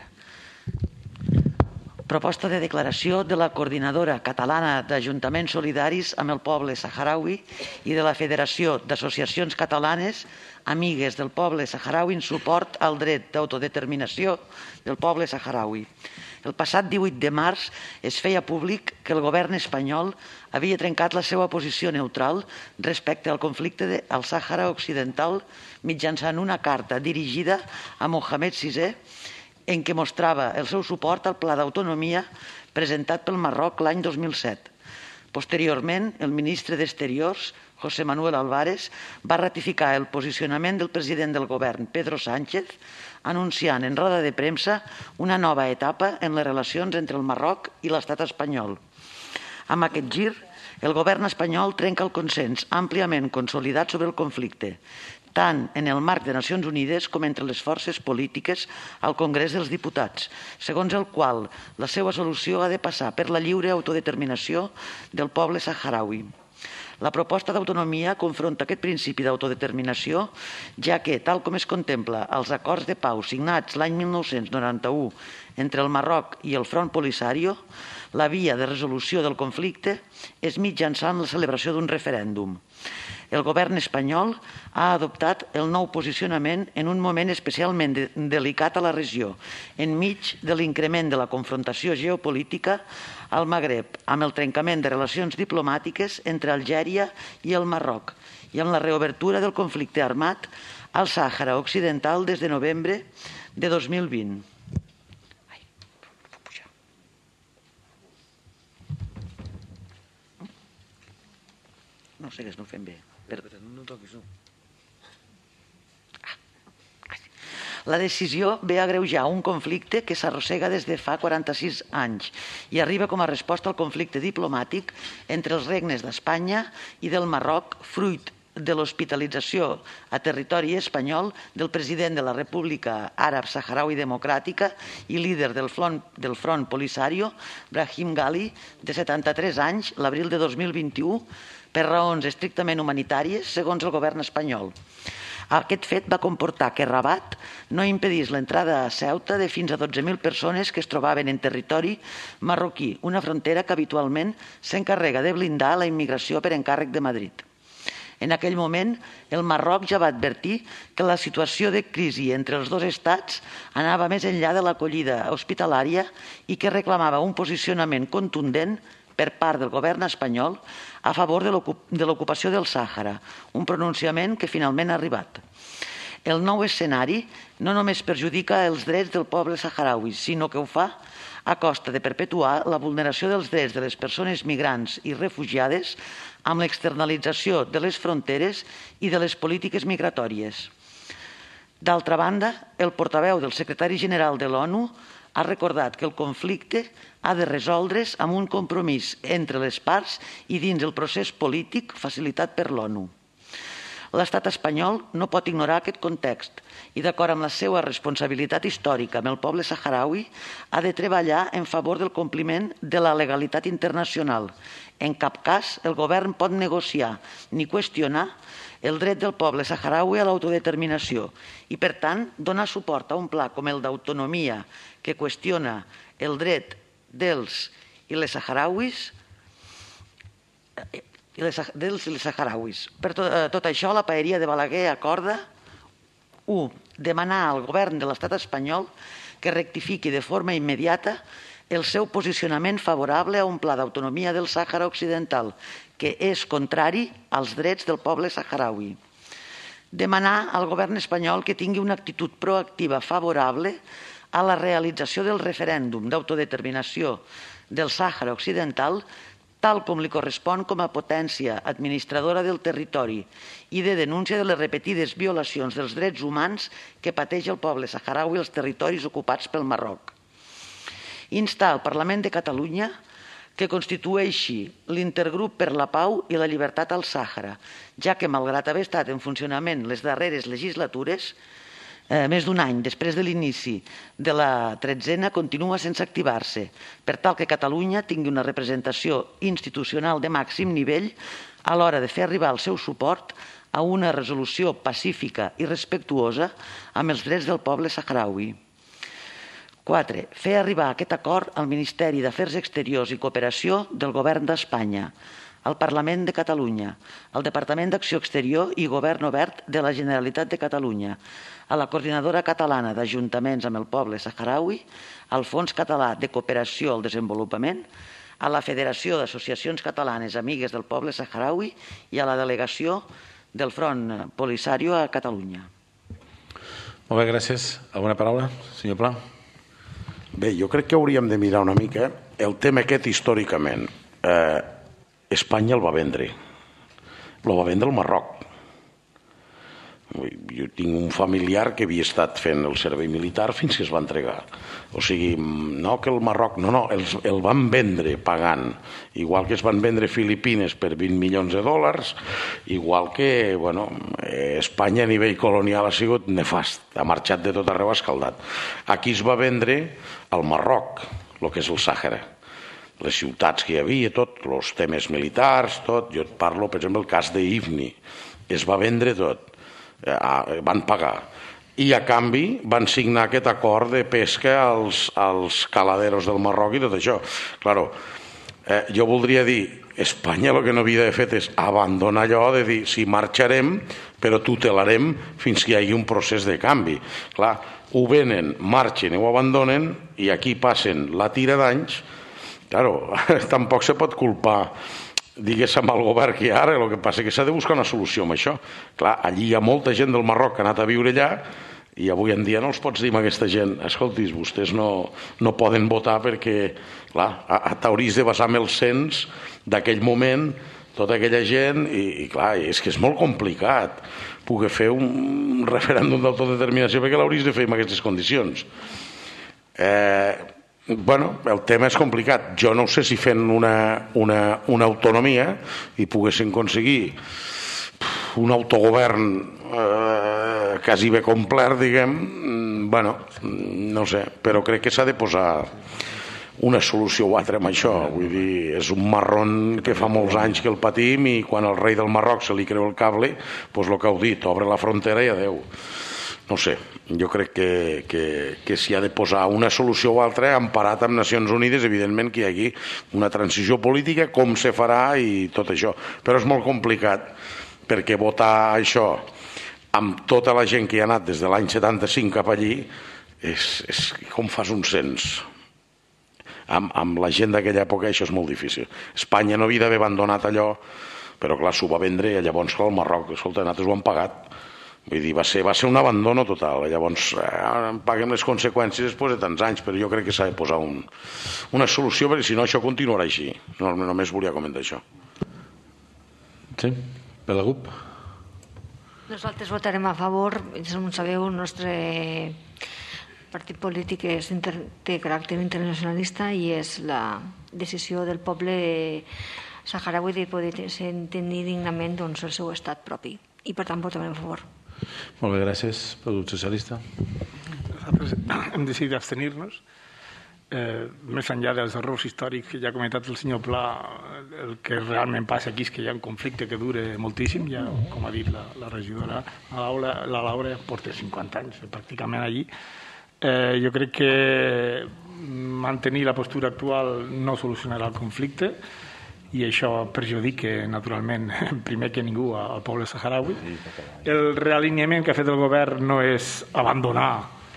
Proposta de declaració de la Coordinadora Catalana d'Ajuntaments Solidaris amb el Poble Saharaui i de la Federació d'Associacions Catalanes Amigues del Poble Saharaui en suport al dret d'autodeterminació del poble saharaui. El passat divuit de març es feia públic que el govern espanyol havia trencat la seva posició neutral respecte al conflicte al Sàhara Occidental mitjançant una carta dirigida a Mohamed sisè en què mostrava el seu suport al Pla d'Autonomia presentat pel Marroc l'any dos mil set. Posteriorment, el ministre d'Exteriors, José Manuel Álvarez, va ratificar el posicionament del president del govern, Pedro Sánchez, anunciant en roda de premsa una nova etapa en les relacions entre el Marroc i l'estat espanyol. Amb aquest gir, el govern espanyol trenca el consens àmpliament consolidat sobre el conflicte, tant en el marc de Nacions Unides com entre les forces polítiques al Congrés dels Diputats, segons el qual la seva solució ha de passar per la lliure autodeterminació del poble saharaui. La proposta d'autonomia confronta aquest principi d'autodeterminació, ja que, tal com es contempla als acords de pau signats l'any mil nou-cents noranta-u entre el Marroc i el Front Polisario, la via de resolució del conflicte és mitjançant la celebració d'un referèndum. El govern espanyol ha adoptat el nou posicionament en un moment especialment delicat a la regió, enmig de l'increment de la confrontació geopolítica al Magreb, amb el trencament de relacions diplomàtiques entre Algèria i el Marroc, i amb la reobertura del conflicte armat al Sàhara Occidental des de novembre de dos mil vint. No sé que no ho fem bé. No toquis, no. La decisió ve a agreujar un conflicte que s'arrossega des de fa quaranta-sis anys i arriba com a resposta al conflicte diplomàtic entre els regnes d'Espanya i del Marroc, fruit de l'hospitalització a territori espanyol del president de la República Àrab Saharaui Democràtica i líder del Front, del Front Polisario, Brahim Ghali, de setanta-tres anys, l'abril de dos mil vint-i-u, per raons estrictament humanitàries, segons el govern espanyol. Aquest fet va comportar que Rabat no impedís l'entrada a Ceuta de fins a dotze mil persones que es trobaven en territori marroquí, una frontera que habitualment s'encarrega de blindar la immigració per encàrrec de Madrid. En aquell moment, el Marroc ja va advertir que la situació de crisi entre els dos estats anava més enllà de l'acollida hospitalària i que reclamava un posicionament contundent per part del govern espanyol a favor de l'ocupació del Sàhara, un pronunciament que finalment ha arribat. El nou escenari no només perjudica els drets del poble saharaui, sinó que ho fa a costa de perpetuar la vulneració dels drets de les persones migrants i refugiades amb l'externalització de les fronteres i de les polítiques migratòries. D'altra banda, el portaveu del secretari general de l'ONU ha recordat que el conflicte ha de resoldre's amb un compromís entre les parts i dins el procés polític facilitat per l'ONU. L'estat espanyol no pot ignorar aquest context i, d'acord amb la seva responsabilitat històrica amb el poble saharaui, ha de treballar en favor del compliment de la legalitat internacional. En cap cas el govern pot negociar ni qüestionar el dret del poble saharaui a l'autodeterminació i, per tant, donar suport a un pla com el d'autonomia que qüestiona el dret dels i les saharauis i les, dels i les saharauis. Per tot, tot això, la paeria de Balaguer acorda u. Demanar al govern de l'estat espanyol que rectifiqui de forma immediata el seu posicionament favorable a un pla d'autonomia del Sàhara Occidental que és contrari als drets del poble saharaui. Demanar al govern espanyol que tingui una actitud proactiva favorable a la realització del referèndum d'autodeterminació del Sàhara Occidental tal com li correspon com a potència administradora del territori i de denúncia de les repetides violacions dels drets humans que pateix el poble saharaui als territoris ocupats pel Marroc. Instar al Parlament de Catalunya que constitueixi l'intergrup per la pau i la llibertat al Sàhara, ja que, malgrat haver estat en funcionament les darreres legislatures, eh, més d'un any després de l'inici de la tretzena, continua sense activar-se, per tal que Catalunya tingui una representació institucional de màxim nivell a l'hora de fer arribar el seu suport a una resolució pacífica i respectuosa amb els drets del poble saharaui. quatre. Fer arribar aquest acord al Ministeri d'Afers Exteriors i Cooperació del Govern d'Espanya, al Parlament de Catalunya, al Departament d'Acció Exterior i Govern Obert de la Generalitat de Catalunya, a la Coordinadora Catalana d'Ajuntaments amb el Poble Saharaui, al Fons Català de Cooperació al Desenvolupament, a la Federació d'Associacions Catalanes Amigues del Poble Saharaui i a la Delegació del Front Polisario a Catalunya. Molt bé, gràcies. Alguna paraula, senyor Pla? Bé, jo crec que hauríem de mirar una mica el tema aquest històricament. Eh, Espanya el va vendre. El va vendre el Marroc. Jo tinc un familiar que havia estat fent el servei militar fins que es va entregar. O sigui, no que el Marroc... No, no, els, el van vendre pagant. Igual que es van vendre Filipines per vint milions de dòlars, igual que, bueno, Espanya a nivell colonial ha sigut nefast. Ha marxat de tot arreu escaldat. Aquí es va vendre al Marroc, el que és el Sàhara. Les ciutats que hi havia, tot, els temes militars, tot. Jo et parlo, per exemple, el cas d'Ifni. Es va vendre tot. Van pagar. I a canvi van signar aquest acord de pesca als, als caladeros del Marroc i tot això. Claro, eh, jo voldria dir, Espanya el que no havia de fer és abandonar allò de dir, si marxarem, però tutelarem fins que hi hagi un procés de canvi. Clar, ho venen, marxen i ho abandonen, i aquí passen la tira d'anys. Claro, tampoc se pot culpar, diguéssim, al govern que hi ha ara. El que passa és que s'ha de buscar una solució amb això. Clar, allí hi ha molta gent del Marroc que ha anat a viure allà i avui en dia no els pots dir a aquesta gent, escoltis, vostès no, no poden votar perquè, clar, t'hauries de basar en el cens d'aquell moment tota aquella gent, i, i clar, és que és molt complicat poder fer un referèndum d'autodeterminació perquè l'hauries de fer en aquestes condicions. Eh, bueno, el tema és complicat. Jo no sé si fent una, una, una autonomia i poguessin aconseguir un autogovern eh, quasi bé complet, diguem, bueno, no sé, però crec que s'ha de posar una solució o altra amb això. Vull dir, és un marrón que fa molts anys que el patim, i quan el rei del Marroc se li creu el cable, doncs el que heu dit, obre la frontera i adeu. No sé, jo crec que, que, que s'hi ha de posar una solució o altra emparat amb Nacions Unides, evidentment que hi hagi una transició política, com se farà i tot això. Però és molt complicat, perquè votar això amb tota la gent que hi ha anat des de l'any setanta-cinc cap allí és, és com fas un cens. Amb, amb la gent d'aquella època això és molt difícil. Espanya no havia d'haver abandonat allò, però clar, s'ho va vendre, i llavors el Marroc, escolta, nosaltres ho han pagat. Vull dir, va ser, va ser un abandono total. Llavors eh, paguem les conseqüències després de tants anys, però jo crec que s'ha de posar un, una solució, perquè si no això continuarà així. No, només volia comentar això. Sí, per la C U P. Nosaltres votarem a favor. Com sabeu, el nostre partit polític és inter... té caràcter internacionalista, i és la decisió del poble saharaui de poder tenir dignament, doncs, el seu estat propi, i per tant votarem a favor. Molt bé, gràcies. Pel grup socialista. Nosaltres hem decidit abstenir-nos. Eh, més enllà dels errors històrics que ja ha comentat el senyor Pla, el que realment passa aquí és que hi ha un conflicte que dura moltíssim. Ja, com ha dit la, la regidora, la Laura, la Laura porta cinquanta anys pràcticament allí. Eh, jo crec que mantenir la postura actual no solucionarà el conflicte, i això perjudica naturalment primer que ningú al poble saharaui. El realineament que ha fet el govern no és abandonar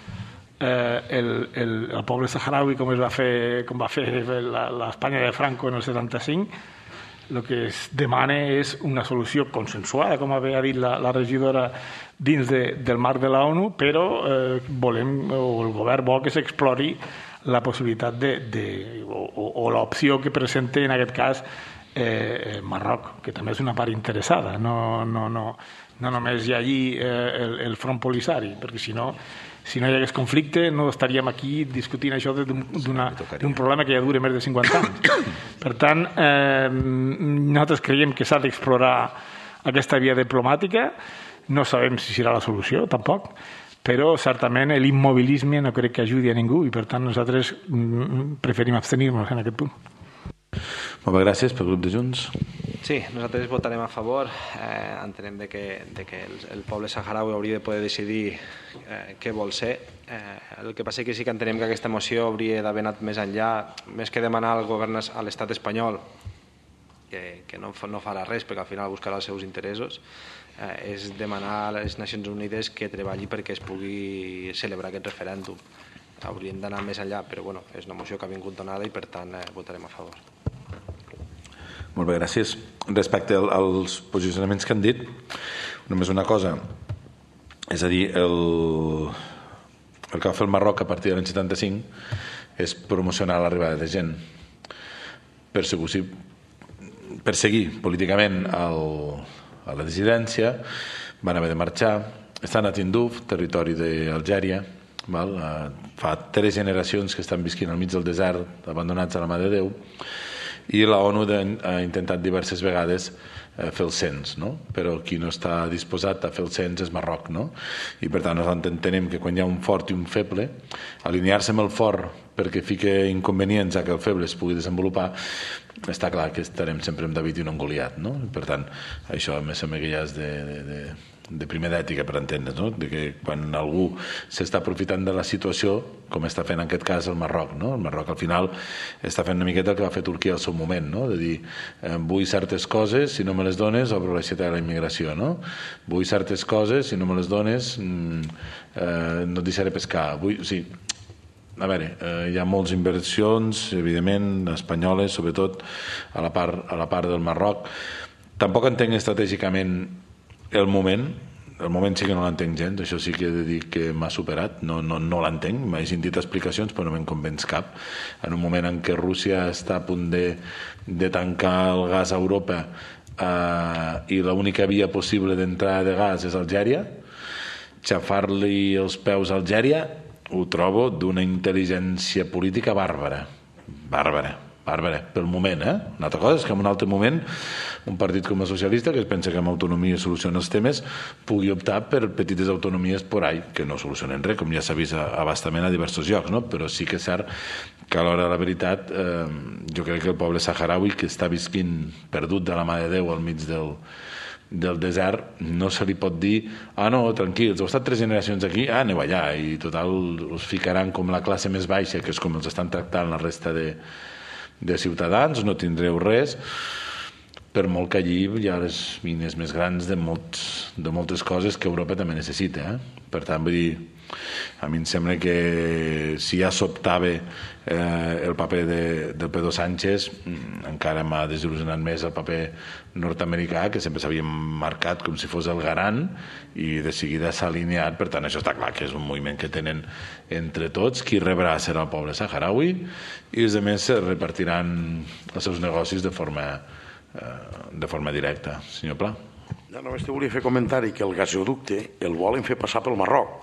eh, el, el, el poble saharaui com es va fer, com va fer l'Espanya de Franco en el setanta-cinc. El que es demana és una solució consensuada, com havia dit la, la regidora, dins de, del marc de la ONU, però eh, volem, o el govern vol que s'explori la possibilitat de, de, o, o, o l'opció que presenta en aquest cas eh, Marroc, que també és una part interessada. No, no, no, no només hi ha allí eh, el, el front polisari, perquè si no, si no hi hagués conflicte no estaríem aquí discutint això d'un problema que ja dura més de cinquanta anys. Per tant, eh, nosaltres creiem que s'ha d'explorar aquesta via diplomàtica. No sabem si serà la solució, tampoc, però certament l'immobilisme no crec que ajudi a ningú, i per tant nosaltres preferim abstenir-nos en aquest punt. Molt bé, gràcies. Pel grup de Junts. Sí, nosaltres votarem a favor. Eh, entenem de que, de que el, el poble saharaui hauria de poder decidir eh, què vol ser. Eh, el que passa és que sí que entenem que aquesta moció hauria d'haver anat més enllà, més que demanar al govern, a l'estat espanyol, que, que no, no farà res perquè al final buscarà els seus interessos, eh, és demanar a les Nacions Unides que treballi perquè es pugui celebrar aquest referèndum. Hauríem d'anar més enllà, però bueno, és una moció que ha vingut donada i per tant eh, votarem a favor. Molt bé, gràcies. Respecte als posicionaments que han dit, només una cosa, és a dir, el, el que va fer el Marroc a partir de l'any setanta-cinc és promocionar l'arribada de gent, perseguir, perseguir políticament el, a la dissidència, van haver de marxar, estan a Tinduf, territori d'Algèria, val? Fa tres generacions que estan visquint al mig del desert, abandonats a la mà de Déu, i la ONU ha intentat diverses vegades fer el cens, no? Però qui no està disposat a fer el cens és Marroc, no? I per tant nosaltres entenem que quan hi ha un fort i un feble, alinear-se amb el fort perquè fica inconvenients a que el feble es pugui desenvolupar, està clar que estarem sempre amb David i no amb Goliat, no? I per tant, això a més sembla que ja és de, de, de, de primer d'ètica, per entendre's, no? De que quan algú s'està aprofitant de la situació, com està fent en aquest cas el Marroc, no? El Marroc al final està fent una miqueta el que va fer Turquia al seu moment, no? De dir, eh, vull certes coses, si no me les dones obro l'aixeta de la immigració, no? Vull certes coses, si no me les dones eh, no et deixaré pescar. Vull, sí, a veure, eh, hi ha moltes inversions, evidentment, espanyoles, sobretot a la part, a la part del Marroc. Tampoc entenc estratègicament el moment, el moment sí que no l'entenc gens, això sí que he de dir que m'ha superat, no, no, no l'entenc, m'he sentit explicacions però no me'n convenç cap. En un moment en què Rússia està a punt de, de tancar el gas a Europa eh, i l'única via possible d'entrada de gas és Algèria, xafar-li els peus a Algèria ho trobo d'una intel·ligència política bàrbara, bàrbara, bàrbara, pel moment, eh? Una altra cosa és que en un altre moment un partit com el socialista, que es pensa que amb autonomia soluciona els temes, pugui optar per petites autonomies por ahí, que no solucionen res, com ja s'ha vist abastament a diversos llocs, no? Però sí que és cert que a l'hora de la veritat eh, jo crec que el poble saharaui, que està visquint perdut de la mà de Déu al mig del del desert, no se li pot dir ah no, tranquils, heu estat tres generacions aquí, ah, aneu allà, i total us ficaran com la classe més baixa, que és com els estan tractant la resta de, de ciutadans, no tindreu res, per molt que allí hi ha les mines més grans de, molts, de moltes coses que Europa també necessita, eh? Per tant, vull dir, a mi em sembla que si ja sobtava eh, el paper de, del Pedro Sánchez, encara m'ha desil·lusionat més el paper nord-americà, que sempre s'havia marcat com si fos el garant, i de seguida s'ha alineat. Per tant, això està clar que és un moviment que tenen entre tots. Qui rebrà serà el poble saharaui, i els altres repartiran els seus negocis de forma, eh, de forma directa. Senyor Pla. Ja, només te volia fer comentari que el gasoducte el volen fer passar pel Marroc.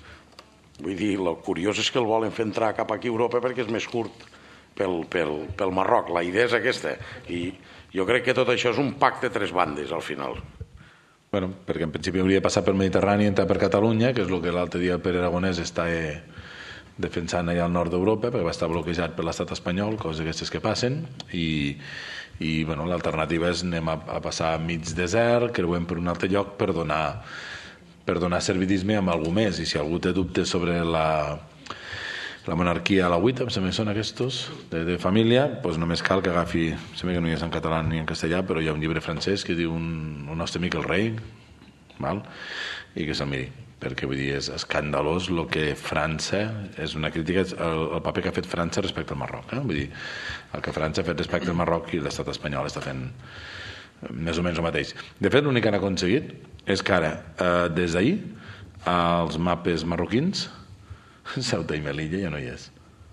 Vull dir, el curiós és que el volen fer entrar cap aquí a Europa perquè és més curt pel, pel, pel Marroc. La idea és aquesta. I jo crec que tot això és un pacte de tres bandes, al final. Bueno, perquè en principi hauria de passar pel Mediterrani i entrar per Catalunya, que és el que l'altre dia el Pere Aragonès està eh, defensant allà al nord d'Europa, perquè va estar bloquejat per l'estat espanyol, coses d'aquestes que passen, i, i bueno, l'alternativa és anem a, a passar a mig desert, creuem per un altre lloc per donar, per donar servidisme amb algú més, i si algú té dubtes sobre la, la monarquia a la huita, em sembla que són aquests de, de família, doncs només cal que agafi, em sembla que no hi és en català ni en castellà, però hi ha un llibre francès que diu un, un nostre amic el rei, val? I que se'l miri, perquè vull dir, és escandalós el que França, és una crítica, el, el paper que ha fet França respecte al Marroc, eh? Vull dir, el que França ha fet respecte al Marroc i l'estat espanyol està fent més o menys el mateix. De fet, l'únic que han aconseguit és que ara, eh, des d'ahir, els mapes marroquins, Ceuta i Melilla ja no hi és.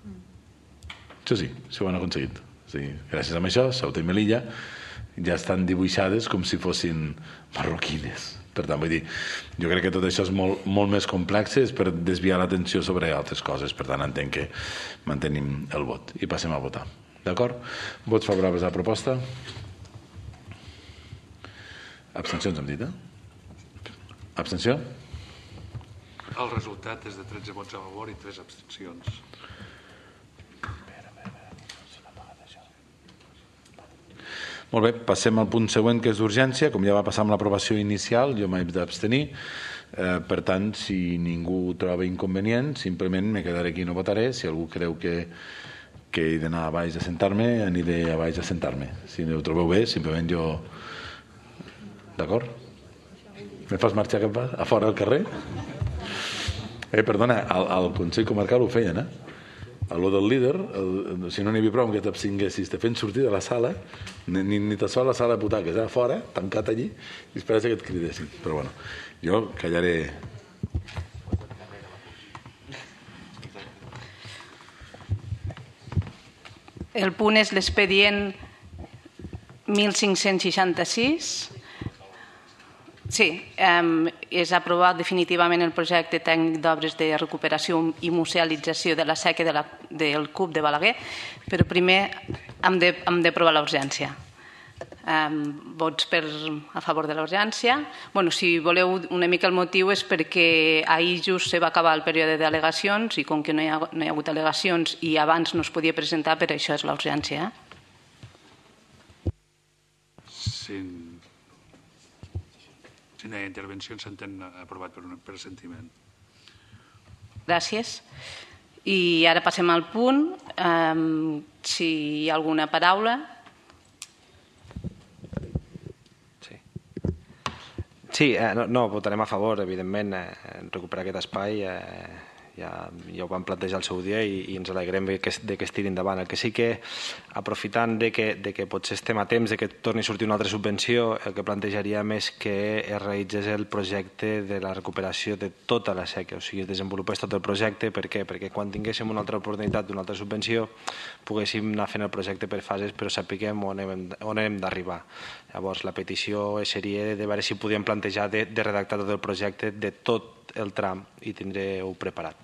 Això sí, això ho han aconseguit. O sigui, gràcies a això, Ceuta i Melilla ja estan dibuixades com si fossin marroquines. Per tant, vull dir, jo crec que tot això és molt, molt més complex, és per desviar l'atenció sobre altres coses. Per tant, entenc que mantenim el vot i passem a votar. D'acord? Vots favorables a la proposta? Abstencions, hem dit, eh? Abstenció? El resultat és de tretze vots a favor i tres abstencions. Molt bé, passem al punt següent, que és d'urgència. Com ja va passar amb l'aprovació inicial, jo m'he d'abstenir. Eh, per tant, si ningú troba inconvenient, simplement me quedaré aquí i no votaré. Si algú creu que, que he d'anar a baix a sentar-me, aniré a baix a sentar-me. Si no ho trobeu bé, simplement jo... D'acord? Me fas marxar cap a fora al carrer? Eh, perdona, al, al Consell Comarcal ho feien, eh? A lo del líder, el, si no n'hi havia prou que t'abstinguessis, te fent sortir de la sala, ni, ni, ni te sol la sala de butaques, a fora, tancat allí, i esperes que et cridessin. Però bueno, jo callaré. El punt és l'expedient mil cinc-cents seixanta-sis. Sí, eh, és aprovat definitivament el projecte tècnic d'obres de recuperació i musealització de la seca de la, del C U P de Balaguer, però primer hem de, hem d'aprovar la urgència. Eh, vots per, a favor de la urgència. Bueno, si voleu una mica el motiu és perquè ahir just se va acabar el període d'al·legacions i com que no hi ha, no hi ha hagut al·legacions i abans no es podia presentar, per això és la urgència. Sí. Si no hi ha intervenció, s'entén aprovat per, un, per assentiment. Gràcies. I ara passem al punt. Um, si hi ha alguna paraula. Sí, sí eh, no, no, votarem a favor, evidentment, eh, recuperar aquest espai. Eh, ja, ja ho vam plantejar al seu dia i, i ens alegrem de que, de que es tiri endavant. El que sí que, aprofitant de que, de que potser estem a temps de que torni a sortir una altra subvenció, el que plantejaríem és que es realitzés el projecte de la recuperació de tota la sèquia, o sigui, es desenvolupés tot el projecte. Per què? Perquè quan tinguéssim una altra oportunitat d'una altra subvenció poguéssim anar fent el projecte per fases però sapiguem on hem, on hem d'arribar. Llavors la petició seria de veure si podíem plantejar de, de redactar tot el projecte de tot el tram i tindreu preparat.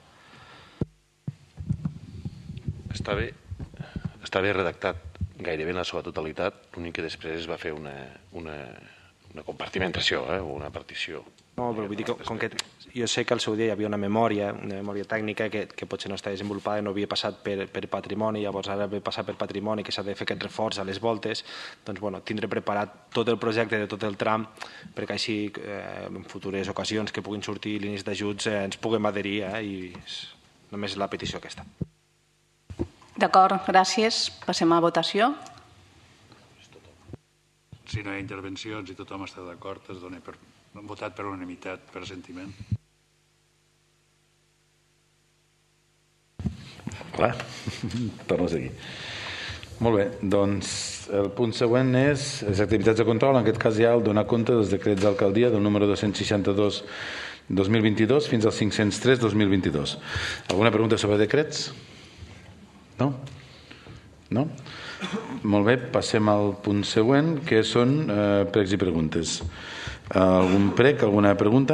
Està bé, està bé redactat gairebé en la seva totalitat, l'únic que després es va fer una, una, una compartimentació, eh, una partició. No, però vull dir que, com que jo sé que al seu dia hi havia una memòria, una memòria tècnica que, que potser no està desenvolupada i no havia passat per, per patrimoni, llavors ara ve passar per patrimoni, que s'ha de fer aquest reforç a les voltes, doncs bueno, tindré preparat tot el projecte de tot el tram perquè així eh, en futures ocasions que puguin sortir línies d'ajuts eh, ens puguem adherir eh, i és només la petició aquesta. D'acord, gràcies. Passem a votació. Si no hi ha intervencions i tothom està d'acord, es dona per votat per unanimitat, per assentiment. Clar, torno a seguir. Molt bé, doncs el punt següent és les activitats de control. En aquest cas hi ha el donar compte dels decrets d'alcaldia del número dos-cents seixanta-dos dos mil vint-i-dos fins al cinc-cents tres dos mil vint-i-dos. Alguna pregunta sobre decrets? No? No? Molt bé, passem al punt següent, que són eh, pregs i preguntes. Algun prec, alguna pregunta?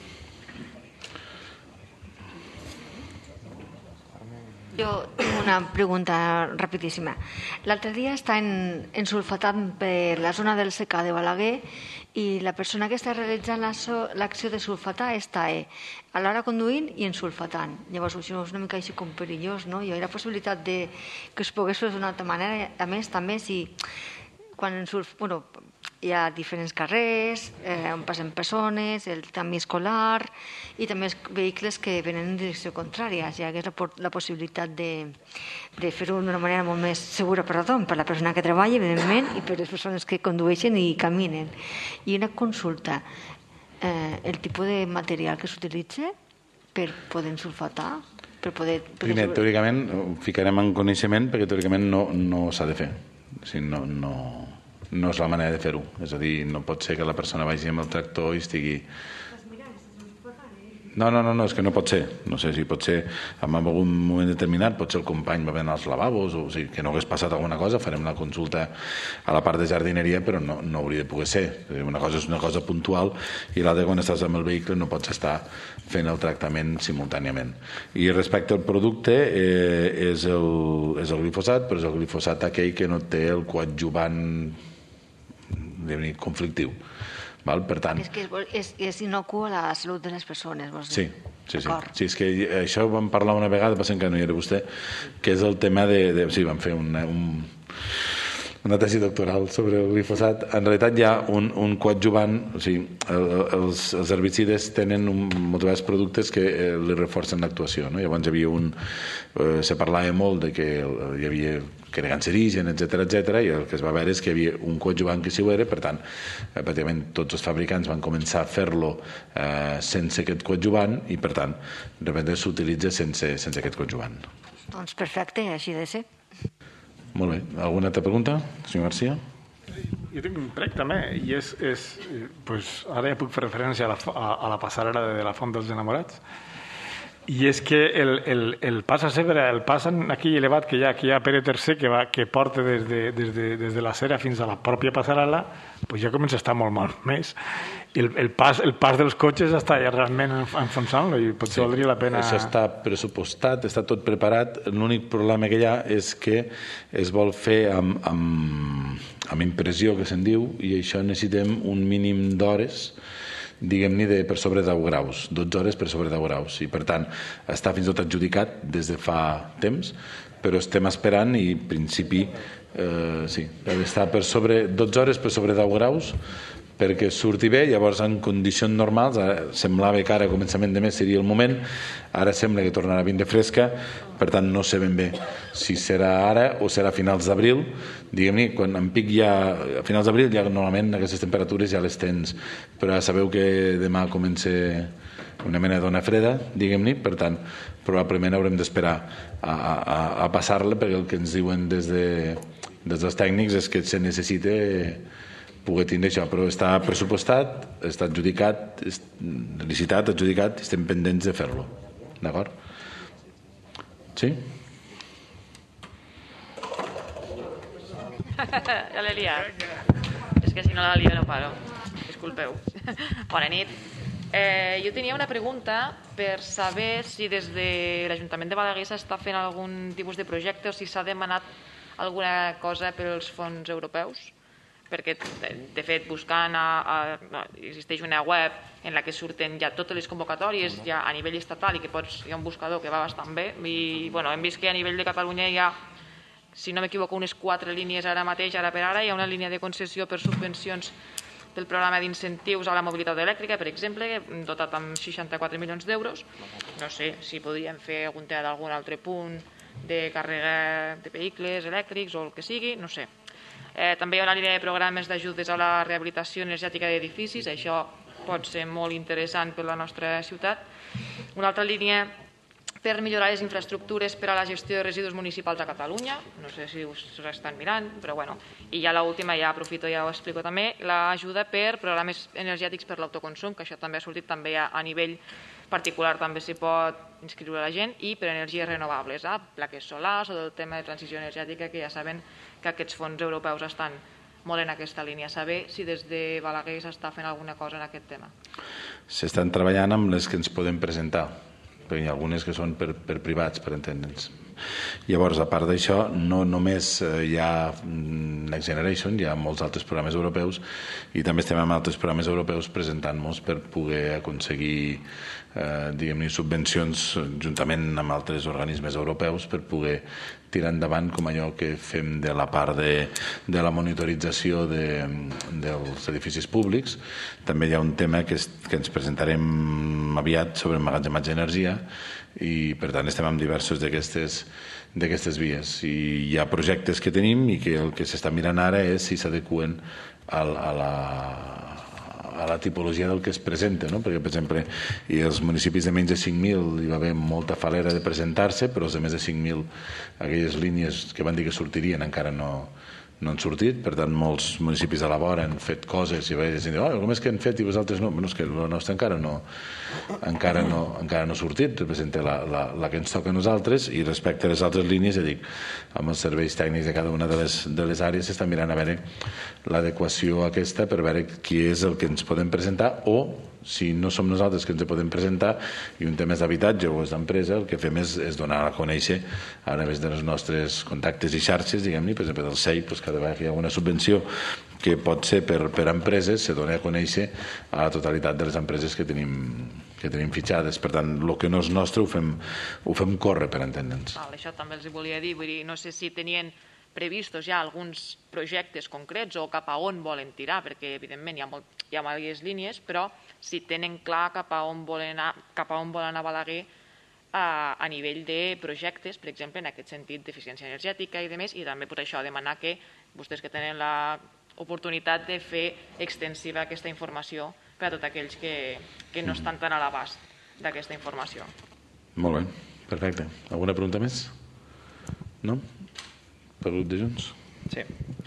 Jo tinc una pregunta rapidíssima. L'altre dia està en, ensulfatant per la zona del secà de Balaguer i la persona que està realitzant l'acció de sulfatar està eh, alhora conduint i ensulfatant. Llavors això és una mica així com perillós, no? Hi ha la possibilitat de que es pogués fer d'una altra manera. A més, també si quan ensulf... bueno, hi ha diferents carrers eh, on passen persones, el canvi escolar i també els vehicles que venen en direcció contrària. Si hi hagués la, la possibilitat de, de fer-ho d'una manera molt més segura per tothom, per la persona que treballa, evidentment, i per les persones que condueixen i caminen. I una consulta, eh, el tipus de material que s'utilitza per poder sulfatar? Per poder, per Primer, sobre... teòricament, ho ficarem en coneixement perquè teòricament no, no s'ha de fer. O sigui, no, no, no és la manera de fer-ho. És a dir, no pot ser que la persona vagi amb el tractor i estigui... No, no, no, no, és que no pot ser. No sé si pot ser en algun moment determinat, pot ser el company va anar als lavabos, o, o sigui, que no hagués passat alguna cosa, farem la consulta a la part de jardineria, però no, no hauria de poder ser. Una cosa és una cosa puntual i l'altra, quan estàs amb el vehicle, no pots estar fent el tractament simultàniament. I respecte al producte, eh, és, el, és el glifosat, però és el glifosat aquell que no té el coadjuvant conflictiu. Val? Per tant... És que és, és inocu a la salut de les persones, vols Sí, dir? sí, sí. sí és que això vam parlar una vegada, passant que no hi era vostè, que és el tema de... de sí, vam fer una, un, una tesi doctoral sobre el glifosat. En realitat hi ha un, un coadjuvant, o sigui, el, els, els herbicides tenen un, molts vegades productes que eh, li reforcen l'actuació, no? Llavors hi havia un... Eh, se parlava molt de que hi havia... que era cancerigen, etcètera, etcètera, i el que es va veure és que hi havia un coadjuvant que s'hi ho era, per tant, eh, pràcticament tots els fabricants van començar a fer-lo eh, sense aquest coadjuvant i, per tant, de repente s'utilitza sense, sense aquest coadjuvant. Doncs perfecte, així de ser. Molt bé. Alguna altra pregunta, senyor García? Jo tinc un prec també, i és, és pues, ara ja puc fer referència a la, a, a la passarel·la de, de la Font dels Enamorats, i és que el, el, el pas a Segre, el pas aquí elevat que hi ha, que hi ha Pere tercer, que, va, que porta des de, des, de, des de la Cera fins a la pròpia passarel·la, pues ja comença a estar molt mal més. I el, el, pas, el pas dels cotxes està ja realment enfonsant-lo i potser sí, valdria la pena... Això està pressupostat, està tot preparat. L'únic problema que hi ha és que es vol fer amb, amb, amb impressió, que se'n diu, i això necessitem un mínim d'hores, diguem-ne, de per sobre deu graus, dotze hores per sobre deu graus, i per tant està fins i tot adjudicat des de fa temps, però estem esperant i en principi eh, sí, ha d'estar per sobre dotze hores per sobre deu graus perquè surti bé. Llavors, en condicions normals, semblava que ara a començament de mes seria el moment, ara sembla que tornarà a vindre fresca, per tant no sé ben bé si serà ara o serà a finals d'abril. Diguem-ne, quan en pic ja, a finals d'abril ja normalment aquestes temperatures ja les tens, però ja sabeu que demà comença una mena d'ona freda, diguem-ne, per tant, probablement haurem d'esperar a, a, a passar-la, perquè el que ens diuen des, de, des dels tècnics és que se necessita poder tindre això, però està pressupostat, està adjudicat, licitat, adjudicat, i estem pendents de fer-lo. D'acord? Sí? Ja l'he liat. És que si no la lia no paro. Disculpeu. Bona nit. Eh, jo tenia una pregunta per saber si des de l'Ajuntament de Balaguer s'està fent algun tipus de projecte o si s'ha demanat alguna cosa pels fons europeus, perquè de fet buscant a, a, existeix una web en la que surten ja totes les convocatòries ja a nivell estatal i que pots, hi ha un buscador que va bastant bé i bueno, hem vist que a nivell de Catalunya hi ha, si no m'equivoco, unes quatre línies ara mateix, ara per ara hi ha una línia de concessió per subvencions del programa d'incentius a la mobilitat elèctrica, per exemple, dotat amb seixanta-quatre milions d'euros. No sé si podríem fer algun tema d'algun altre punt de càrrega de vehicles elèctrics o el que sigui, no sé. Eh, també hi ha una línia de programes d'ajudes a la rehabilitació energètica d'edificis, això pot ser molt interessant per la nostra ciutat. Una altra línia per millorar les infraestructures per a la gestió de residus municipals a Catalunya, no sé si us estan mirant, però bueno. I ja l'última, ja aprofito, ja ho explico també, l'ajuda per programes energètics per l'autoconsum, que això també ha sortit també a, a nivell particular, també s'hi pot inscriure la gent, i per energies renovables, eh? plaques solars o del tema de transició energètica, que ja saben que aquests fons europeus estan molt en aquesta línia. Saber si des de Balaguer s'està fent alguna cosa en aquest tema. S'estan treballant amb les que ens podem presentar, perquè hi ha algunes que són per, per privats, per entendre'ns. Llavors, a part d'això, no només hi ha Next Generation, hi ha molts altres programes europeus i també estem amb altres programes europeus presentant-nos per poder aconseguir eh, diguem-ne, subvencions juntament amb altres organismes europeus per poder tirar endavant com allò que fem de la part de, de la monitorització de, dels edificis públics. També hi ha un tema que, es, que ens presentarem aviat sobre emmagatzematge d'energia i per tant estem amb diversos d'aquestes d'aquestes vies. I hi ha projectes que tenim i que el que s'està mirant ara és si s'adeqüen a, a la a la tipologia del que es presenta, no? Perquè, per exemple, i els municipis de menys de cinc mil hi va haver molta falera de presentar-se, però els de més de cinc mil, aquelles línies que van dir que sortirien encara no, no han sortit, per tant molts municipis de la vora han fet coses i veus dir, oh, com és que han fet i vosaltres no? Bueno, és que la nostra encara no encara no, encara no ha sortit, representa la, la, la que ens toca a nosaltres, i respecte a les altres línies, ja dic, amb els serveis tècnics de cada una de les, de les àrees s'està mirant a veure l'adequació aquesta per veure qui és el que ens podem presentar o si no som nosaltres que ens podem presentar i un tema és d'habitatge o és d'empresa, el que fem és, és donar a conèixer a través dels nostres contactes i xarxes, diguem-ne, per exemple del S E I, doncs cada vegada que hi ha una subvenció que pot ser per, per empreses, se dona a conèixer a la totalitat de les empreses que tenim, que tenim fitxades. Per tant, el que no és nostre ho fem, ho fem córrer, per entendre'ns. Això també els volia dir, vull dir, no sé si tenien previstos ja alguns projectes concrets o cap a on volen tirar, perquè evidentment hi ha, molt, hi ha diverses línies, però si tenen clar cap a on volen anar, cap a on volen anar Balaguer a, a nivell de projectes, per exemple, en aquest sentit d'eficiència energètica i demés, i també per això demanar que vostès que tenen la oportunitat de fer extensiva aquesta informació per a tots aquells que, que no estan tan a l'abast d'aquesta informació. Molt bé, perfecte. Alguna pregunta més? No? Per grup de Junts? Sí.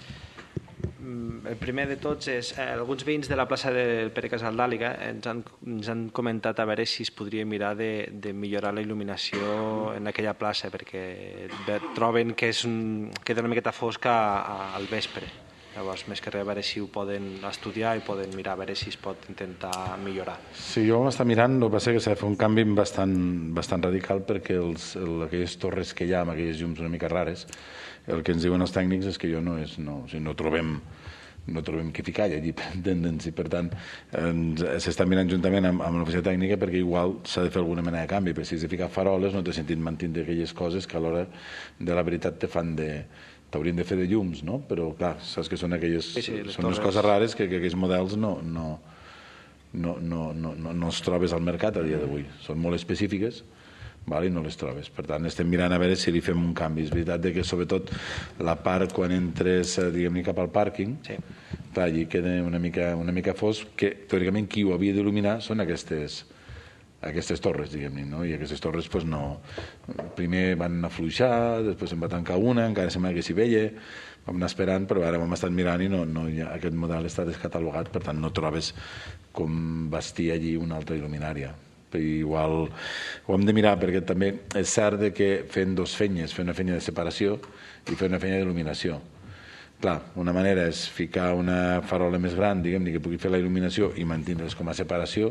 El primer de tots és, eh, alguns veïns de la plaça del Pere Casaldàliga ens han, ens han comentat a veure si es podria mirar de, de millorar la il·luminació en aquella plaça, perquè troben que és un, queda una miqueta fosca al vespre. Llavors, més que res, a veure si ho poden estudiar i poden mirar a veure si es pot intentar millorar. Sí, jo m'està mirant, el que passa és que s'ha de fer un canvi bastant, bastant radical perquè els, el, aquelles torres que hi ha amb aquelles llums una mica rares, el que ens diuen els tècnics és que jo no, és, no, o sigui, no trobem no trobem què ficar allí, i per tant s'està mirant juntament amb, amb l'oficina tècnica perquè igual s'ha de fer alguna mena de canvi, perquè si has de ficar faroles no t'has sentit mantindre aquelles coses que a l'hora de la veritat te fan de t'haurien de fer de llums, no? Però clar, saps que són aquelles sí, sí, són unes coses rares que, que aquells models no, no, no, no, no, no, no els trobes al mercat a dia d'avui, són molt específiques, val, i no les trobes. Per tant, estem mirant a veure si li fem un canvi. És veritat que sobretot la part quan entres diguem-ne cap al pàrquing, sí. Allí queda una mica, una mica fosc, que teòricament qui ho havia d'il·luminar són aquestes aquestes torres, diguem-ne, no? I aquestes torres pues, no... primer van afluixar, després se'n va tancar una, encara sembla que s'hi veia, vam anar esperant, però ara hem estat mirant i no, no hi ha, aquest model està descatalogat, per tant no trobes com bastir allí una altra il·luminària. Igual ho hem de mirar, perquè també és cert que fent dos fenyes, fer una fenya de separació i fer una fenya d'il·luminació. Clar, una manera és ficar una farola més gran, diguem-ne, que pugui fer la il·luminació i mantindre's com a separació,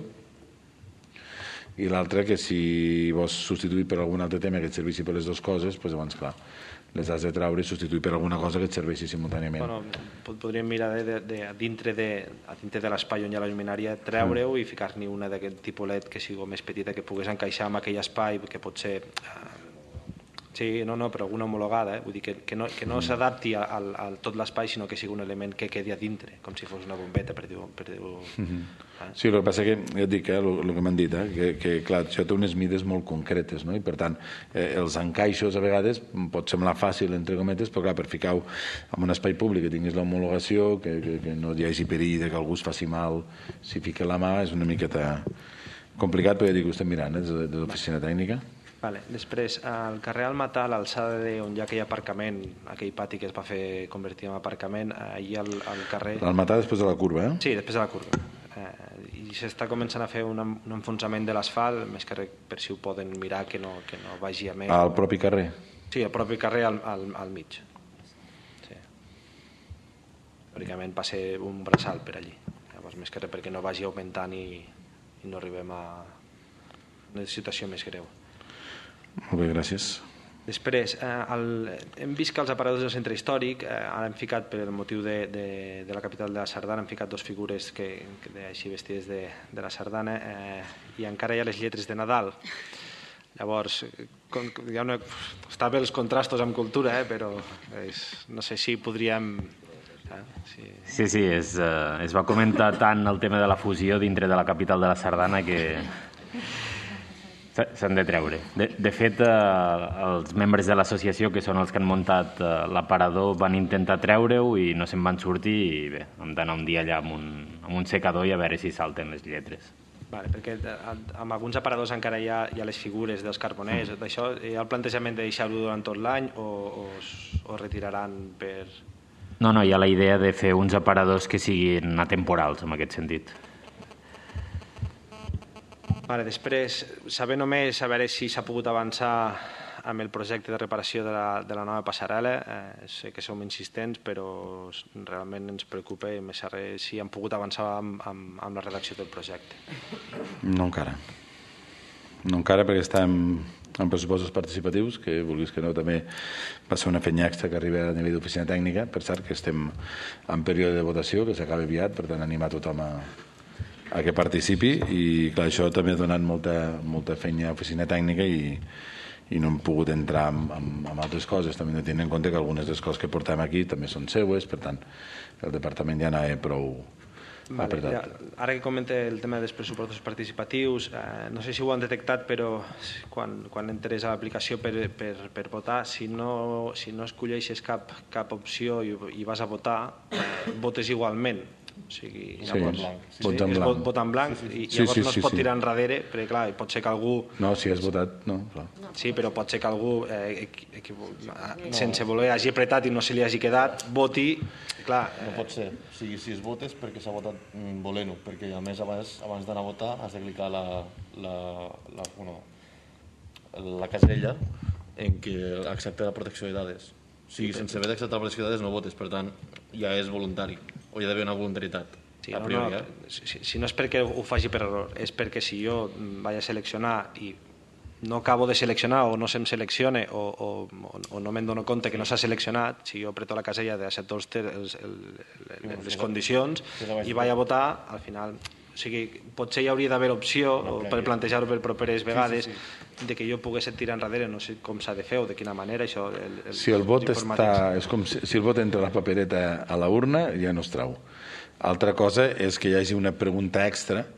i l'altra que si vols substituir per algun altre tema que et serveixi per les dues coses, doncs llavors, clar, les has de treure i substituir per alguna cosa que et serveixi simultàniament. Bueno, podríem mirar de, de, de, a dintre de, a dintre de l'espai on hi ha la lluminària, treure-ho mm. i ficar-n'hi una d'aquest tipus L E D que sigui més petita, que pogués encaixar en aquell espai, que pot ser... Sí, no, no, però alguna homologada, eh? Vull dir que, que no, que no s'adapti a, a, a tot l'espai, sinó que sigui un element que quedi a dintre, com si fos una bombeta, per dir-ho... Per dir mm-hmm. eh? Sí, el que passa que, ja et dic, eh, el, el que m'han dit, eh, que, que clar, això té unes mides molt concretes, no? I per tant, eh, els encaixos a vegades pot semblar fàcil, entre cometes, però clar, per ficar-ho en un espai públic, que tinguis l'homologació, que, que, que no hi hagi perill de que algú es faci mal si fica la mà, és una miqueta complicat, però ja dic, ho estem mirant, eh, des de l'oficina tècnica. Vale. Després, al carrer Almatà, a l'alçada on hi ha aquell aparcament, aquell pati que es va fer convertir en aparcament, allà al, al carrer... L'Almatà després de la curva, eh? Sí, després de la curva. Eh, I s'està començant a fer un, un enfonsament de l'asfalt, més que res per si ho poden mirar, que no, que no vagi a més. Al propi carrer? Sí, al propi carrer al, al, al mig. Sí. Teòricament va ser un braçal per allí. Llavors, més que res perquè no vagi augmentant i, i no arribem a una situació més greu. Molt bé, gràcies. Després, eh, el, hem vist que els aparadors del centre històric eh, han ficat, per el motiu de, de, de la capital de la Sardana, han ficat dos figures que, que de, així vestides de, de la Sardana eh, i encara hi ha les lletres de Nadal. Llavors, con, hi ha una, està bé els contrastos amb cultura, eh, però és, no sé si podríem... Eh, si... Sí, sí, és, eh, es va comentar tant el tema de la fusió dintre de la capital de la Sardana que... s'han de treure. De, de fet, eh, els membres de l'associació, que són els que han muntat eh, l'aparador, van intentar treure-ho i no se'n van sortir i bé, hem d'anar un dia allà amb un, amb un secador i a veure si salten les lletres. Vale, perquè amb alguns aparadors encara hi ha, hi ha les figures dels carboners, mm. d'això, hi ha el plantejament de deixar-ho durant tot l'any o, o, o retiraran per... No, no, hi ha la idea de fer uns aparadors que siguin atemporals, en aquest sentit. Vale, després, saber només a veure si s'ha pogut avançar amb el projecte de reparació de la, de la nova passarel·la. Eh, sé que som insistents, però realment ens preocupa i més arre si han pogut avançar amb, amb, amb la redacció del projecte. No encara. No encara perquè estem en pressupostos participatius, que vulguis que no, també va ser una fenya extra que arriba a nivell d'oficina tècnica. Per cert, que estem en període de votació, que s'acaba aviat, per tant animar tothom a a que participi i clar, això també ha donat molta, molta feina a oficina tècnica i, i no hem pogut entrar en, en, en altres coses, també hem de tenir en compte que algunes de les coses que portem aquí també són seues, per tant el departament ja anava prou vale, apretat. Ja, ara que comenta el tema dels pressupostos participatius, eh, no sé si ho han detectat, però quan, quan entres a l'aplicació per, per, per votar, si no, si no escolleixes cap, cap opció i, i vas a votar, eh, votes igualment. O sigui, sí, vot blanc. Sí, vot en blanc. Vot en blanc sí, sí, sí. i llavors sí, sí, no es pot sí, tirar sí. enrere perquè clar, pot ser que algú... No, si has votat, no, clar. Sí, però pot ser que algú eh, no. sense voler hagi apretat i no se li hagi quedat, voti, clar... Eh... No pot ser. O sigui, si es votes perquè s'ha votat volent-ho, perquè a més abans, abans d'anar a votar has de clicar la, la, la, bueno, la casella en què accepta la protecció de dades. O sigui, sense haver d'acceptar la protecció de dades no votes, per tant, ja és voluntari. O hi ha d'haver una voluntarietat. Sí, no, no, si, si no és perquè ho faci per error, és perquè si jo vaig a seleccionar i no acabo de seleccionar o no se'm seleccione o, o, o no me'n dono compte que no s'ha seleccionat, si jo apreto la casella d'acceptar les, les, les condicions i vaig a votar, al final... O sigui, potser hi hauria d'haver opció, o per plantejar-ho per properes vegades, sí, sí, sí. de que jo pogués tirar enrere, no sé com s'ha de fer o de quina manera, això... El, el, si el vot està... És com si, si el vot entra la papereta a la urna, ja no es trau. Altra cosa és que hi hagi una pregunta extra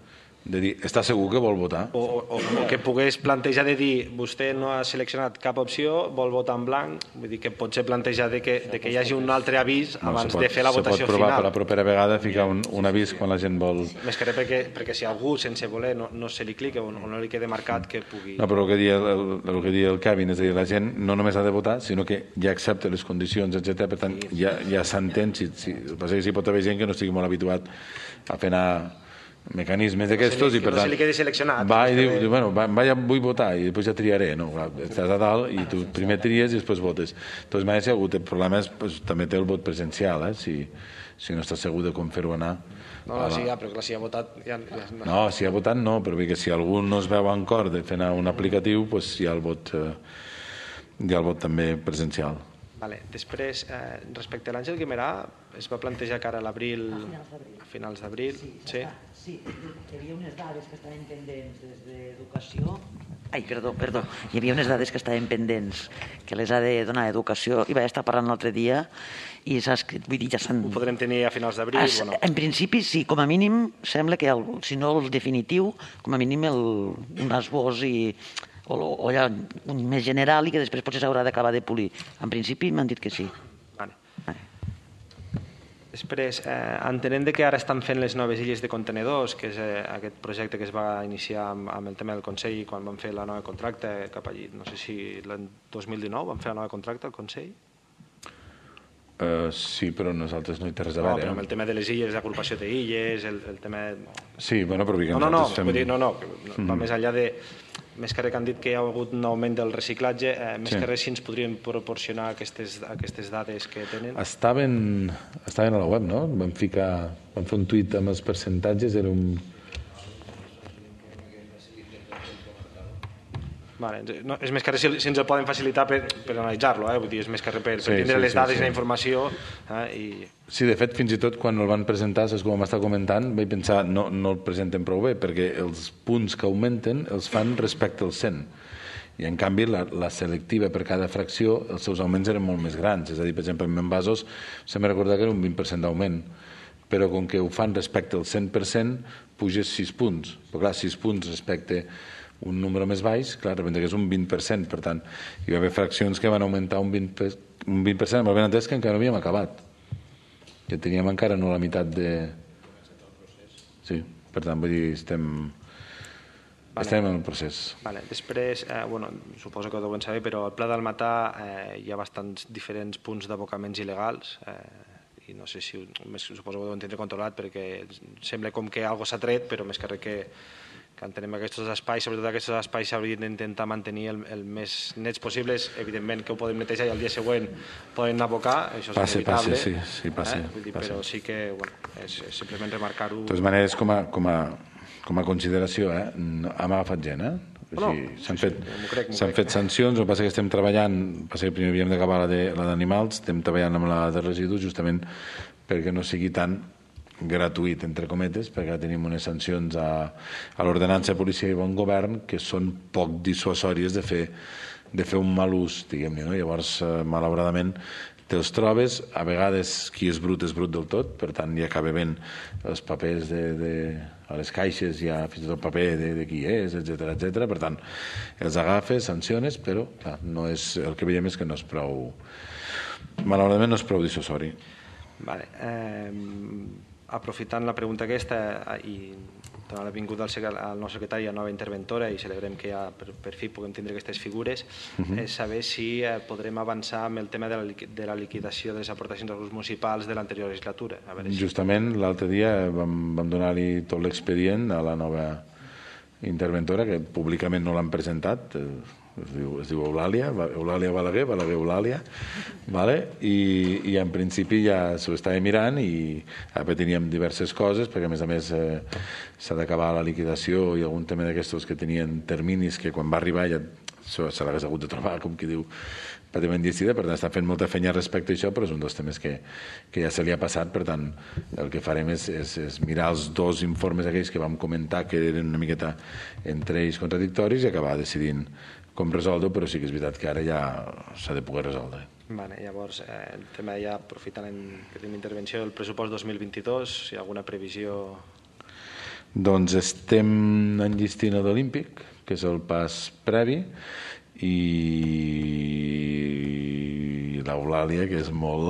de dir, està segur que vol votar? O, o, o que pogués plantejar de dir, vostè no ha seleccionat cap opció, vol votar en blanc, vull dir que potser plantejar de que, de que hi hagi un altre avís abans no, pot, de fer la votació se pot provar final. per la propera vegada ficar un, un avís quan la gent vol... Més que res perquè, perquè si algú sense voler no, no se li clica o no, o no li quede marcat que pugui... No, però el que deia el, el, que deia el Kevin, és a dir, la gent no només ha de votar, sinó que ja accepta les condicions, etcètera. Per tant, ja, ja s'entén, si, si, si, si pot haver gent que no estigui molt habituat a fer anar mecanismes d'aquestos, i per tant... no se li quedi seleccionat. Va i diu, diu bueno, va, vaja, vull votar i després ja triaré, no? Estàs a dalt i tu primer tries i després votes. De totes maneres, si algú té problemes, pues, també té el vot presencial, eh? Si, si no estàs segur de com fer-ho anar. No, no, sí, ja, però clar, si ha votat... Ja, ja... No, si ha votat no, però que si algú no es veu en cor de fer anar un aplicatiu, pues, hi ha el vot, eh, hi ha el vot també presencial. Vale. Després, eh, respecte a l'Àngel Guimerà, es va plantejar que ara a l'abril, a finals d'abril... Sí, sí, hi havia unes dades que estaven pendents des d'Educació. Ai, perdó, perdó. Hi havia unes dades que estaven pendents que les ha de donar Educació i vaig estar parlant l'altre dia i saps que, vull dir, ja s'han... Ho podrem tenir a finals d'abril o no? En principi, sí, com a mínim, sembla que, el, si no el definitiu, com a mínim el, un esbós i... o, o ja un més general i que després potser s'haurà d'acabar de polir. En principi m'han dit que sí. Vale. Vale. Després, eh, entenent que ara estan fent les noves illes de contenedors, que és eh, aquest projecte que es va iniciar amb, amb el tema del Consell quan van fer la nova contracte cap allí, no sé si l'any dos mil dinou van fer la nova contracte al Consell? Uh, sí, però nosaltres no hi té res a No, veure. però amb el tema de les illes, l'agrupació d'illes, el, el tema... Sí, bueno, però No, no, no, fem... vull dir, no, no, que va Mhm. més enllà de... Més que res que han dit que hi ha hagut un augment del reciclatge, eh, més Sí. que res si ens podrien proporcionar aquestes, aquestes dades que tenen. Estaven, estaven a la web, no? Vam ficar, vam fer un tuit amb els percentatges, era un... Vale, no, és més que res si, si ens el poden facilitar per, per analitzar-lo, eh? Vull dir, és més que res per, per Sí, tindre sí, les sí, dades sí. i la informació. Eh? I... Sí, de fet, fins i tot quan el van presentar, saps com m'està comentant, vaig pensar, no, no el presenten prou bé, perquè els punts que augmenten els fan respecte al cent. I en canvi la, la selectiva per cada fracció, els seus augments eren molt més grans. És a dir, per exemple, en envasos se m'ha recordat que era un vint per cent d'augment, però com que ho fan respecte al cent per cent, puges sis punts. Però clar, sis punts respecte un número més baix, clar, representa que és un vint per cent, per tant, hi va haver fraccions que van augmentar un vint per cent, un vint per cent amb el ben entès que encara no havíem acabat. Que teníem encara no la meitat de... Sí, per tant, vull dir, estem... Vale. Estem en el procés. Vale. Després, eh, bueno, suposo que ho deuen saber, però al Pla del Matà eh, hi ha bastants diferents punts d'abocaments il·legals, eh, i no sé si, més, suposo que ho deuen tindre controlat, perquè sembla com que alguna cosa s'ha tret, però més que res que, que entenem aquests espais, sobretot aquests espais s'haurien d'intentar mantenir el, el més nets possibles, evidentment que ho podem netejar i el dia següent poden abocar, això és passe, inevitable. Passe, sí, sí, passe, eh? Vull dir, passe. però sí que bueno, és, és simplement remarcar-ho. De totes maneres, com a, com a, com a consideració, eh, no, hem agafat gent, eh? No, s'han sí, fet, sí, crec, s'han fet sancions, el que passa que estem treballant, passa que primer havíem d'acabar la de- la d'animals, estem treballant amb la de residus justament perquè no sigui tan gratuït, entre cometes, perquè tenim unes sancions a, a l'ordenança de policia i bon govern que són poc dissuasòries de fer, de fer un mal ús, diguem-ne, no? Llavors, eh, malauradament, te'ls trobes, a vegades qui és brut és brut del tot, per tant hi acaba ben els papers de, de, a les caixes, hi ha fins i tot paper de, de qui és, etcètera, etcètera. Per tant, els agafes, sanciones, però clar, no és, el que veiem és que no és prou, malauradament no és prou dissuasori. Vale. Eh, aprofitant la pregunta aquesta eh, i donant la benvinguda al, sec- al nou secretari i a la nova interventora i celebrem que ja per, per fi puguem tindre aquestes figures, Mhm. és saber si eh, podrem avançar amb el tema de la, liqui- de la liquidació de les aportacions als grups municipals de l'anterior legislatura. A veure si... Justament l'altre dia vam, vam donar-li tot l'expedient a la nova interventora, que públicament no l'han presentat, eh, es diu, es diu Eulàlia, Va- Eulàlia Balaguer, Balaguer Eulàlia, vale? I, i en principi ja s'ho estava mirant i ara teníem diverses coses, perquè a més a més eh, s'ha d'acabar la liquidació i algun tema d'aquestos que tenien terminis que quan va arribar ja se se l'hagués hagut de trobar, com qui diu, pràcticament decidida, per tant està fent molta feina respecte a això, però és un dels temes que, que ja se li ha passat, per tant el que farem és, és, és mirar els dos informes aquells que vam comentar que eren una miqueta entre ells contradictoris i acabar decidint com resoldre, però sí que és veritat que ara ja s'ha de poder resoldre. Vale, llavors, eh, el tema ja aprofitant en, que tenim intervenció del pressupost dos mil vint-i-dos, si hi ha alguna previsió... Doncs estem enllestint l'Olímpic, que és el pas previ, i l'Eulàlia, que és molt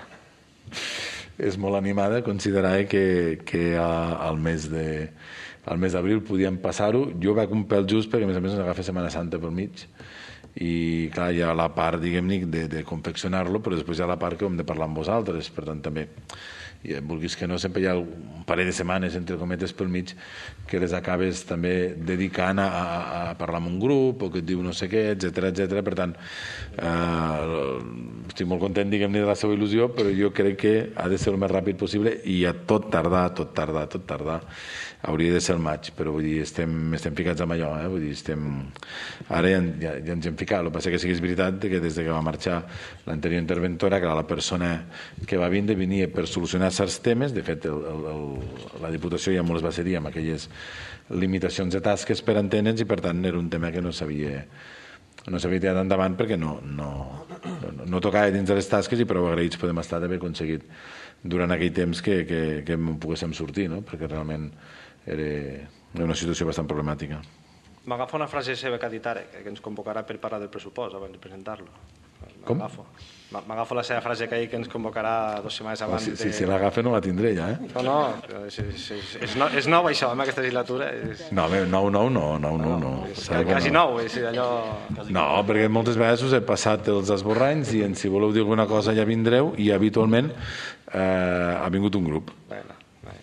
és molt animada, considerava que, que al mes de al mes d'abril podíem passar-ho. Jo vaig un pèl just perquè a més a més ens agafa Setmana Santa pel mig i clar, hi ha la part, diguem-ne, de, de confeccionar-lo, però després hi ha la part que hem de parlar amb vosaltres, per tant també i vulguis que no, sempre hi ha un parell de setmanes entre cometes pel mig que les acabes també dedicant a, a, a parlar amb un grup o que et diu no sé què, etcètera, etcètera. Per tant, eh, estic molt content, diguem-ne, de la seva il·lusió, però jo crec que ha de ser el més ràpid possible i a tot tardar, tot tardar, tot tardar hauria de ser el maig, però vull dir, estem, estem ficats amb allò, eh? Vull dir, estem... ara ja, ja, ja ens hem ficat. El que passa que sí que és veritat que des de que va marxar l'anterior interventora, que era la persona que va vindre, venia per solucionar certs temes. De fet, el, el, el, la Diputació ja molt es va cedir amb aquelles limitacions de tasques per antenes i, per tant, era un tema que no s'havia no s'havia tirat endavant perquè no, no, no, no tocava dins de les tasques i prou agraïts podem estar d'haver aconseguit durant aquell temps que, que, que en poguéssim sortir, no? Perquè realment era una situació bastant problemàtica. M'agafa una frase seva que ha dit ara, que ens convocarà per parlar del pressupost abans de presentar-lo. Com? M'agafo la seva frase que ha dit que ens convocarà dues setmanes abans. Si, si, si l'agafa no la tindré ja, eh? No, no, és, és, és, és, no, és nou això, amb aquesta legislatura. És... No, nou, nou, no, nou, nou, no. És quasi nou, és allò... No, perquè moltes vegades us he passat els esborranys i si voleu dir alguna cosa ja vindreu i habitualment eh, ha vingut un grup. Bueno,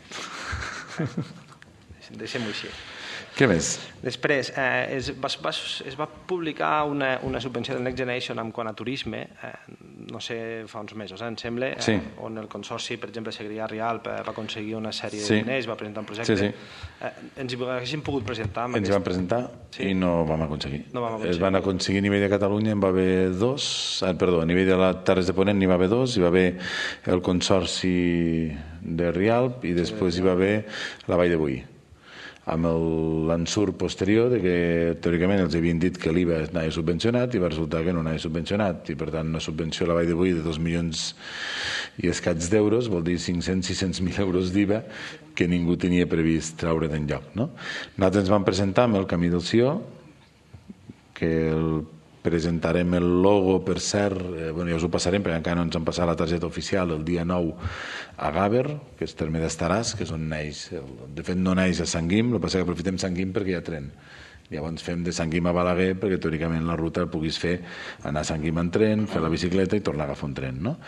deixem-ho així. Què més? Després, eh, es, va, va, es va publicar una, una subvenció del Next Generation en quant a turisme, eh, no sé, fa uns mesos, eh, em sembla, eh, sí. On el consorci, per exemple, Segrià Rialp, va aconseguir una sèrie sí. de diners, va presentar un projecte. Sí, sí. Eh, ens hi haguéssim pogut presentar. Ens hi vam presentar sí. i no vam aconseguir. No vam aconseguir. Es van aconseguir a nivell de Catalunya, en va haver dos, ah, perdó, a nivell de les Terres de Ponent n'hi va haver dos, hi va haver el consorci de Rialp i després hi va haver la Vall de Boí, amb l'ensurt posterior de que teòricament els havien dit que l'I V A anava subvencionat i va resultar que no anava subvencionat i per tant una subvenció a la Vall de Boí de dos milions i escaig d'euros vol dir cinc-cents a sis-cents mil euros d'I V A que ningú tenia previst treure d'enlloc, no? Nosaltres ens vam presentar amb el Camí del Sió, que el presentarem el logo, per cert, eh, bueno, ja us ho passarem perquè encara no ens han passat la targeta oficial el dia nou a Gàber, que és terme d'Estaràs, que és on neix, de fet no neix a Sant Guim, el que passa que aprofitem Sant Guim perquè hi ha tren. Llavors fem de Sant Guim a Balaguer perquè teòricament la ruta el puguis fer anar a Sant Guim en tren, fer la bicicleta i tornar a agafar un tren, no?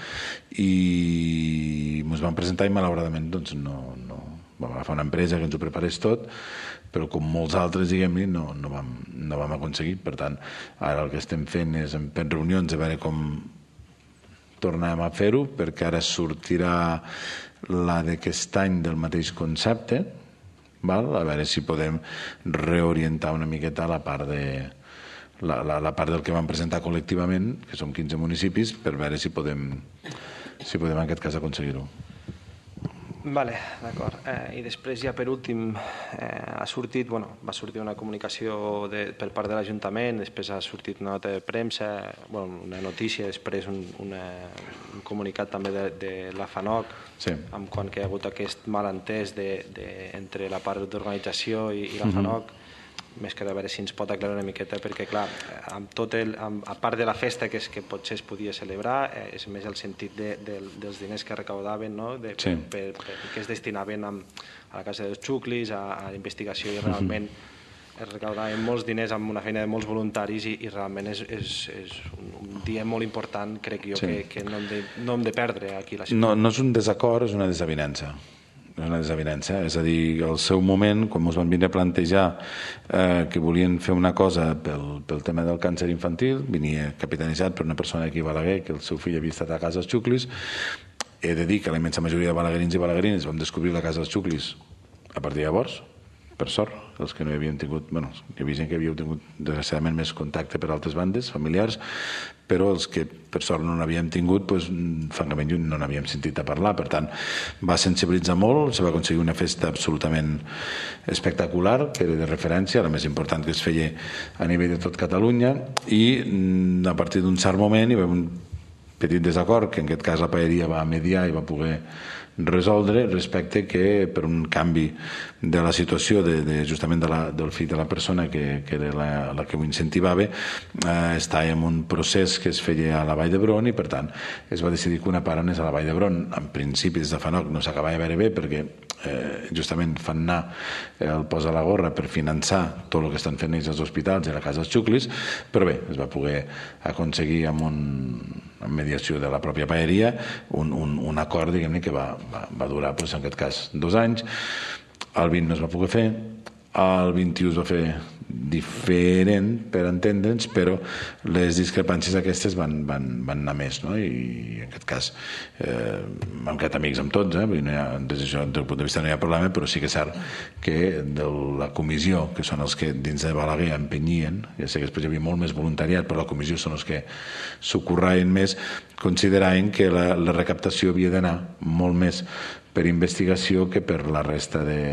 I ens vam presentar i malauradament doncs no, no... vam agafar una empresa que ens ho preparés tot, però com molts altres, diguem-ne, no, no, vam, no vam aconseguir. Per tant, ara el que estem fent és fent reunions a veure com tornem a fer-ho, perquè ara sortirà la d'aquest any del mateix concepte, val? A veure si podem reorientar una miqueta la part de la, la, la part del que vam presentar col·lectivament, que som quinze municipis, per veure si podem, si podem en aquest cas aconseguir-ho. Vale, d'acord. Eh, I després ja per últim eh, ha sortit, bueno, va sortir una comunicació de, per part de l'Ajuntament, després ha sortit una nota de premsa, bueno, una notícia, després un, una, un comunicat també de, de la FANOC, sí. amb quan que hi ha hagut aquest malentès de, de, entre la part d'organització i, i la FANOC, mm-hmm. més que de veure si ens pot aclarar una miqueta, perquè clar, amb tot el, amb, a part de la festa que, és, que potser es podia celebrar, eh, és més el sentit de, de, dels diners que recaudaven, no? de, sí. per, per, per, que es destinaven a, a la Casa dels Xuclis, a, a la investigació, i realment es recaudaven molts diners amb una feina de molts voluntaris i, i realment és, és, és un, un dia molt important, crec jo, sí. que, que no, hem de, no hem de perdre aquí la ciutat. No, no és un desacord, és una desavinença. És una desavinença, és a dir, al seu moment, quan ens van vindre a plantejar eh, que volien fer una cosa pel, pel tema del càncer infantil, venia capitanitzat per una persona aquí a Balaguer, que el seu fill havia estat a casa dels Xuclis. He de dir que la immensa majoria de balaguerins i balaguerines vam descobrir la casa dels Xuclis a partir de llavors, per sort, els que no hi havíem tingut, bueno, hi havia gent que havíeu tingut desgraciadament més contacte per altres bandes familiars, però els que per sort no n'havíem tingut, doncs, francament no n'havíem sentit a parlar. Per tant, va sensibilitzar molt, se va aconseguir una festa absolutament espectacular, que era de referència, la més important que es feia a nivell de tot Catalunya, i a partir d'un cert moment hi va haver un petit desacord que en aquest cas la paeria va mediar i va poder resoldre respecte que per un canvi de la situació de, de, justament de la, del fill de la persona que, que era la, la que ho incentivava, eh, estava en un procés que es feia a la Vall d'Hebron i per tant es va decidir que una part anés a la Vall d'Hebron. En principi des de Fanoc no s'acabava de veure bé perquè eh, justament fan anar el posa la gorra per finançar tot el que estan fent ells als hospitals i a la casa dels xuclis, però bé, es va poder aconseguir amb un amb mediació de la pròpia paeria un, un, un acord, diguem-ne, que va, va, va durar, doncs, en aquest cas, dos anys. El vint no es va poder fer, el vint-i-u es va fer diferent, per entendre'ns, però les discrepàncies aquestes van, van, van anar més, no? I en aquest cas eh, hem quedat amics amb tots, eh? No hi ha, des del punt de vista no hi ha problema, però sí que és cert que de la comissió, que són els que dins de Balaguer empenyien, ja sé que després hi havia molt més voluntariat, però la comissió són els que s'ocorraven més, consideraven que la, la recaptació havia d'anar molt més per investigació que per la resta de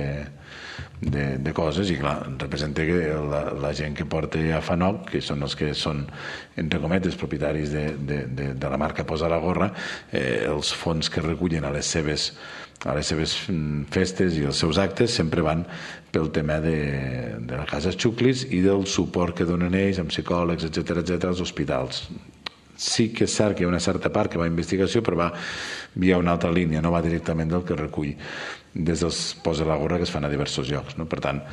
De, de coses, i clar, representa que la, la gent que porta a Fanoc, que són els que són, entre cometes, propietaris de, de, de, de la marca Posa la Gorra, eh, els fons que recullen a les seves a les seves festes i els seus actes sempre van pel tema de, de la casa Xuclis i del suport que donen ells amb psicòlegs, etcètera, etcètera, als hospitals. Sí que és cert que hi ha una certa part que va a investigació, però va via una altra línia, no va directament del que recull des dels Posa la Gorra que es fan a diversos llocs, no? Per tant,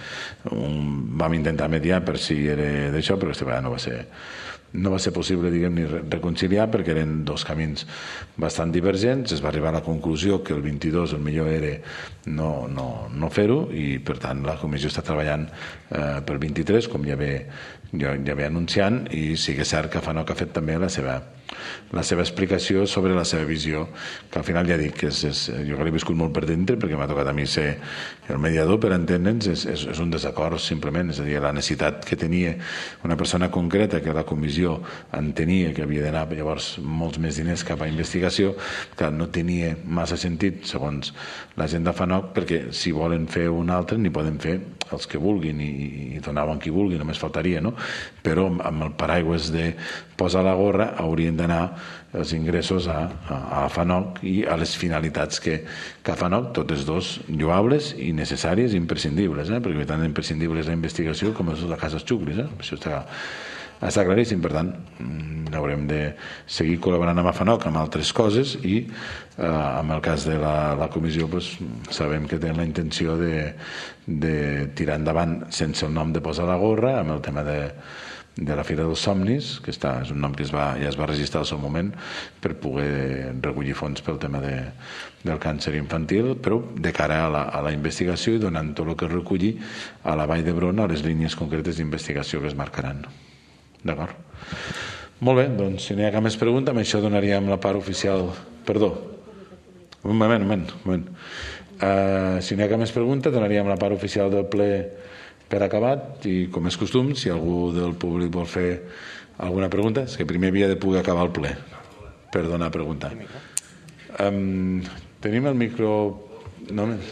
um, vam intentar mediar per si era d'això, però aquesta vegada no va ser no va ser possible, diguem, ni reconciliar perquè eren dos camins bastant divergents. Es va arribar a la conclusió que el vint-i-dos el millor era no, no, no fer-ho i per tant la comissió està treballant eh, pel vint-i-tres, com ja ve, ja, ja ve anunciant, i sí que és cert que Fanoc ha fet també la seva la seva explicació sobre la seva visió, que al final ja dic que és, és, jo que l'he viscut molt per dintre perquè m'ha tocat a mi ser el mediador, per entendre'ns, és, és, és un desacord simplement, és a dir, la necessitat que tenia una persona concreta que la comissió entenia que havia d'anar llavors molts més diners cap a investigació, que no tenia massa sentit segons la gent de Fanoc, perquè si volen fer un altre n'hi poden fer els que vulguin i, i donaven qui vulgui, només faltaria, no? Però amb el paraigües de Posa la Gorra haurien d'anar els ingressos a, a, a Fanoc i a les finalitats que, que a Fanoc, totes dos lloables i necessàries i imprescindibles, eh? Perquè tan imprescindible és la investigació com és la casa Xuclis, eh? Això està, està claríssim. Per tant, haurem de seguir col·laborant amb Fanoc amb altres coses i eh, en el cas de la, la comissió pues, sabem que tenen la intenció de, de tirar endavant sense el nom de Posa la Gorra amb el tema de de la Fira dels Somnis, que està, és un nom que es va, ja es va registrar al seu moment per poder recollir fons pel tema de, del càncer infantil, però de cara a la, a la investigació i donant tot el que es reculli a la Vall d'Hebron a les línies concretes d'investigació que es marcaran. D'acord? Molt bé, doncs si no hi ha cap més pregunta, amb això donaríem la part oficial... Perdó. Un moment, un moment. Un moment. Uh, si no hi ha cap més pregunta, donaríem la part oficial del ple per acabat i, com és costum, si algú del públic vol fer alguna pregunta, és que primer havia de poder acabar el ple per donar a preguntar. Um, tenim el micro... No, més?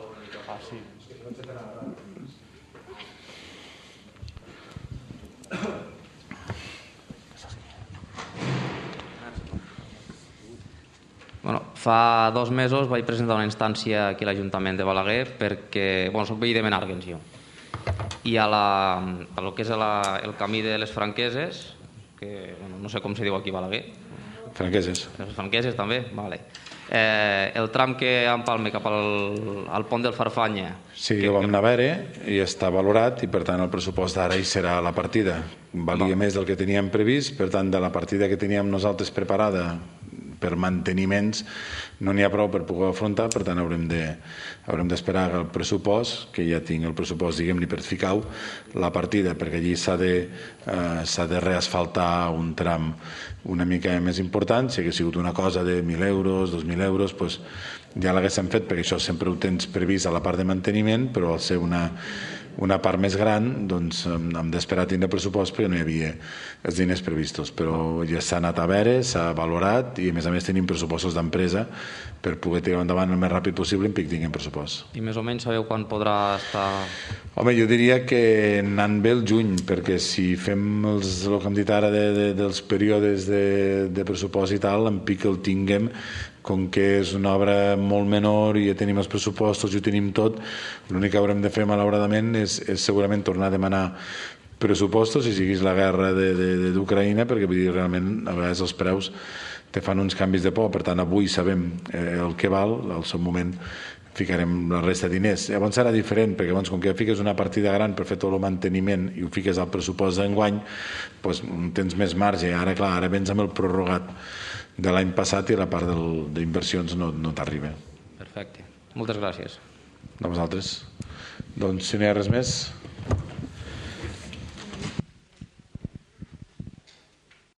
Bueno, fa dos mesos vaig presentar una instància aquí a l'Ajuntament de Balaguer perquè, bueno, soc veí de Menàrguens jo, i a, la, a lo que és la, el camí de les Franqueses, que bueno, no sé com se diu aquí a Balaguer. Franqueses. Les Franqueses també, vale. Eh, el tram que empalme cap al, al pont del Farfanya. Sí, que, ho vam anar a veure i està valorat i per tant el pressupost d'ara hi serà la partida. Valia no. més del que teníem previst, per tant de la partida que teníem nosaltres preparada per manteniments no n'hi ha prou per poder afrontar, per tant haurem de haurem d'esperar el pressupost, que ja tinc el pressupost, diguem-ne, per ficar-ho, la partida, perquè allí s'ha de, eh, s'ha de reasfaltar un tram una mica més important. Si hagués sigut una cosa de mil euros, dos mil euros, doncs ja l'haguéssim fet, perquè això sempre ho tens previst a la part de manteniment, però al ser una una part més gran, doncs hem d'esperar tindre pressupost perquè no hi havia els diners previstos, però ja s'ha anat a veure, s'ha valorat i a més a més tenim pressupostos d'empresa per poder tirar endavant el més ràpid possible en pic tinguem pressupost. I més o menys sabeu quan podrà estar... Home, jo diria que anant bé el juny, perquè si fem els, el que hem dit ara de, de, dels períodes de, de pressupost i tal, en pic el tinguem, com que és una obra molt menor i ja tenim els pressupostos i ho tenim tot, l'únic que haurem de fer malauradament és, és segurament tornar a demanar pressupostos si siguis la guerra d'Ucraïna, perquè vull dir, realment a vegades els preus te fan uns canvis de por, per tant avui sabem eh, el que val, al seu moment ficarem la resta de diners. Llavors serà diferent, perquè llavors, com que fiques una partida gran per fer tot el manteniment i ho fiques al pressupost d'enguany, doncs tens més marge. Ara, clar, ara vens amb el prorrogat de l'any passat i la part d'inversions no, no t'arriba. Perfecte. Moltes gràcies. A vosaltres. Doncs, si no hi ha res més...